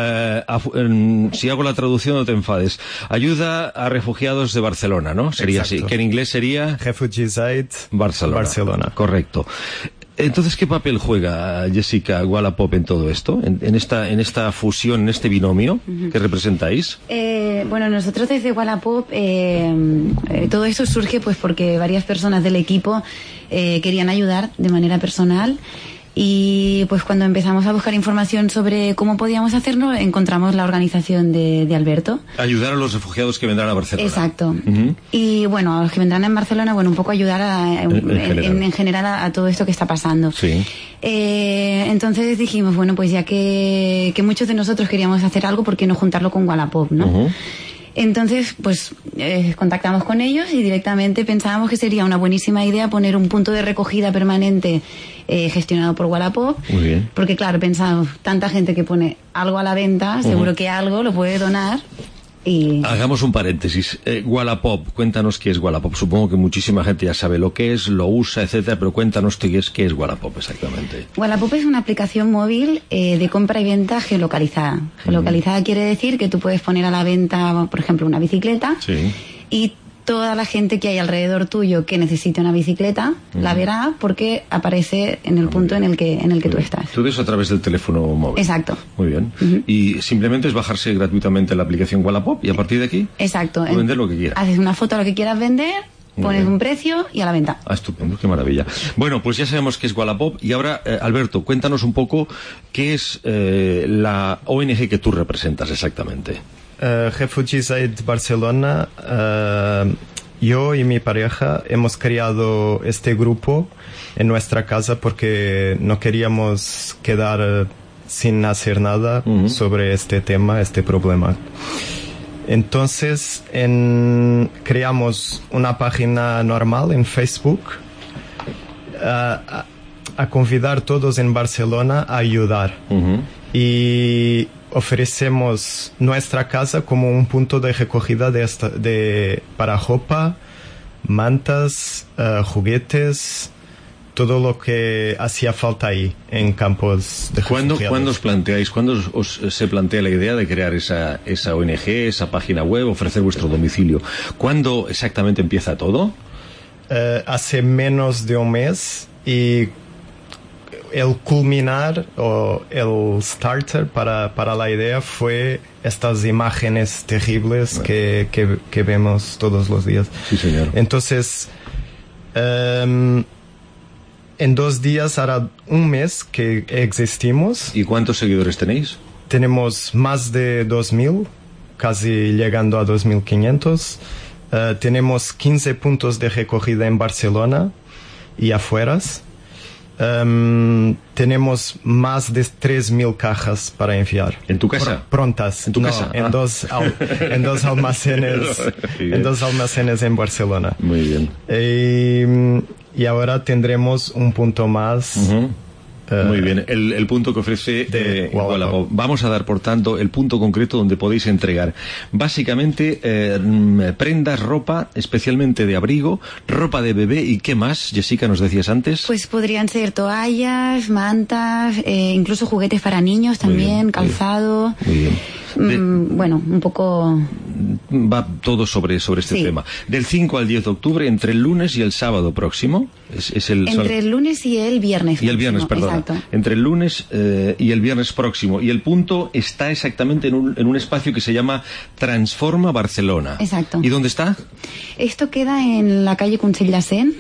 si hago la traducción no te enfades, Ayuda a Refugiados de Barcelona, ¿no? Sería Exacto. así, que en inglés sería Refugees Aid Barcelona. Correcto. Entonces, ¿qué papel juega, Jessica, Wallapop en todo esto? En esta fusión, en este binomio que representáis? Bueno, nosotros desde Wallapop todo esto surge pues porque varias personas del equipo querían ayudar de manera personal. Y pues cuando empezamos a buscar información sobre cómo podíamos hacerlo, encontramos la organización de Alberto. Ayudar a los refugiados que vendrán a Barcelona. Exacto. Y bueno, a los que vendrán en Barcelona, bueno, un poco ayudar en general a todo esto que está pasando. Sí. Entonces dijimos, bueno, pues ya que muchos de nosotros queríamos hacer algo, ¿por qué no juntarlo con Wallapop, no? Entonces, pues contactamos con ellos y directamente pensábamos que sería una buenísima idea poner un punto de recogida permanente gestionado por Wallapop. Muy bien. Porque claro, pensamos, tanta gente que pone algo a la venta, seguro que algo lo puede donar. Y... Hagamos un paréntesis. Wallapop, cuéntanos qué es Wallapop. Supongo que muchísima gente ya sabe lo que es, lo usa, etcétera, pero cuéntanos qué es Wallapop exactamente. Wallapop es una aplicación móvil de compra y venta geolocalizada. Geolocalizada quiere decir que tú puedes poner a la venta, por ejemplo, una bicicleta. Sí. Y toda la gente que hay alrededor tuyo que necesite una bicicleta la verá porque aparece en el punto en el que tú estás. Todo eso a través del teléfono móvil. Exacto. Muy bien. Y simplemente es bajarse gratuitamente la aplicación Wallapop y a partir de aquí exacto. Vender lo que quieras. Haces una foto de lo que quieras vender, pones un precio y a la venta. Estupendo, qué maravilla. Bueno, pues ya sabemos qué es Wallapop y ahora, Alberto, cuéntanos un poco qué es la ONG que tú representas exactamente. Refugees Aid Barcelona, yo y mi pareja hemos creado este grupo en nuestra casa porque no queríamos quedar sin hacer nada sobre este tema, este problema. Entonces creamos una página normal en Facebook a convidar a todos en Barcelona a ayudar. Y ofrecemos nuestra casa como un punto de recogida para ropa, mantas, juguetes, todo lo que hacía falta ahí en campos de refugiados. ¿Cuándo os planteáis, se plantea la idea de crear esa ONG, esa página web, ofrecer vuestro domicilio? ¿Cuándo exactamente empieza todo? Hace menos de un mes y el culminar o el starter para la idea fue estas imágenes terribles que vemos todos los días. Sí, señor. Entonces, en 2 días hará un mes que existimos. ¿Y cuántos seguidores tenéis? Tenemos más de 2.000, casi llegando a 2.500. Tenemos 15 puntos de recogida en Barcelona y afueras. Tenemos más de 3.000 cajas para enviar. ¿En tu casa? Prontas. ¿En tu casa? En dos almacenes. En 2 almacenes en Barcelona. Muy bien. Y ahora tendremos un punto más. Muy bien, el punto que ofrece Wallapop. Vamos a dar, por tanto, el punto concreto donde podéis entregar básicamente prendas, ropa, especialmente de abrigo, ropa de bebé y ¿qué más, Jessica, nos decías antes? Pues podrían ser toallas, mantas, incluso juguetes para niños también, calzado. Muy bien. Bueno, un poco... Va todo sobre este tema. Del 5 al 10 de octubre, entre el lunes y el sábado próximo. Entre el lunes y el viernes. Y el viernes, perdón. Exacto. Entre el lunes y el viernes próximo. Y el punto está exactamente en un espacio que se llama Transforma Barcelona. Exacto. ¿Y dónde está? Esto queda en la calle Consell de Cent.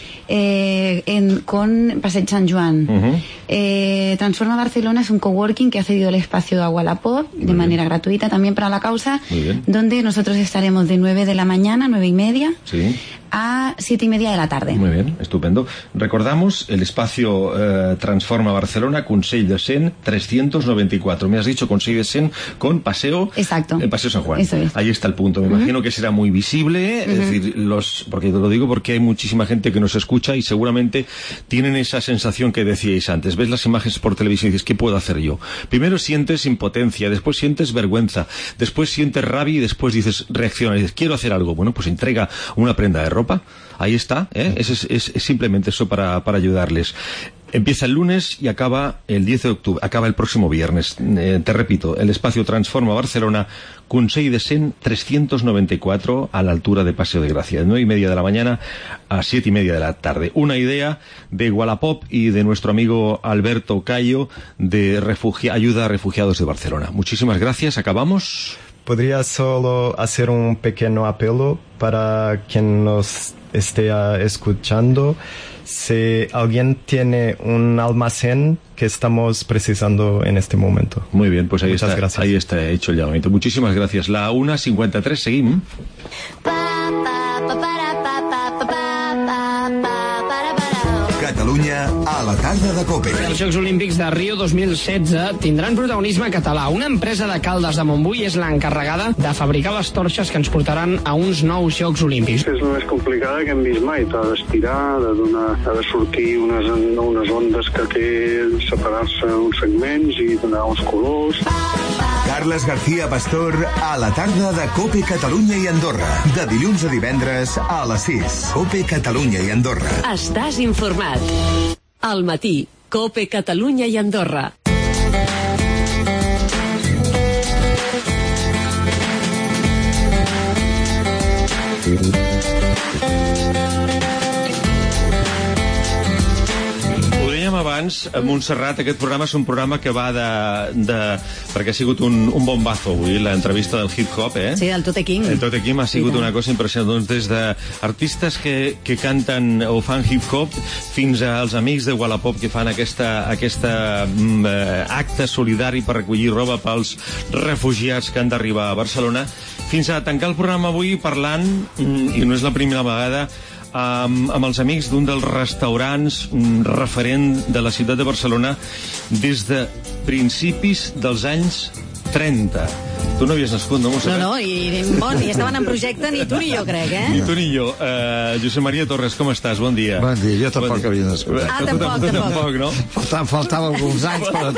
Con Passeig Sant Joan. Transforma Barcelona es un coworking que ha cedido el espacio a Wallapop de manera gratuita también para la causa, donde nosotros estaremos de 9 de la mañana, 9:30, a 7:30 de la tarde. Muy bien, estupendo. Recordamos el espacio Transforma Barcelona, Consell de Cent 394. Me has dicho Consell de Cent con Paseo. Exacto. El Paseo San Juan. Eso es. Ahí está el punto. Me imagino que será muy visible, es decir, porque te lo digo porque hay muchísima gente que nos escucha y seguramente tienen esa sensación que decíais antes. Ves las imágenes por televisión y dices, ¿qué puedo hacer yo? Primero sientes impotencia, después sientes vergüenza, después sientes rabia y después dices, reaccionas y dices, quiero hacer algo. Bueno, pues entrega una prenda de ropa. Ahí está, es simplemente eso para ayudarles. Empieza el lunes y acaba el 10 de octubre, acaba el próximo viernes. Te repito, el espacio Transforma Barcelona, Consell de Cent 394, a la altura de Paseo de Gracia, de 9:30 de la mañana a 7:30 de la tarde. Una idea de Wallapop y de nuestro amigo Alberto Cayo de Ayuda a Refugiados de Barcelona. Muchísimas gracias, acabamos. Podría solo hacer un pequeño apelo para quien nos esté escuchando. Si alguien tiene un almacén que estamos precisando en este momento. Muy bien, pues Muchas gracias. Ahí está hecho el llamamiento. Muchísimas gracias. La 1:53, seguim. Catalunya a la tarda de COPE. Els Jocs Olímpics de Rio 2016 tindran protagonisme català. Una empresa de Caldes de Montbui és l'encarregada de fabricar les torxes que ens portaran a uns nous Jocs Olímpics. És la més complicada que hem vist mai. T'ha d'estirar, ha de sortir unes ondes que té, separar-se uns segments i donar uns colors. Carles García Pastor a la tarda de COPE Catalunya i Andorra. De dilluns a divendres a les 6. COPE Catalunya i Andorra. Estàs informat. Al matí, COPE Catalunya i Andorra. abans, Montserrat, aquest programa és un programa que va perquè ha sigut un bombazo avui, l'entrevista del hip-hop, Sí, el Tote King. El Tote King ha sigut una cosa impressionant. Doncs des d'artistes que canten o fan hip-hop fins als amics de Wallapop que fan aquesta acte solidari per recollir roba pels refugiats que han d'arribar a Barcelona, fins a tancar el programa avui parlant, i no és la primera vegada, amb els amics d'un dels restaurants referent de la ciutat de Barcelona des de principis dels anys 30. Tu no havies nascut, no, Montserrat? No, i estaven en projecte ni tu ni jo, crec, Ni tu ni jo. Josep Maria Torres, com estàs? Bon dia. Bon dia, jo tampoc havia nascut. Tampoc, no? Faltava alguns anys, però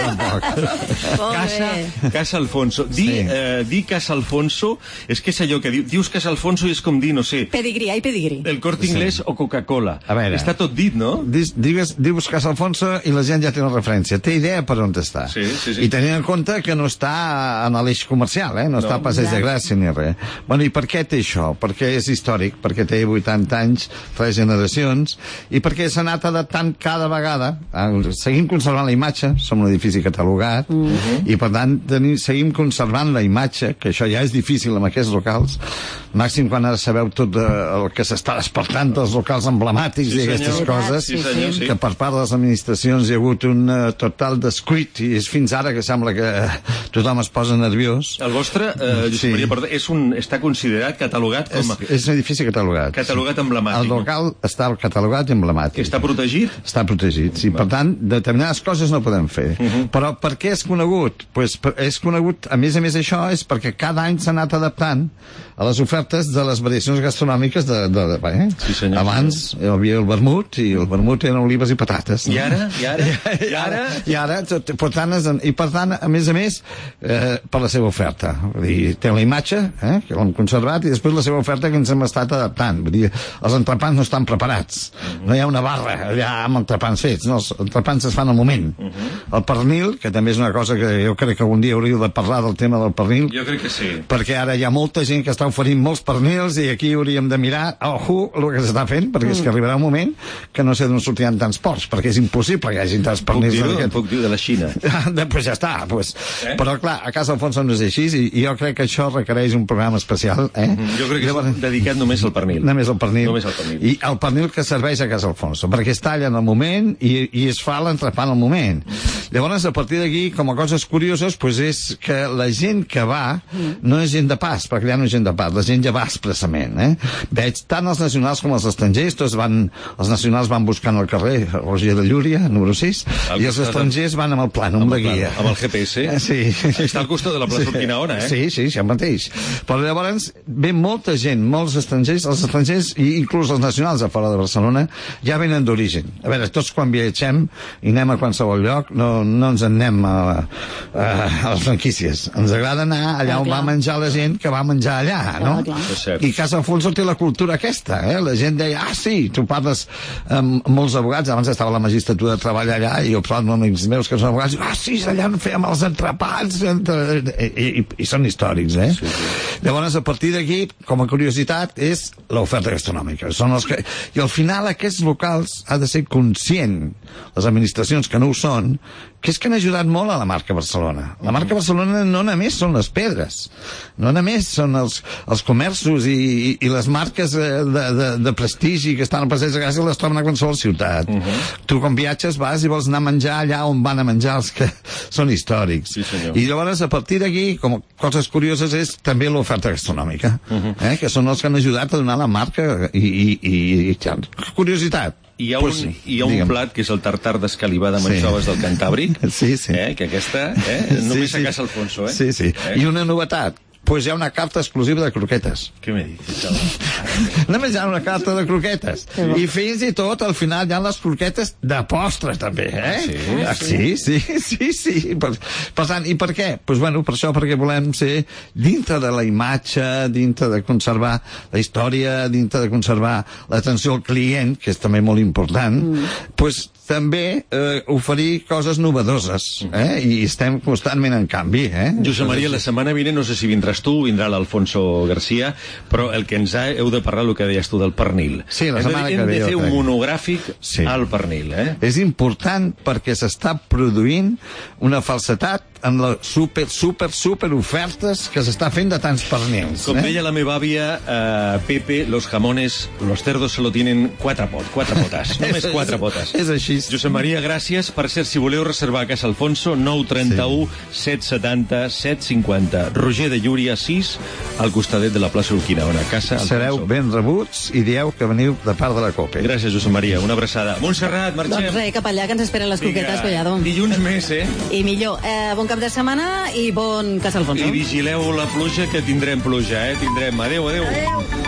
tampoc. Casa Alfonso. Dir Casa Alfonso és que és allò que dius Casa Alfonso i és com dir, no sé... Pedigrí, ai, pedigrí. El Corte Inglés o Coca-Cola. A veure... Està tot dit, no? Dius Casa Alfonso i la gent ja té una referència. Té idea per on està. Sí. I tenint en compte que no està en l'eix comercial, no està a Passeig de Gràcia ni res. Bueno, i per què té això? Perquè és històric, perquè té 80 anys, 3 generacions, i perquè s'ha anat adaptant cada vegada. Seguim conservant la imatge, som un edifici catalogat, i per tant seguim conservant la imatge, que això ja és difícil amb aquests locals, màxim quan ara sabeu tot el que s'està despertant dels locals emblemàtics i aquestes coses, que per part de les administracions hi ha hagut un total descuit, i és fins ara que sembla que tothom es posa nerviós. El vostre, Josep Maria, perdó, està considerat, catalogat com... És un edifici catalogat. Catalogat emblemàtic. El local està catalogat i emblemàtic. Està protegit? Està protegit, sí. Per tant, determinades coses no podem fer. Però per què és conegut? Pues és conegut, a més això, és perquè cada any s'ha anat adaptant a les ofertes de les variacions gastronòmiques Sí, senyor. Abans hi havia el vermut, i el vermut eren olives i patates. I ara? I ara, per tant, a més, per la seva oferta. Vull dir, té la imatge, que l'hem conservat, i després la seva oferta que ens hem estat adaptant. Vull dir, els entrepans no estan preparats. No hi ha una barra allà amb entrepans fets, no, els entrepans es fan al moment. El pernil, que també és una cosa que jo crec que algun dia hauríeu de parlar del tema del pernil. Jo crec que sí. Perquè ara hi ha molta gent que està oferint molts pernils i aquí hauríem de mirar, el que s'està fent, perquè és que arribarà un moment que no sé d'on sortiran tants porcs, perquè és impossible que hi hagi tants pernils. Puc dir de la Xina. Pues ja està, pues. Però clar, a Casa Alfonso no és així, i jo crec que això requereix un programa especial. Jo crec que és dedicat només al pernil. Només al pernil. I el pernil que serveix a Casa Alfonso, perquè es talla en el moment i es fa l'entrepà en el moment. Llavors, a partir d'aquí, com a coses curioses, pues és que la gent que va no és gent de pas, perquè ja no és gent de pas, la gent ja va expressament. Veig tant els nacionals com els estrangers, els nacionals van buscant al carrer Roger de Llúria, número 6, i els estrangers van amb el plànol, amb la guia. Amb el GPS? Sí. Està al costat de la plaça Urquinaona, Sí, això mateix. Però llavors ve molta gent, molts estrangers, els estrangers i inclús els nacionals a fora de Barcelona ja venen d'origen. A veure, tots quan viatgem i anem a qualsevol lloc no ens en anem a les franquícies. Ens agrada anar allà on va menjar la gent que va menjar allà, no? I Casa Alfonso té la cultura aquesta, la gent deia, sí, tu parles amb molts advocats, abans estava la magistratura de treball allà i jo parlo amb amics meus que són advocats, sí, allà on fèiem els entrepans i són històrics, Llavors, a partir d'aquí, com a curiositat, és l'oferta gastronòmica. I al final aquests locals ha de ser conscient, les administracions que no ho són, que és que han ajudat molt a la marca Barcelona. La marca Barcelona no només són les pedres, no només són els comerços i les marques de prestigi que estan al Passeig de Gràcia les troben a qualsevol ciutat. Tu quan viatges vas i vols anar a menjar allà on van a menjar els que són històrics. I llavors a partir d'aquí, com coses curioses, és també l'oferta gastronòmica, que són els que han ajudat a donar la marca i curiositat. Hi ha un plat que és el tartar d'escalivada amb anxoves del Cantàbric, que aquesta, només a Casa Alfonso. Sí. I una novetat, pues hi ha una carta exclusiva de croquetes. Què me dices? Només hi ha una carta de croquetes. I fins i tot, al final, hi ha les croquetes de postre, també, Sí. Per tant, i per què? Pues bueno, per això, perquè volem ser dintre de la imatge, dintre de conservar la història, dintre de conservar l'atenció al client, que és també molt important, pues també oferir coses novedoses, i estem constantment en canvi. Josep Maria, la setmana vinent no sé si vindràs vindràs tu, vindrà l'Alfonso García, però el que ens heu de parlar, el que deies tu, del pernil. Sí, la setmana que ve. Hem de fer un monogràfic al pernil, És important perquè s'està produint una falsetat en les super ofertes que s'està fent de tants pernils. Com deia la meva àvia, Pepe, los jamones, los cerdos solo tienen 4 potes. Només 4 potes. És així. Josep Maria, gràcies. Per cert, si voleu reservar a Casa Alfonso, 931 770 750. Roger de Llúria 6, al costadet de la plaça Urquinaona. Casa Alfonso. Sereu ben rebuts i dieu que veniu de part de la COPE. Gràcies, Josep Maria. Una abraçada. Montserrat, marxem. Doncs res, cap allà, que ens esperen les coquetes, Collado. Dilluns més, I millor. Bon cap de setmana i bon Casa Alfonso. I vigileu la pluja, que tindrem pluja, Tindrem. Adéu.